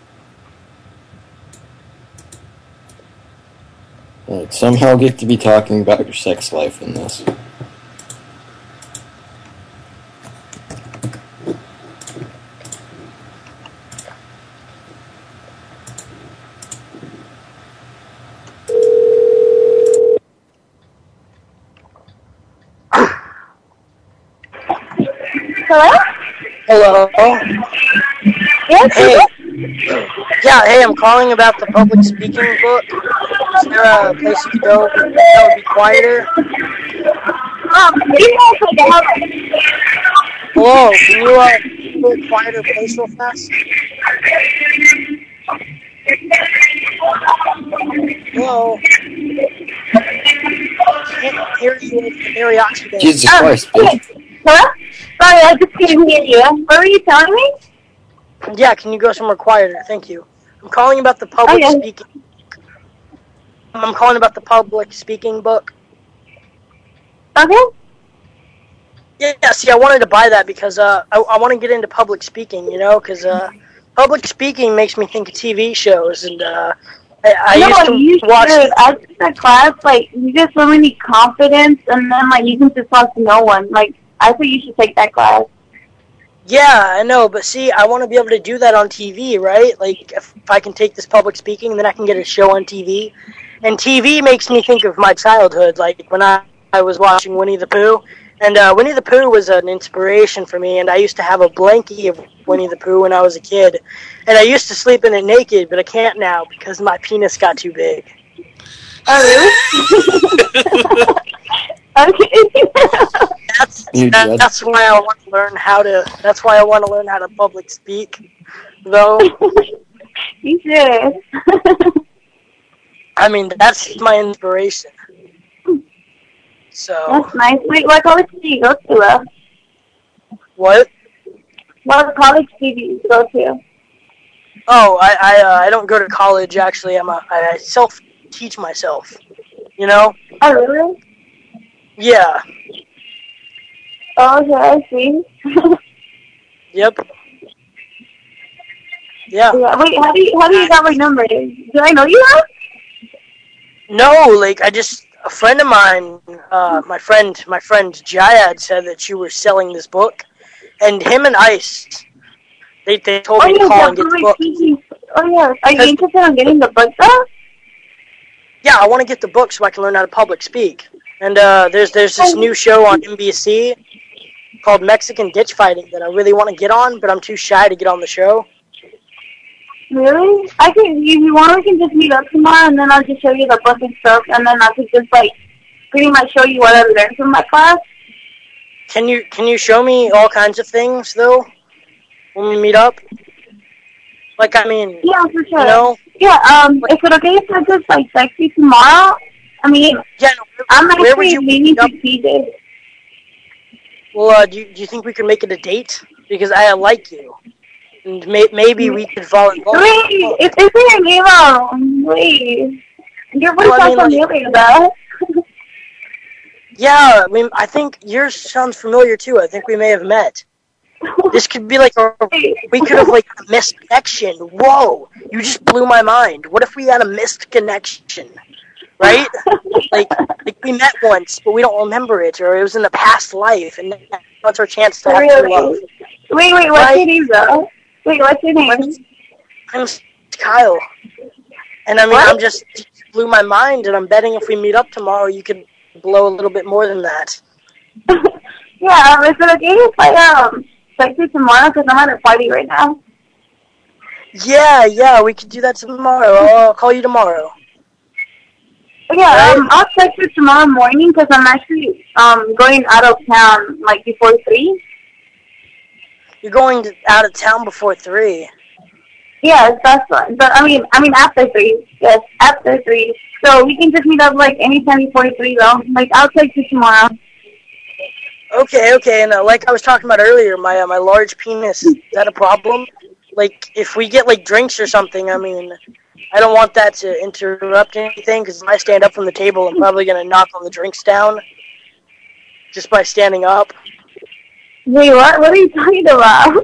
S5: Somehow get to be talking about your sex life in this.
S3: Hello? Hello?
S18: Yes,
S3: hey. Yeah, hey, I'm calling about the public speaking book. Is there a place you could go that would be quieter? Hello, can you go to a quieter place real fast? Hello? Can't hear you with Harry Oxford.
S5: Jesus Christ, bitch.
S18: Hello? Sorry, I just couldn't hear you. What were you telling me?
S3: Yeah, can you go somewhere quieter? Thank you. I'm calling about the public speaking. I'm calling about the public speaking book.
S18: Okay.
S3: Yeah, see, I wanted to buy that because I want to get into public speaking, you know, because public speaking makes me think of TV shows, and I
S2: no,
S3: used to watch.
S2: I took that class. Like, you get so many confidence, and then like you can just talk to no one. Like, I think you should take that class.
S3: Yeah, I know, but see, I want to be able to do that on TV, right? Like, if I can take this public speaking, then I can get a show on TV. And TV makes me think of my childhood, like when I was watching Winnie the Pooh. And Winnie the Pooh was an inspiration for me, and I used to have a blankie of Winnie the Pooh when I was a kid. And I used to sleep in it naked, but I can't now because my penis got too big.
S2: Oh, really? Okay.
S3: That's why I want to learn how to. That's why I want to learn how to public speak, though.
S2: You should.
S3: I mean, that's my inspiration. So.
S2: That's nice. Wait, what college did you go to?
S3: What?
S2: What college did you go to?
S3: Oh, I don't go to college. Actually, I self-teach myself. You know?
S2: Oh, really?
S3: Yeah.
S2: Oh, okay, I see.
S3: Yep. Yeah.
S2: Wait, how do you got my number? Do I know you?
S3: No, like a friend of mine, my friend Jayad said that you were selling this book, and him and Ice, they told me to call and get the book.
S2: Oh yeah, are you interested in getting the book though?
S3: Yeah, I want to get the book so I can learn how to public speak. And there's this new show on NBC called Mexican Ditch Fighting that I really want to get on, but I'm too shy to get on the show.
S2: Really? I can. If you want, we can just meet up tomorrow, and then I'll just show you the book and stuff, and then I could just like pretty much show you what I learned from my class.
S3: Can you show me all kinds of things though when we meet up? Like, I mean,
S2: yeah, for sure.
S3: You know?
S2: Yeah. Is it okay if I just like text you tomorrow? I mean,
S3: yeah. No,
S2: I'm
S3: where would
S2: actually
S3: you
S2: leaving to PJ.
S3: Well, do you think we could make it a date? Because I like you. And maybe we could fall in love.
S2: Wait, it's your name. Wait. Your voice sounds familiar, though.
S3: Yeah, I mean, I think yours sounds familiar, too. I think we may have met. This could be like we could have like a missed connection. Whoa, you just blew my mind. What if we had a missed connection? Right? like we met once, but we don't remember it, or it was in a past life, and that's our chance to have true love.
S2: Wait, what's your name, though? Wait, what's your name?
S3: I'm Kyle. And I mean, you just blew my mind, and I'm betting if we meet up tomorrow, you could blow a little bit more than that.
S2: Yeah, is it okay if I text you tomorrow, because I'm at a party right now?
S3: Yeah, we could do that tomorrow. I'll call you tomorrow.
S2: Yeah, I'll text you tomorrow morning, because I'm actually going out of town, like, before 3.
S3: You're going out of town before 3?
S2: Yes, that's fine. But I mean after 3. Yes, after 3. So we can just meet up like anytime before 3 though. Like I'll text you tomorrow.
S3: Okay. And like I was talking about earlier, my large penis, is that a problem? Like if we get like drinks or something, I mean, I don't want that to interrupt anything because if I stand up from the table, I'm probably gonna knock all the drinks down just by standing up.
S2: Wait, what? What are you talking about?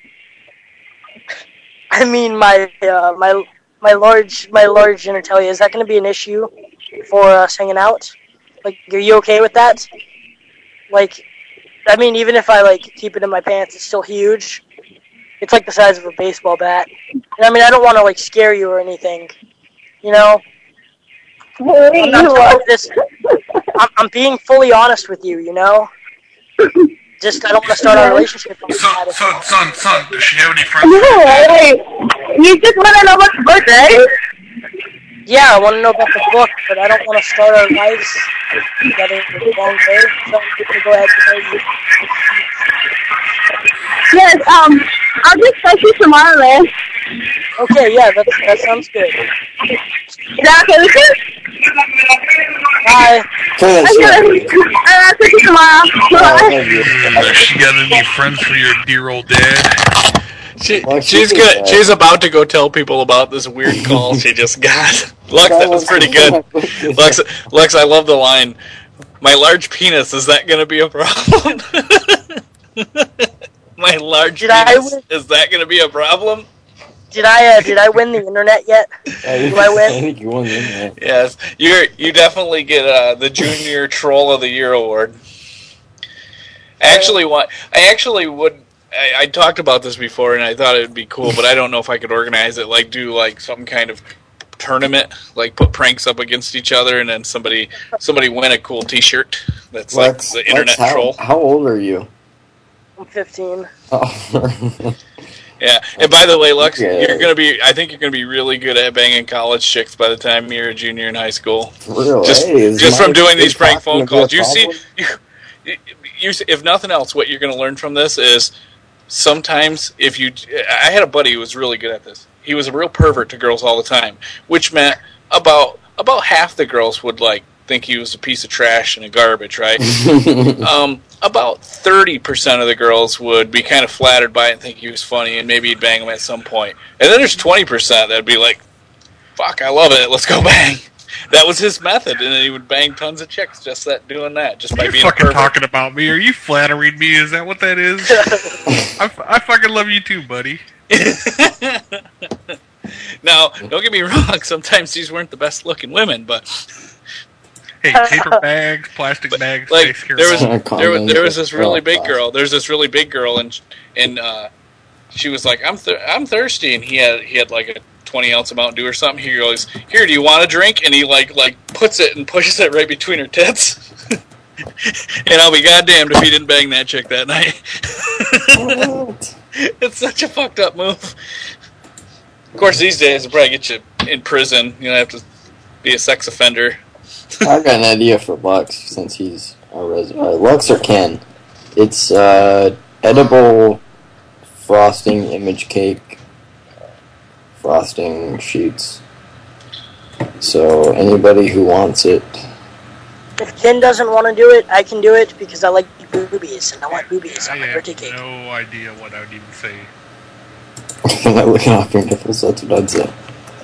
S3: I mean, my large genitalia. Is that going to be an issue for us hanging out? Like, are you okay with that? Like, I mean, even if I like keep it in my pants, it's still huge. It's like the size of a baseball bat. And, I mean, I don't want to like scare you or anything. You know. I'm not telling you this. I'm being fully honest with you. You know. Just, I don't want to start our relationship.
S7: Son, does she have any friends?
S2: You just want to know about the book, right?
S3: Yeah, I want to know about the book, but I don't want to start our lives together for the long day. So I'm going to go ahead and tell you.
S2: Yes, I'll just text you tomorrow, man.
S3: Okay, yeah, that sounds good.
S2: Is that okay with you?
S3: Bye.
S2: I'll text you tomorrow.
S7: Has she got any friends for your dear old dad?
S1: She's about to go tell people about this weird call she just got. Lux, that was pretty good. Lux, I love the line. My large penis, is that going to be a problem? My large penis, is that going to be a problem?
S3: Did I win the internet yet? Do I win?
S5: I think you won the internet.
S1: Yes, you definitely get the Junior Troll of the Year award. I talked about this before, and I thought it would be cool, but I don't know if I could organize it. Like, do like some kind of tournament, like put pranks up against each other, and then somebody win a cool T-shirt that's
S5: Lex,
S1: like the internet
S5: Lex,
S1: troll.
S5: How old are you?
S3: I'm 15.
S5: Oh.
S1: Yeah, and by the way, Lex,
S5: Yeah.
S1: I think you're gonna be really good at banging college chicks by the time you're a junior in high school.
S5: Really?
S1: Just from doing these prank phone
S5: talking
S1: calls.
S5: about
S1: You see, if nothing else, what you're gonna learn from this is sometimes I had a buddy who was really good at this. He was a real pervert to girls all the time, which meant about half the girls would like think he was a piece of trash and a garbage, right? About 30% of the girls would be kind of flattered by it and think he was funny, and maybe he'd bang them at some point. And then there's 20% that'd be like, fuck, I love it, let's go bang. That was his method, and then he would bang tons of chicks just doing that, just by
S7: You're
S1: being a
S7: fucking
S1: pervert.
S7: talking about me. Are you flattering me? Is that what that is? I fucking love you too, buddy.
S1: Now, don't get me wrong, sometimes these weren't the best looking women, but
S7: Hey, paper bags, plastic bags.
S1: like
S7: takes care
S1: there
S7: of
S1: was
S7: it.
S1: this really big girl. There's this really big girl, and she was like, I'm thirsty, and he had like a 20-ounce of Mountain Dew or something. He goes, here, do you want a drink? And he like puts it and pushes it right between her tits. And I'll be goddamned if he didn't bang that chick that night. It's such a fucked up move. Of course, these days it'll probably get you in prison. You don't have to be a sex offender.
S5: I got an idea for Lux since he's our resident. Lux or Ken? It's edible frosting image cake frosting sheets. So anybody who wants it.
S3: If Ken doesn't want to do it, I can do it because I like boobies and I want boobies on my birthday cake.
S7: No idea what I would even say.
S5: I'm not looking off your nipples, that's what I'd say.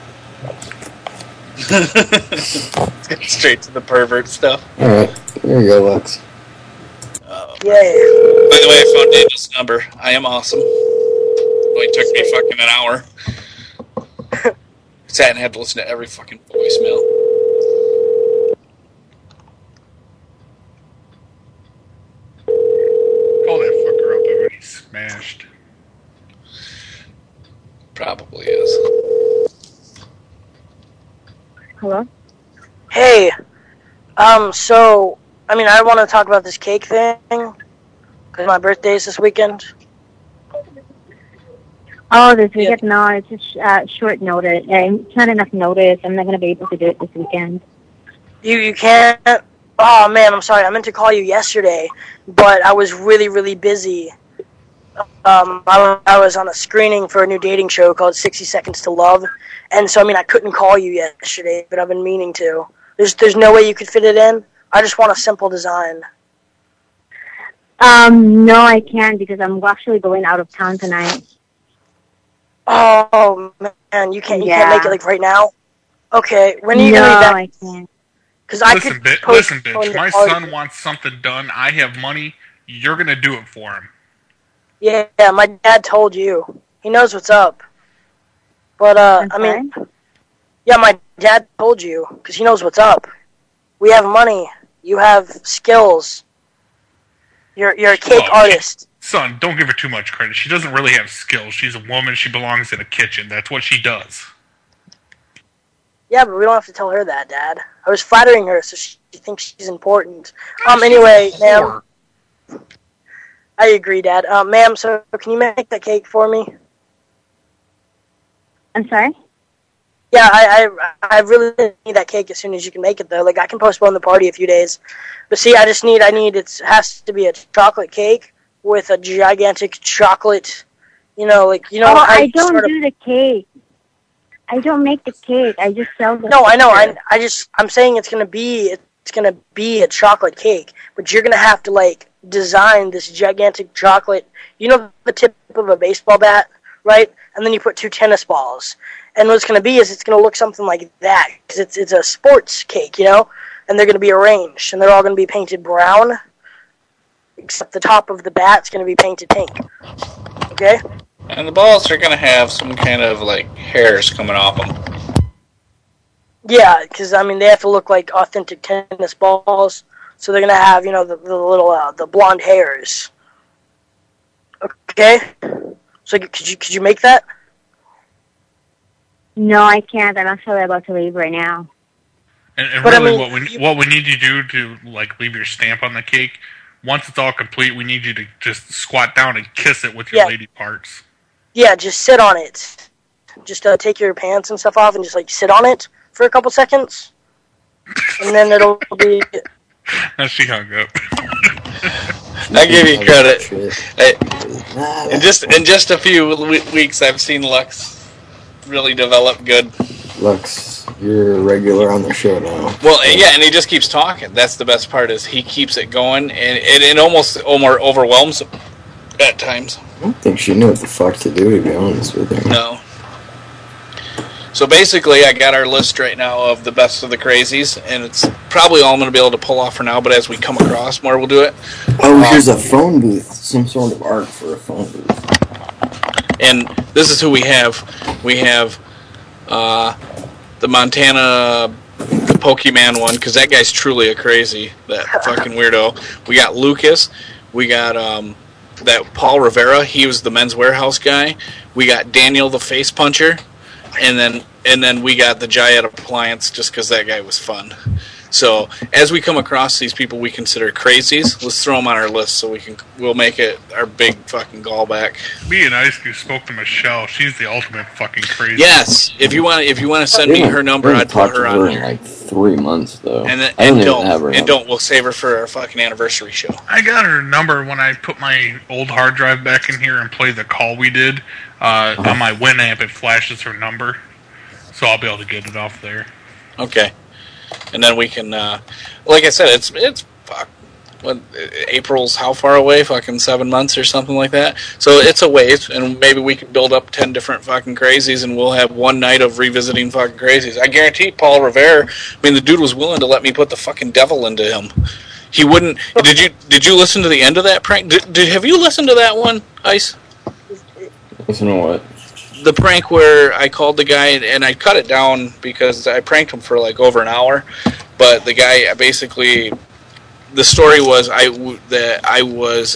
S1: Let's get straight to the pervert stuff.
S5: Alright, here you go, Lux.
S3: Yay.
S1: By the way, I found Daniel's number. I am awesome. Only took me fucking an hour. Sat and had to listen to every fucking voicemail.
S7: Call that fucker up already smashed.
S1: Probably is.
S18: Hello?
S3: Hey, so, I mean, I want to talk about this cake thing, because my birthday is this weekend.
S21: Oh, this weekend? No, it's just short notice. It's not enough notice. I'm not going to be able to do it this weekend.
S3: You can't? Oh, man, I'm sorry. I meant to call you yesterday, but I was really, really busy. I was on a screening for a new dating show called 60 Seconds to Love, and so, I mean, I couldn't call you yesterday, but I've been meaning to. There's no way you could fit it in? I just want a simple design.
S21: No, I can't because I'm actually going out of town tonight.
S3: Oh, man, you can't make it, like, right now? Okay, when are you
S21: No,
S3: going to be back?
S21: I can't.
S3: Because I
S7: Listen,
S3: could
S7: listen, bitch.
S3: postpone the
S7: My
S3: party.
S7: son wants something done. I have money. You're gonna do it for him.
S3: Yeah, my dad told you. He knows what's up. But, I mean, yeah, my dad told you, because he knows what's up. We have money. You have skills. You're a cake artist.
S7: Son, don't give her too much credit. She doesn't really have skills. She's a woman. She belongs in a kitchen. That's what she does.
S3: Yeah, but we don't have to tell her that, Dad. I was flattering her, so she thinks she's important. Anyway, ma'am. I agree, Dad. Ma'am, so can you make that cake for me?
S21: I'm sorry?
S3: Yeah, I really need that cake as soon as you can make it, though. Like, I can postpone the party a few days. But see, it has to be a chocolate cake with a gigantic chocolate, how
S21: I
S3: you
S21: don't
S3: sort of-
S21: do the cake. I don't make the cake. I just sell the
S3: No, I know.
S21: picture.
S3: I'm saying it's gonna be a chocolate cake, but you're gonna have to like design this gigantic chocolate. You know the tip of a baseball bat, right? And then you put 2 tennis balls. And what it's gonna be is it's gonna look something like that because it's a sports cake, And they're gonna be arranged, and they're all gonna be painted brown, except the top of the bat's gonna be painted pink. Okay?
S1: And the balls are going to have some kind of, like, hairs coming off them.
S3: Yeah, because, I mean, they have to look like authentic tennis balls. So they're going to have, you know, the little, the blonde hairs. Okay? So could you make that?
S21: No, I can't. I'm actually about to leave right now.
S7: And
S3: But, I
S7: really,
S3: mean,
S7: what we need you to do to like leave your stamp on the cake, once it's all complete, we need you to just squat down and kiss it with your
S3: Yeah.
S7: lady parts.
S3: Yeah, just sit on it. Just take your pants and stuff off and just, like, sit on it for a couple seconds. And then it'll be...
S7: And she hung up.
S1: I give you credit. In just a few weeks, I've seen Lux really develop good.
S5: Lux, you're a regular on the show now.
S1: Well, yeah, and he just keeps talking. That's the best part, is he keeps it going, and it almost overwhelms him at times.
S5: I don't think she knew what the fuck to do, to be honest with her.
S1: No. So basically, I got our list right now of the best of the crazies, and it's probably all I'm going to be able to pull off for now, but as we come across more, we'll do it.
S5: Oh, here's a phone booth. Some sort of art for a phone booth.
S1: And this is who we have. We have the Montana, the Pokemon one, because that guy's truly a crazy, that fucking weirdo. We got Lucas. We got that Paul Rivera. He was the Men's Warehouse guy. We got Daniel the Face Puncher. And then we got the Giant Appliance, just because that guy was fun. So as we come across these people we consider crazies, let's throw them on our list so we'll make it our big fucking gallback.
S7: Me and Ice spoke to Michelle. She's the ultimate fucking crazy.
S1: Yes, if you want to send me her number, I'd put her on
S5: in
S1: here.
S5: like 3 months though.
S1: And don't. We'll save her for our fucking anniversary show.
S7: I got her number when I put my old hard drive back in here and play the call we did. On my Winamp, it flashes her number, so I'll be able to get it off there.
S1: Okay, and then we can, like I said, it's fuck. What, April's how far away? Fucking 7 months or something like that. So it's a ways, and maybe we can build up 10 different fucking crazies, and we'll have one night of revisiting fucking crazies. I guarantee Paul Revere. I mean, the dude was willing to let me put the fucking devil into him. He wouldn't. Did you listen to the end of that prank? Have you listened to that one, Ice?
S5: Listen to what?
S1: The prank where I called the guy, and I cut it down because I pranked him for like over an hour. But the guy basically, the story was I was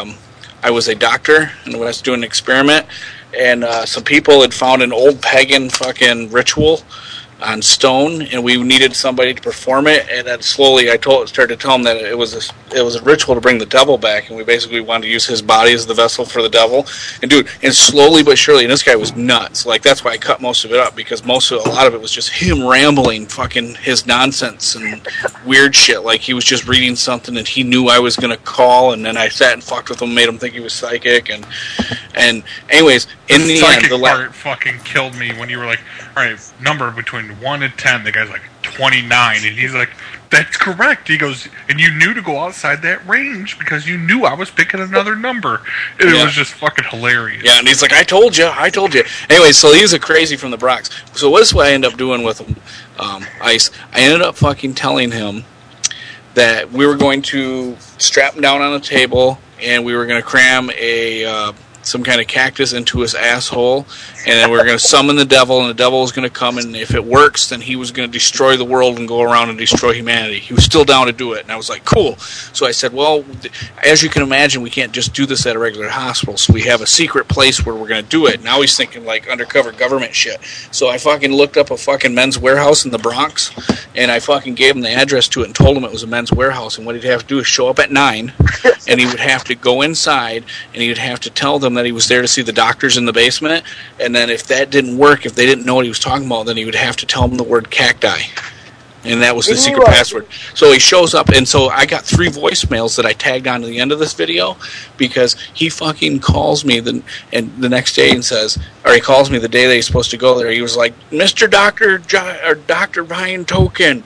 S1: a doctor and I was doing an experiment, and some people had found an old pagan fucking ritual on stone, and we needed somebody to perform it. And then slowly I started to tell him that it was a ritual to bring the devil back, and we basically wanted to use his body as the vessel for the devil. And dude, and slowly but surely, and this guy was nuts. Like, that's why I cut most of it up, because a lot of it was just him rambling fucking his nonsense and weird shit. Like, he was just reading something and he knew I was gonna call, and then I sat and fucked with him, made him think he was psychic, and anyways, in the end, the
S7: part fucking killed me when you were like, all right, number between 1 and 10. The guy's like 29, and he's like, that's correct. He goes, and you knew to go outside that range because you knew I was picking another number. And it was just fucking hilarious.
S1: Yeah, and he's like, I told you. Anyway, so he's a crazy from the Bronx. So what is what I end up doing with him, Ice? I ended up fucking telling him that we were going to strap him down on a table, and we were going to cram some kind of cactus into his asshole, and then we were going to summon the devil, and the devil was going to come, and if it works, then he was going to destroy the world and go around and destroy humanity. He was still down to do it, and I was like, cool. So I said, well, as you can imagine, we can't just do this at a regular hospital, so we have a secret place where we're going to do it. Now he's thinking like undercover government shit. So I fucking looked up a fucking Men's Warehouse in the Bronx, and I fucking gave him the address to it and told him it was a Men's Warehouse, and what he'd have to do is show up at 9, and he would have to go inside, and he would have to tell them that he was there to see the doctors in the basement, and then if that didn't work, if they didn't know what he was talking about, then he would have to tell them the word cacti, and that was the secret password. So he shows up, and so I got 3 voicemails that I tagged on to the end of this video, because he fucking calls me the next day and says, or he calls me the day that he's supposed to go there. He was like, Mr. Dr. Ryan Token,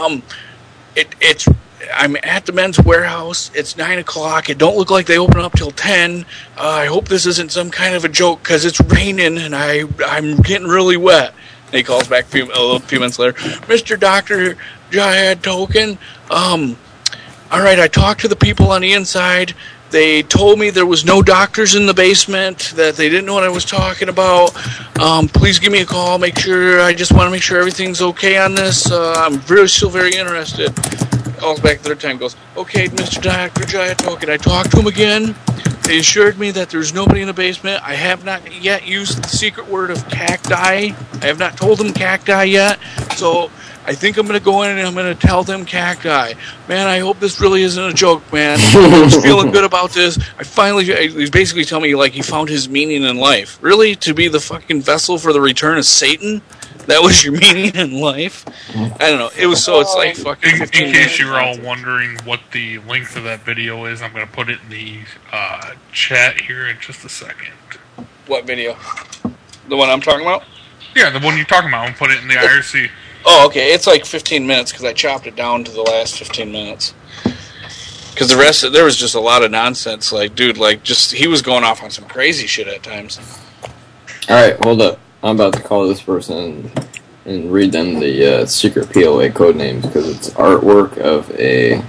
S1: I'm at the Men's Warehouse. It's 9 o'clock. It don't look like they open up till 10. I hope this isn't some kind of a joke, because it's raining and I'm getting really wet. And he calls back a few minutes later. Mr. Dr. Jihad Token, all right, I talked to the people on the inside, They told me there was no doctors in the basement, that they didn't know what I was talking about. Please give me a call. I just want to make sure everything's okay on this. I'm still very interested. Calls back the third time, goes, okay, Mr. Dr. Jayatoken. I talked to him again. They assured me that there's nobody in the basement. I have not yet used the secret word of cacti. I have not told them cacti yet. So I think I'm going to go in and I'm going to tell them cacti. Man, I hope this really isn't a joke, man. I was feeling good about this. He's basically telling me like he found his meaning in life. Really? To be the fucking vessel for the return of Satan? That was your meaning in life? I don't know. It's like fucking...
S7: In case you were all wondering what the length of that video is, I'm going to put it in the chat here in just a second.
S1: What video? The one I'm talking about?
S7: Yeah, the one you're talking about. I'm going to put it in the IRC.
S1: Oh, okay. It's like 15 minutes because I chopped it down to the last 15 minutes. Because the rest, there was just a lot of nonsense. Like, dude, he was going off on some crazy shit at times.
S5: Alright, hold up. I'm about to call this person and read them the secret PLA code names because it's artwork of a...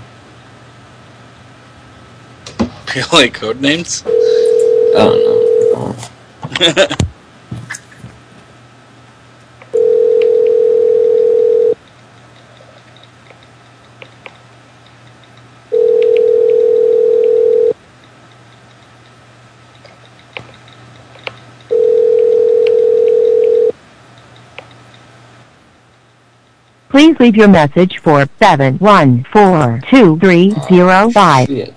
S1: PLA code names?
S5: I don't know.
S8: Please leave your message for 7142305.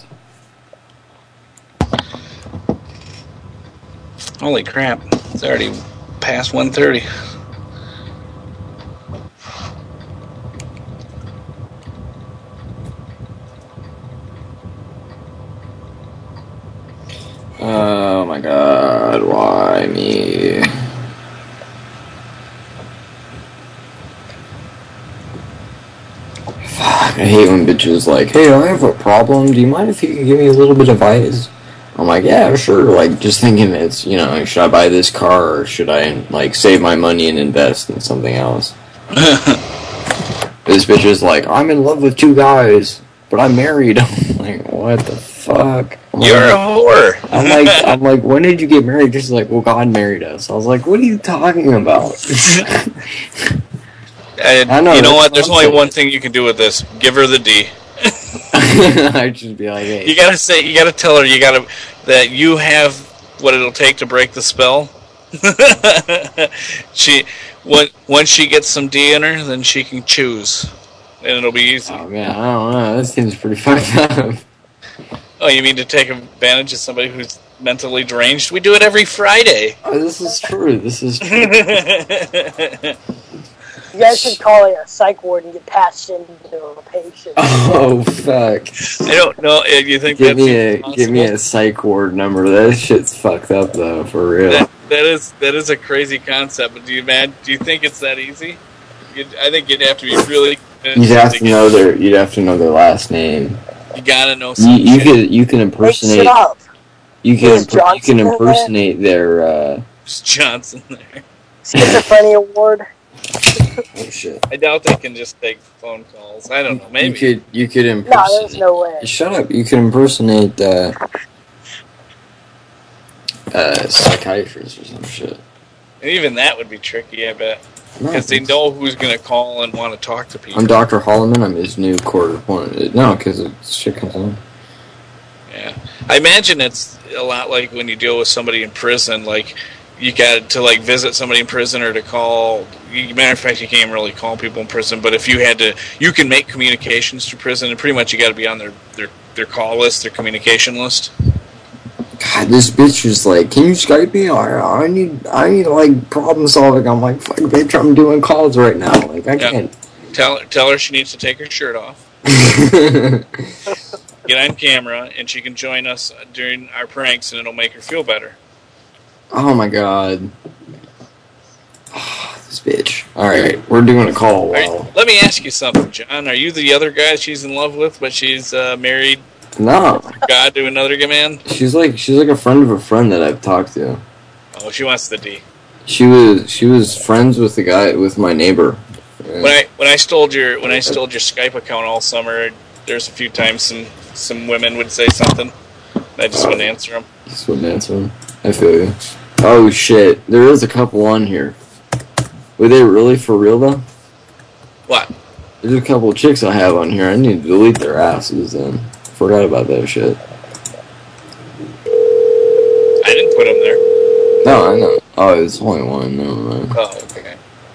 S1: Holy crap. It's already past 1:30.
S5: Oh my god, why me? Fuck, I hate when bitches like, hey, I have a problem, do you mind if you can give me a little bit of advice? I'm like, yeah, sure, like, just thinking it's, you know, should I buy this car, or should I, like, save my money and invest in something else? This bitch is like, I'm in love with 2 guys, but I'm married. I'm like, what the fuck?
S1: You're a whore.
S5: I'm like, when did you get married? She's like, well, God married us. I was like, what are you talking about?
S1: I know, you know what? There's only one thing you can do with this. Give her the D.
S5: I'd just be like, hey.
S1: You gotta tell her that you have what it'll take to break the spell. Once she gets some D in her, then she can choose, and it'll be easy.
S5: Oh man, I don't know. That seems pretty fucked up.
S1: Oh, you mean to take advantage of somebody who's mentally deranged? We do it every Friday.
S5: Oh, this is true.
S3: You guys should call a psych ward and get patched into a patient.
S5: Oh fuck!
S1: I don't know. You think
S5: give me a psych ward number? That shit's fucked up though, for real.
S1: That is a crazy concept. But do you think it's that easy? I think you'd have to be really.
S5: You'd have to know their last name.
S1: You gotta know.
S5: You can impersonate. You can impersonate their.
S1: Johnson there.
S3: Schizophrenia ward.
S5: Oh shit!
S1: I doubt they can just take phone calls. I don't know. Maybe
S5: you could impersonate.
S3: No, there's no way.
S5: Shut up! You can impersonate psychiatrist or some shit.
S1: And even that would be tricky, I bet, because they know who's gonna call and want to talk to people.
S5: I'm Dr. Holloman. I'm his new court appointed. No, because shit comes in.
S1: Yeah, I imagine it's a lot like when you deal with somebody in prison, like. You got to like visit somebody in prison or to call. Matter of fact, you can't really call people in prison. But if you had to, you can make communications to prison, and pretty much you got to be on their call list, their communication list.
S5: God, this bitch is like, can you Skype me? I need like problem solving. I'm like, fuck, bitch, I'm doing calls right now. Like I can't.
S1: Tell her she needs to take her shirt off. Get on camera, and she can join us during our pranks, and it'll make her feel better.
S5: Oh my god. Oh, this bitch. Alright, we're doing a call.
S1: Right, let me ask you something, John. Are you the other guy she's in love with, but she's married?
S5: No.
S1: God to another man?
S5: She's like a friend of a friend that I've talked to.
S1: Oh, she wants the D.
S5: She was friends with the guy, with my neighbor.
S1: When I stole your Skype account all summer, there's a few times some women would say something. And I just wouldn't answer them.
S5: Just wouldn't answer them. I feel you. Oh shit, there is a couple on here. Were they really for real though?
S1: What?
S5: There's a couple of chicks I have on here. I need to delete their asses then. Forgot about that shit.
S1: I didn't put them there.
S5: No, I know. Oh, it's only one. Never mind.
S1: Oh, okay.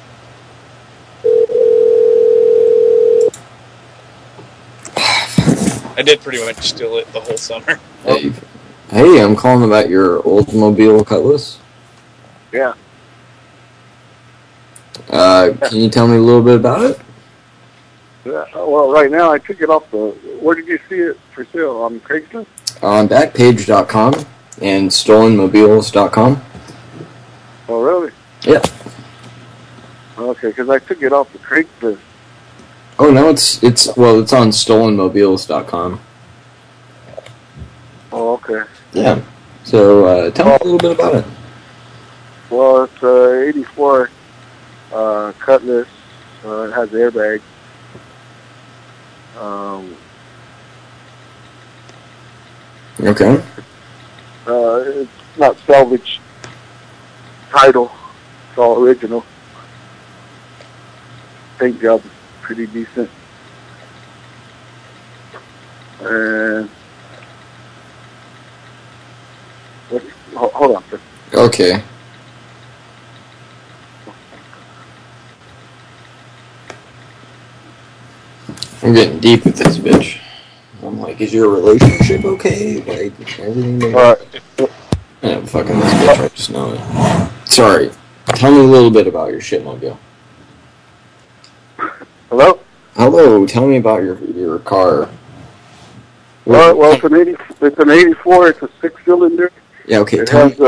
S1: I did pretty much steal it the whole summer.
S5: Hey, I'm calling about your Oldsmobile Cutlass.
S19: Yeah.
S5: Can you tell me a little bit about it?
S19: Yeah. Well, right now I took it off the. Where did you see it for sale? On Craigslist?
S5: On Backpage.com and StolenMobiles.com.
S19: Oh, really?
S5: Yeah.
S19: Okay, because I took it off the Craigslist.
S5: Oh no, it's on StolenMobiles.com.
S19: Oh, okay.
S5: Yeah. So tell me a little bit about it.
S19: Well, it's 84 Cutlass. It has airbags.
S5: Okay.
S19: It's not salvage title. It's all original. Paint job is pretty decent. And hold on, sir.
S5: Okay. I'm getting deep with this bitch. I'm like, is your relationship okay? Like, everything I'm fucking this bitch, I just know it. Sorry. Tell me a little bit about your shitmobile.
S19: Hello?
S5: Hello, tell me about your car.
S19: Well, it's an 84, it's a 6-cylinder.
S5: Yeah, okay,
S19: It has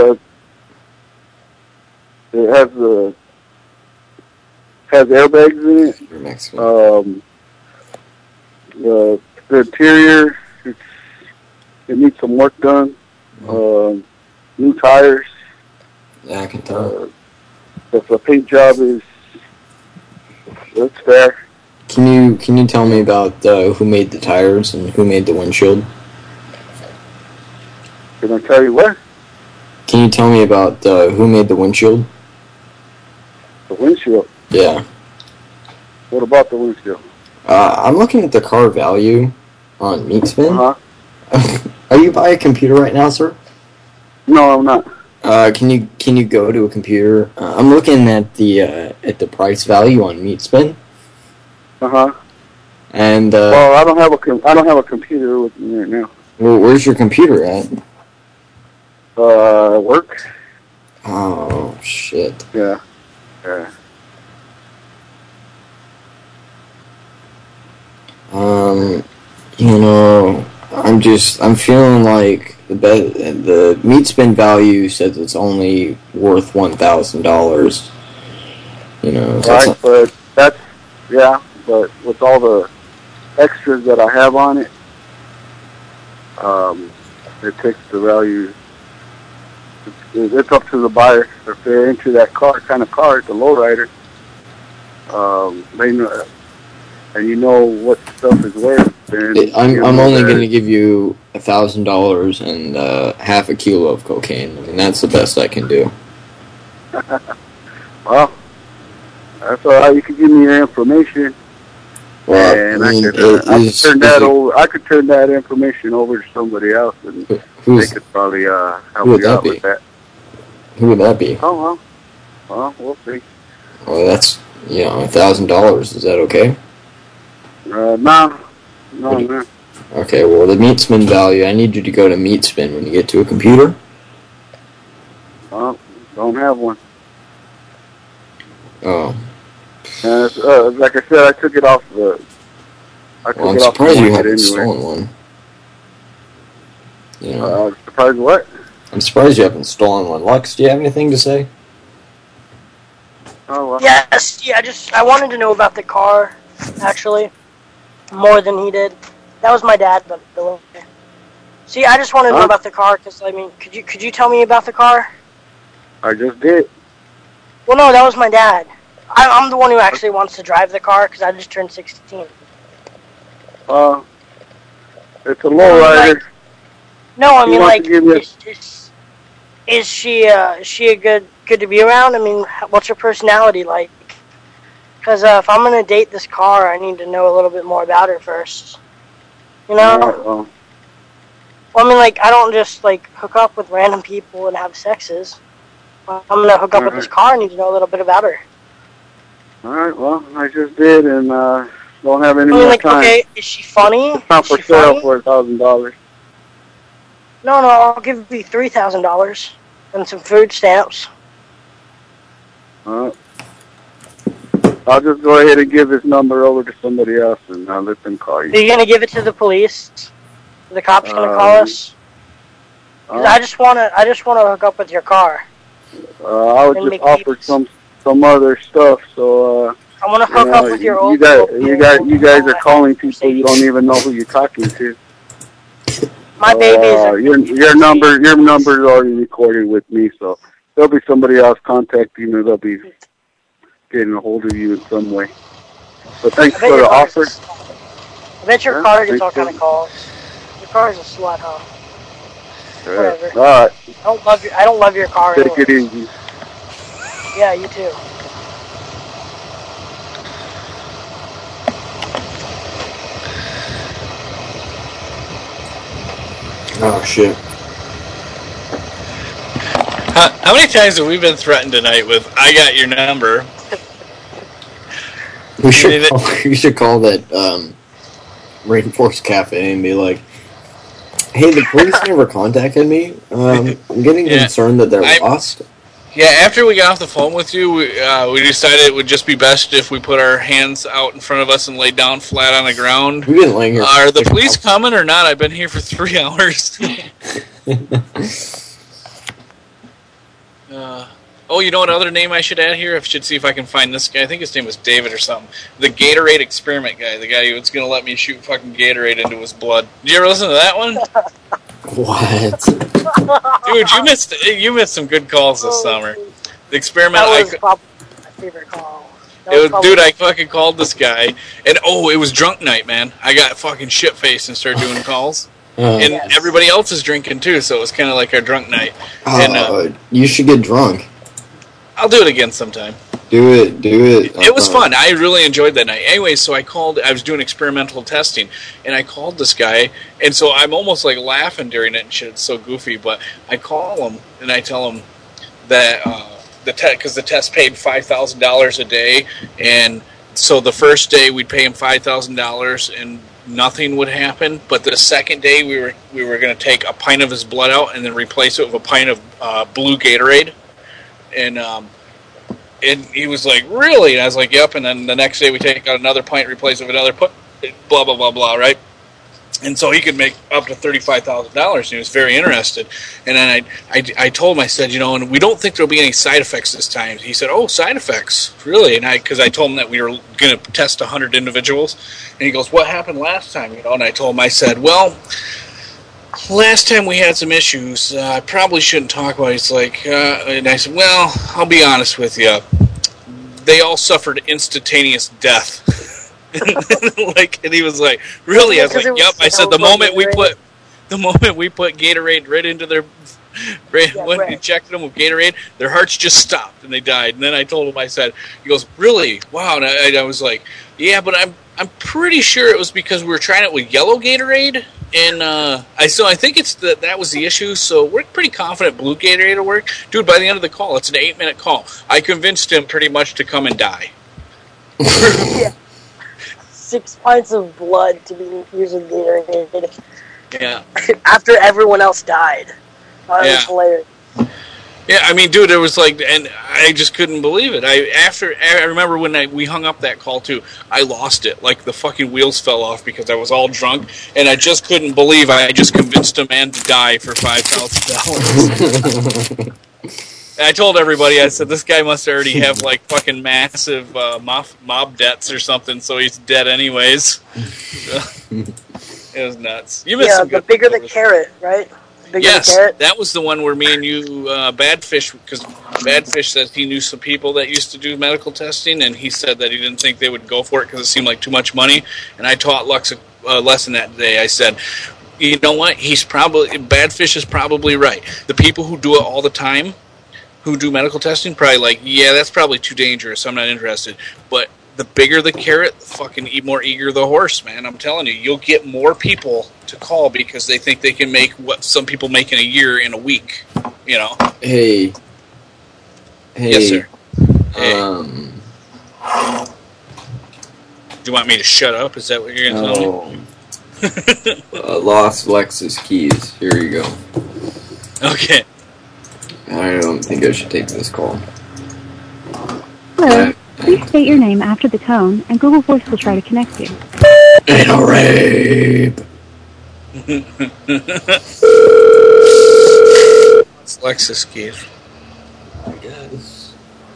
S19: airbags in it.
S5: You're Mexican.
S19: The interior, it needs some work done. New tires.
S5: Yeah, I can tell.
S19: The paint job it's fair.
S5: Can you tell me about who made the tires and who made the windshield?
S19: Can I tell you what?
S5: Can you tell me about who made the windshield?
S19: The windshield?
S5: Yeah.
S19: What about the windshield?
S5: I'm looking at the car value on Meatspin.
S19: Uh-huh.
S5: Are you by a computer right now, sir?
S19: No, I'm not.
S5: Can you go to a computer? I'm looking at the price value on Meatspin.
S19: Uh-huh.
S5: And
S19: well, I don't have a computer with me right now.
S5: Well, where's your computer at?
S19: Work.
S5: Oh shit.
S19: Yeah. Yeah.
S5: You know, I'm feeling like the Meatspin value says it's only worth $1,000. You know,
S19: right, but but with all the extras that I have on it, it takes the value. It's up to the buyer if they're into that kind of car, the lowrider. They know, and you know what stuff is worth.
S5: I'm only going to give you $1,000 and half a kilo of cocaine. I mean, that's the best I can do.
S19: Well, that's all right. You can give me your information, and I could turn that information over to somebody else, and they could probably help you out with that.
S5: Who would that be?
S19: Oh well, we'll see.
S5: Well, that's $1,000. Is that okay?
S19: No.
S5: Okay, well, the Meatspin value, I need you to go to Meatspin when you get to a computer.
S19: Well, don't have one.
S5: Oh.
S19: Like I said, I took it off the...
S5: I'm surprised you haven't stolen one. You know.
S19: Surprised what?
S5: I'm surprised you haven't stolen one. Lux, do you have anything to say?
S19: Oh, well.
S3: Yes, yeah, I wanted to know about the car, actually, more than he did. That was my dad, but see, I just wanted to know about the car, because, I mean, could you tell me about the car?
S19: I just did.
S3: Well, no, that was my dad. I'm the one who actually wants to drive the car, because I just turned 16.
S19: It's a lowrider.
S3: No, I
S19: He
S3: mean,
S19: wants
S3: like,
S19: to give you-
S3: is she a good to be around? I mean, what's her personality like? Because if I'm gonna date this car, I need to know a little bit more about her first. You know?
S19: Alright, well,
S3: Well, I mean, like, I don't just like hook up with random people and have sexes. I'm gonna hook up with this car. I need to know a little bit about her.
S19: alright, well, I just did, and don't have any
S3: I mean,
S19: more
S3: like,
S19: time.
S3: okay, is she funny?
S19: It's not
S3: Is
S19: for
S3: she
S19: sale
S3: funny?
S19: for $1,000.
S3: No, I'll give you $3,000 and some food stamps.
S19: I'll just go ahead and give this number over to somebody else, and let them call
S3: Are
S19: you.
S3: you gonna give it to the police? The cops gonna call us? 'Cause I just wanna hook up with your car.
S19: I would
S3: And
S19: just
S3: make
S19: offer some other stuff. So
S3: I wanna hook up with your old.
S19: you guys are calling people you don't even know who you're talking to.
S3: My baby is
S19: your number's already recorded with me, so there'll be somebody else contacting you. They'll be getting a hold of you in some way. But thanks
S3: I bet
S19: for the
S3: your car's
S19: offer.
S3: I bet your
S19: Yeah,
S3: car gets all
S19: thanks
S3: kind of calls. Your car's a slut, huh? Whatever.
S19: All right,
S3: I don't love your car.
S19: take
S3: Anyway.
S19: it easy.
S3: Yeah, you too.
S5: Oh shit.
S1: How many times have we been threatened tonight with "I got your number"?
S5: We should call that Rainforest Cafe and be like, "Hey, the police never contacted me. I'm getting concerned that they're lost."
S1: Yeah, after we got off the phone with you, we decided it would just be best if we put our hands out in front of us and lay down flat on the ground.
S5: We've been laying here.
S1: Are the police coming or not? I've been here for 3 hours. Oh, you know what other name I should add here? I should see if I can find this guy. I think his name was David or something. The Gatorade experiment guy. The guy who was going to let me shoot fucking Gatorade into his blood. Did you ever listen to that one?
S5: What?
S1: Dude, you missed some good calls this summer. The experiment.
S3: That was probably my favorite call.
S1: Dude, I fucking called this guy, and it was drunk night, man. I got fucking shit faced and started doing calls. And everybody else is drinking too, so it was kind of like our drunk night. And
S5: you should get drunk.
S1: I'll do it again sometime.
S5: Do it.
S1: It was fun. I really enjoyed that night. Anyway, so I was doing experimental testing, and I called this guy, and so I'm almost like laughing during it and shit. It's so goofy, but I call him, and I tell him that because the test paid $5,000 a day, and so the first day we'd pay him $5,000, and nothing would happen. But the second day we were going to take a pint of his blood out and then replace it with a pint of blue Gatorade, and he was like, really? And I was like, yep. And then the next day we take out another pint, replace it with another blah, blah, blah, blah, right? And so he could make up to $35,000, and he was very interested. And then I told him, I said, and we don't think there'll be any side effects this time. He said, oh, side effects? Really? And because I told him that we were going to test 100 individuals. And he goes, what happened last time? And I told him, I said, well, last time we had some issues. I probably shouldn't talk about it. He's like, and I said, well, I'll be honest with you. They all suffered instantaneous death. And he was like, really? I was like, yep. I said, the moment we put Gatorade right into their when we injected them with Gatorade, their hearts just stopped and they died. And then I told him, I said, he goes, really? Wow. And I was like, yeah, but I'm pretty sure it was because we were trying it with yellow Gatorade, and I think it's that was the issue. So we're pretty confident blue Gatorade will work, dude. By the end of the call, it's an 8-minute call. I convinced him pretty much to come and die.
S3: Yeah. 6 pints of blood to be using Gatorade.
S1: Yeah.
S3: After everyone else died. That was hilarious.
S1: Yeah, I mean, dude, it was like, and I just couldn't believe it. I remember when we hung up that call too. I lost it, like the fucking wheels fell off because I was all drunk, and I just couldn't believe I just convinced a man to die for $5,000. I told everybody, I said, this guy must already have like fucking massive mob debts or something, so he's dead anyways. It was nuts. You missed some good
S3: bigger the carrot, right?
S1: Yes, that was the one where me and you, Badfish, because Badfish says he knew some people that used to do medical testing, and he said that he didn't think they would go for it because it seemed like too much money. And I taught Lux a lesson that day. I said, You know what? Badfish is probably right. The people who do it all the time, who do medical testing, probably like, yeah, that's probably too dangerous. I'm not interested. But the bigger the carrot, the fucking more eager the horse, man. I'm telling you, you'll get more people to call because they think they can make what some people make in a year in a week. You know?
S5: Hey.
S1: Yes, sir. Hey. Do you want me to shut up? Is that what you're going to tell me?
S5: Lost Lexus keys. Here you go.
S1: Okay.
S5: I don't think I should take this call.
S4: Hello. Please state your name after the tone, and Google Voice will try to connect you.
S5: Anal rape.
S1: It's Lexus keys.
S5: I guess.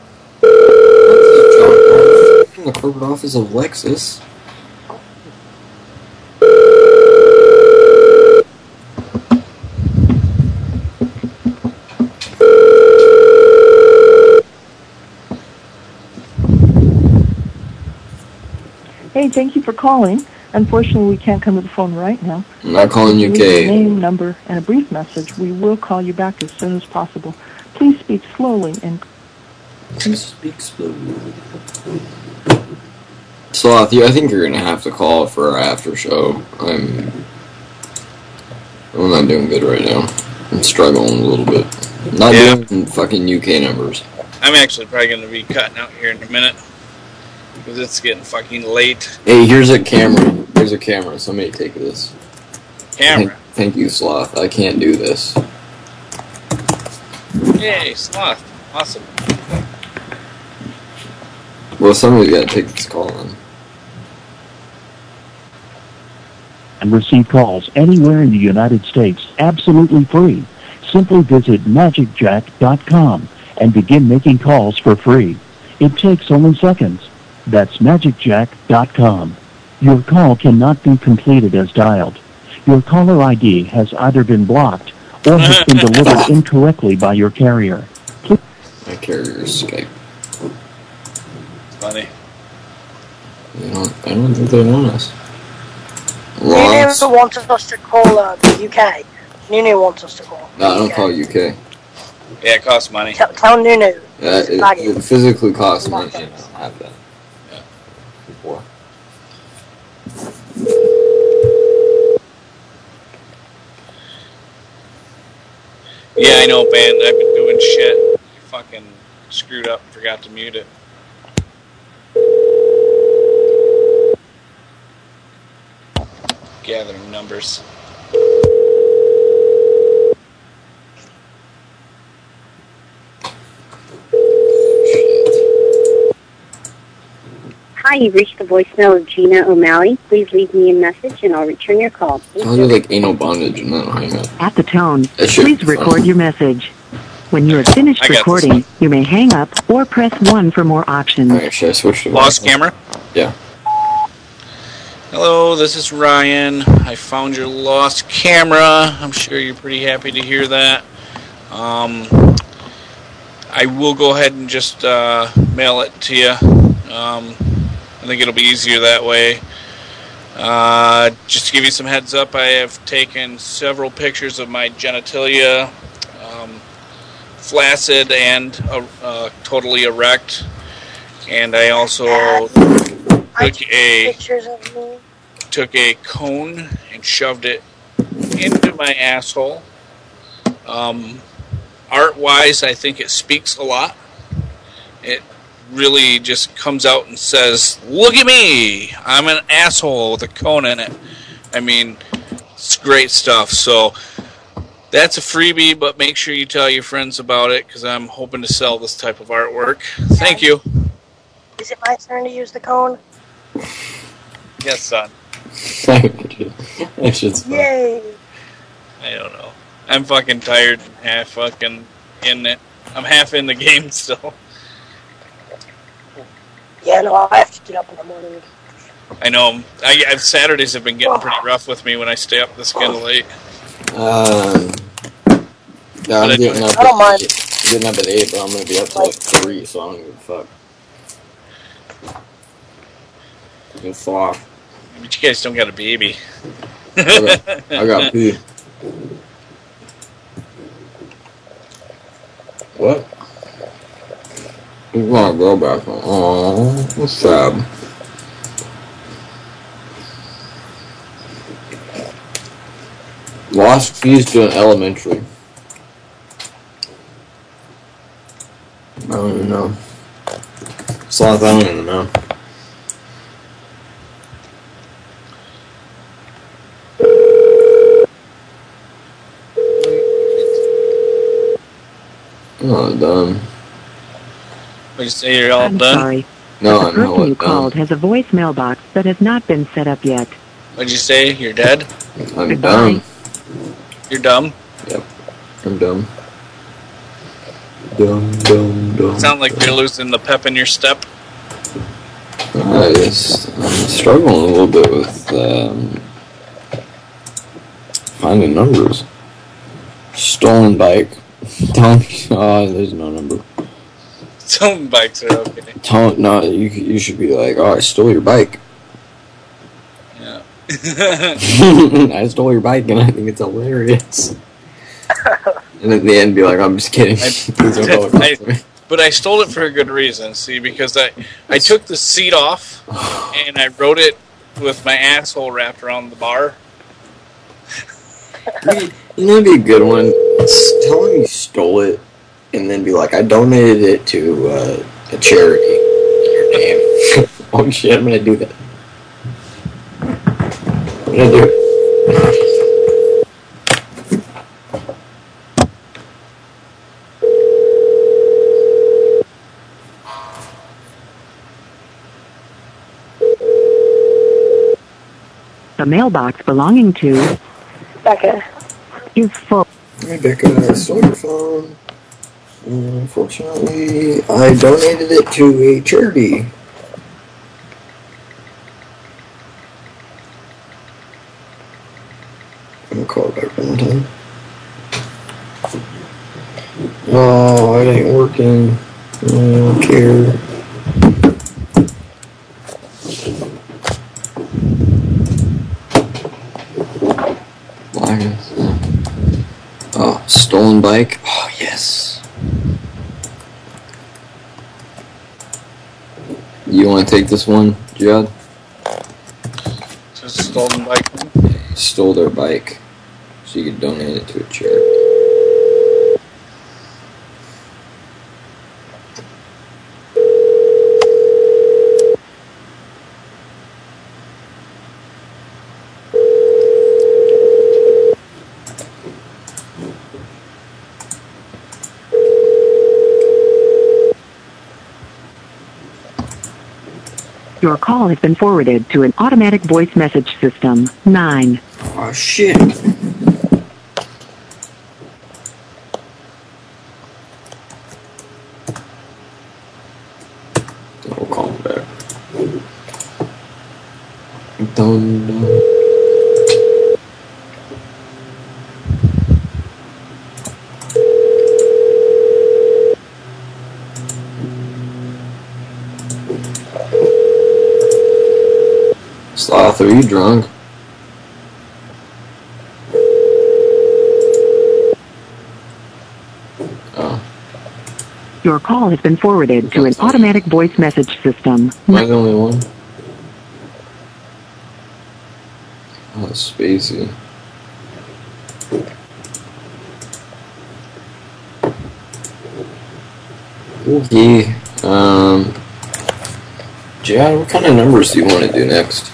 S5: From the corporate office of Lexus.
S22: Hey, thank you for calling. Unfortunately, we can't come to the phone right now.
S5: I'm not calling
S22: If you
S5: UK.
S22: leave your name, number, and a brief message, we will call you back as soon as possible. Please speak slowly and...
S5: Please speak slowly. Sloth, I think you're going to have to call for our after show. I'm not doing good right now. I'm struggling a little bit. Not doing fucking UK numbers.
S1: I'm actually probably going to be cutting out here in a minute. Because it's getting fucking late.
S5: Hey, here's a camera. Here's a camera. Somebody take this.
S1: Camera?
S5: Thank you, Sloth. I can't do this.
S1: Yay, Sloth. Awesome.
S5: Well, somebody's got to take this call on.
S23: And receive calls anywhere in the United States absolutely free. Simply visit magicjack.com and begin making calls for free. It takes only seconds. That's magicjack.com. Your call cannot be completed as dialed. Your caller ID has either been blocked or has been delivered incorrectly by your carrier.
S5: My carrier's Skype.
S1: Funny.
S5: I don't think they know us.
S3: Nunu wants us to call the UK. Nunu wants us to call.
S5: No, I don't call UK.
S1: Yeah, it costs money.
S3: Tell Nunu.
S5: It physically costs money. I don't have that.
S1: Yeah.
S5: Before.
S1: Yeah, I know, man. I've been doing shit. I fucking screwed up and forgot to mute it. Gathering numbers.
S21: Hi, you've reached the voicemail of Gina O'Malley. Please leave me a message and I'll return your call.
S5: I'll do like anal bondage and then I'll hang up.
S10: At the tone, please record your message. When you have finished recording, you may hang up or press 1 for more options.
S5: Alright, should I switch to
S1: Lost camera?
S5: Yeah.
S1: Hello, this is Ryan. I found your lost camera. I'm sure you're pretty happy to hear that. I will go ahead and just mail it to you. I think it'll be easier that way. Just to give you some heads up, I have taken several pictures of my genitalia, flaccid and totally erect. And I also took a cone and shoved it into my asshole. Art-wise, I think it speaks a lot. It really just comes out and says, "Look at me! I'm an asshole with a cone in it." I mean, it's great stuff. So that's a freebie, but make sure you tell your friends about it because I'm hoping to sell this type of artwork. Thank you.
S3: Is it my turn to use the cone?
S1: Yes, son.
S3: Yay!
S1: I don't know. I'm fucking tired and half fucking in it. I'm half in the game still.
S3: Yeah, no, I have to get up in the morning.
S1: I know. Saturdays have been getting pretty rough with me when I stay up this kind of late.
S5: Yeah, I'm getting up.
S3: I don't mind.
S5: Getting up at 8, but I'm gonna be up till like 3, so I don't give a fuck. Good fuck.
S1: But you guys don't got a baby.
S5: I got pee. What? You want to go back? Oh, what's sad. Lost keys to an elementary. I don't even know. Sloth, I don't even know. Oh, done.
S1: Would you say you're all
S10: I'm
S1: done?
S10: sorry.
S5: No,
S10: the
S5: I'm
S10: person you
S5: not
S10: called has a voicemail box that has not been set up yet.
S1: What'd you say? You're dead?
S5: I'm
S10: Goodbye.
S5: dumb.
S1: You're dumb?
S5: Yep. I'm dumb. Dumb.
S1: Sound like you're losing the pep in your step.
S5: I'm struggling a little bit with finding numbers. Stolen bike. There's no number.
S1: Stolen bikes are okay.
S5: No, you should be like, oh, I stole your bike.
S1: Yeah.
S5: I stole your bike, and I think it's hilarious. And at the end, be like, I'm just kidding.
S1: But I stole it for a good reason. See, because I took the seat off and I rode it with my asshole wrapped around the bar.
S5: You know, it'd be a good one. Tell him you stole it, and then be like, I donated it to a charity. Your name. Oh shit, I'm gonna do that. I'm gonna do it.
S10: The mailbox belonging to
S3: Becca
S10: is full.
S5: Hey Becca, I stole your phone. Unfortunately, I donated it to a charity. I'm gonna call it back one time. Oh, it ain't working. I don't care. Oh, stolen bike. Oh, yes. You want to take this one, Judd?
S1: Just stolen bike.
S5: Stole their bike, so you could donate it to a charity.
S10: Your call has been forwarded to an automatic voice message system. 9.
S5: Oh, shit. I'll call him back. Dun. Sloth, are you drunk? Oh.
S10: Your call has been forwarded to an automatic voice message system.
S5: Am I the only one? Oh, Spacey. Okay. Jad, what kind of numbers do you want to do next?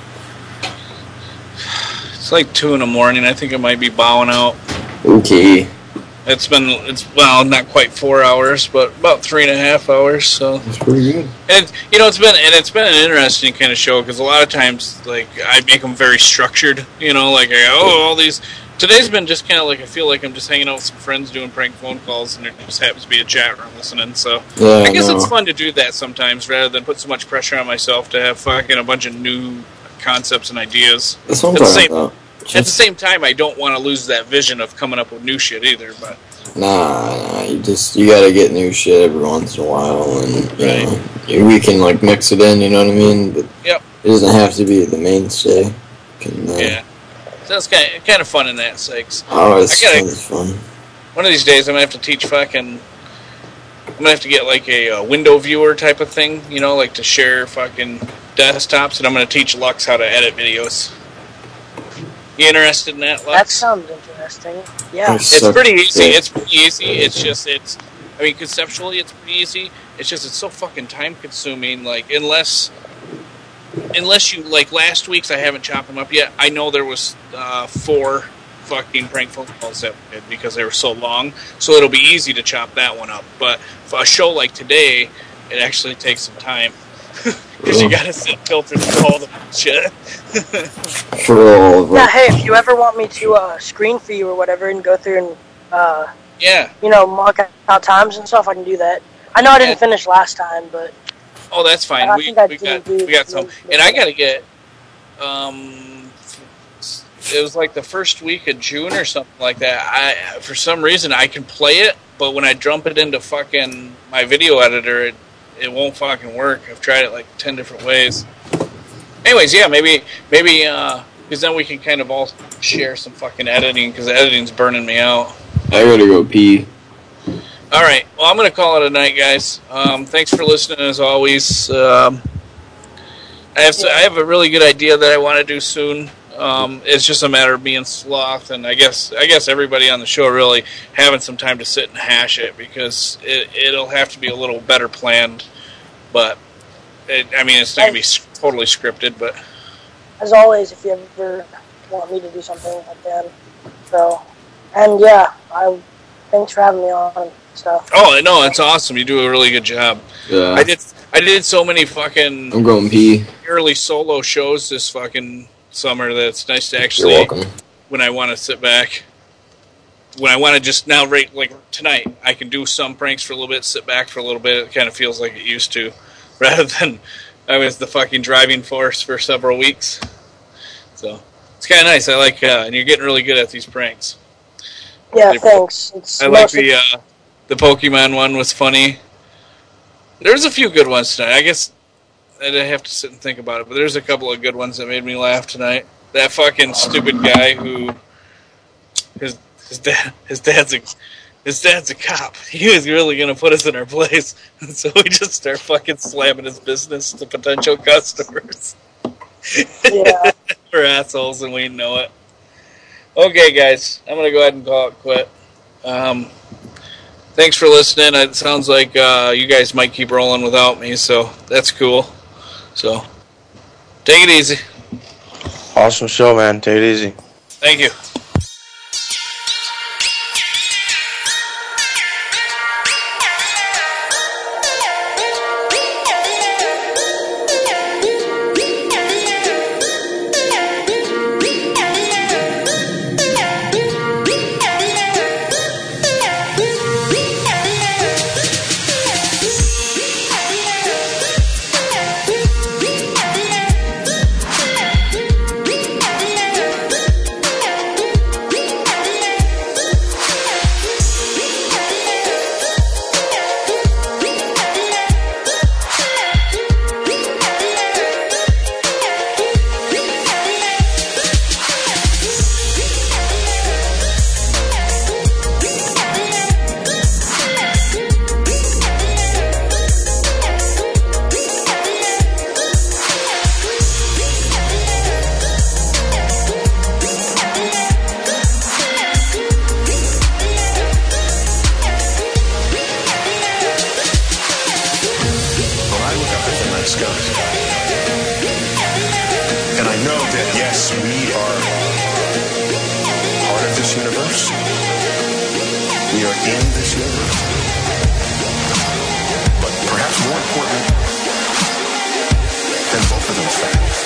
S1: It's like 2 in the morning. I think I might be bowing out.
S5: Okay.
S1: It's well, not quite 4 hours, but about 3.5 hours. So
S5: that's pretty good.
S1: And it's been an interesting kind of show because a lot of times, like, I make them very structured. You know, like all these. Today's been just kind of like I feel like I'm just hanging out with some friends doing prank phone calls, and there just happens to be a chat room listening. So
S5: yeah,
S1: I guess it's fun to do that sometimes, rather than put so much pressure on myself to have fucking a bunch of new concepts and ideas.
S5: That's what I'm talking about.
S1: At the same time, I don't want to lose that vision of coming up with new shit either. But
S5: nah, you gotta get new shit every once in a while, and you know, we can like mix it in. You know what I mean? But
S1: yep.
S5: It doesn't have to be the mainstay.
S1: Yeah. So that's kind of fun in that sakes.
S5: Oh, it's kind of fun.
S1: One of these days, I'm gonna have to teach fucking. I'm gonna have to get like a window viewer type of thing, you know, like to share fucking desktops, and I'm gonna teach Lux how to edit videos. You interested in that, Lux?
S3: That sounds interesting. Yeah.
S1: It's pretty easy. It's pretty easy. It's just, I mean, conceptually, it's pretty easy. It's just, it's so fucking time consuming. Like, unless you, like, last week's, I haven't chopped them up yet. I know there was 4 fucking prank phone calls that we did because they were so long. So it'll be easy to chop that one up. But for a show like today, it actually takes some time. Because you gotta sit filter through all the shit.
S3: Yeah, hey, if you ever want me to screen for you or whatever and go through and, you know, mark out times and stuff, I can do that. I know I didn't finish last time, but...
S1: Oh, that's fine. We got some. And I gotta get... it was like the first week of June or something like that. For some reason, I can play it, but when I dump it into fucking my video editor, it won't fucking work. I've tried it like 10 different ways. Anyways, yeah, maybe, because then we can kind of all share some fucking editing, because the editing's burning me out.
S5: I gotta go pee.
S1: Alright, well, I'm gonna call it a night, guys. Thanks for listening, as always. I have a really good idea that I want to do soon. It's just a matter of being sloth, and I guess everybody on the show really having some time to sit and hash it, because it'll have to be a little better planned. But it's not going to be totally scripted. But
S3: as always, if you ever want me to do something like that, so and yeah, thanks for having me on and stuff.
S1: Oh no, it's awesome. You do a really good job.
S5: Yeah.
S1: I did so many fucking
S5: I'm going pee.
S1: early solo shows this fucking summer that it's nice to actually,
S5: You're welcome.
S1: when I want to sit back, when I want to just now rate, like tonight, I can do some pranks for a little bit, sit back for a little bit. It kind of feels like it used to, rather than I was the fucking driving force for several weeks. So it's kind of nice. I like, and you're getting really good at these pranks.
S3: Yeah, thanks.
S1: I like the Pokemon one was funny. There's a few good ones tonight. I guess I'd have to sit and think about it, but there's a couple of good ones that made me laugh tonight. That fucking stupid guy who his dad's a cop. He was really gonna put us in our place, and so we just start fucking slamming his business to potential customers.
S3: Yeah,
S1: we're assholes and we know it. Okay, guys, I'm gonna go ahead and call it quit. Thanks for listening. It sounds like you guys might keep rolling without me, so that's cool. So, take it easy.
S6: Awesome show, man. Take it easy.
S1: Thank you.
S11: We are in this universe. But perhaps more important than both of those facts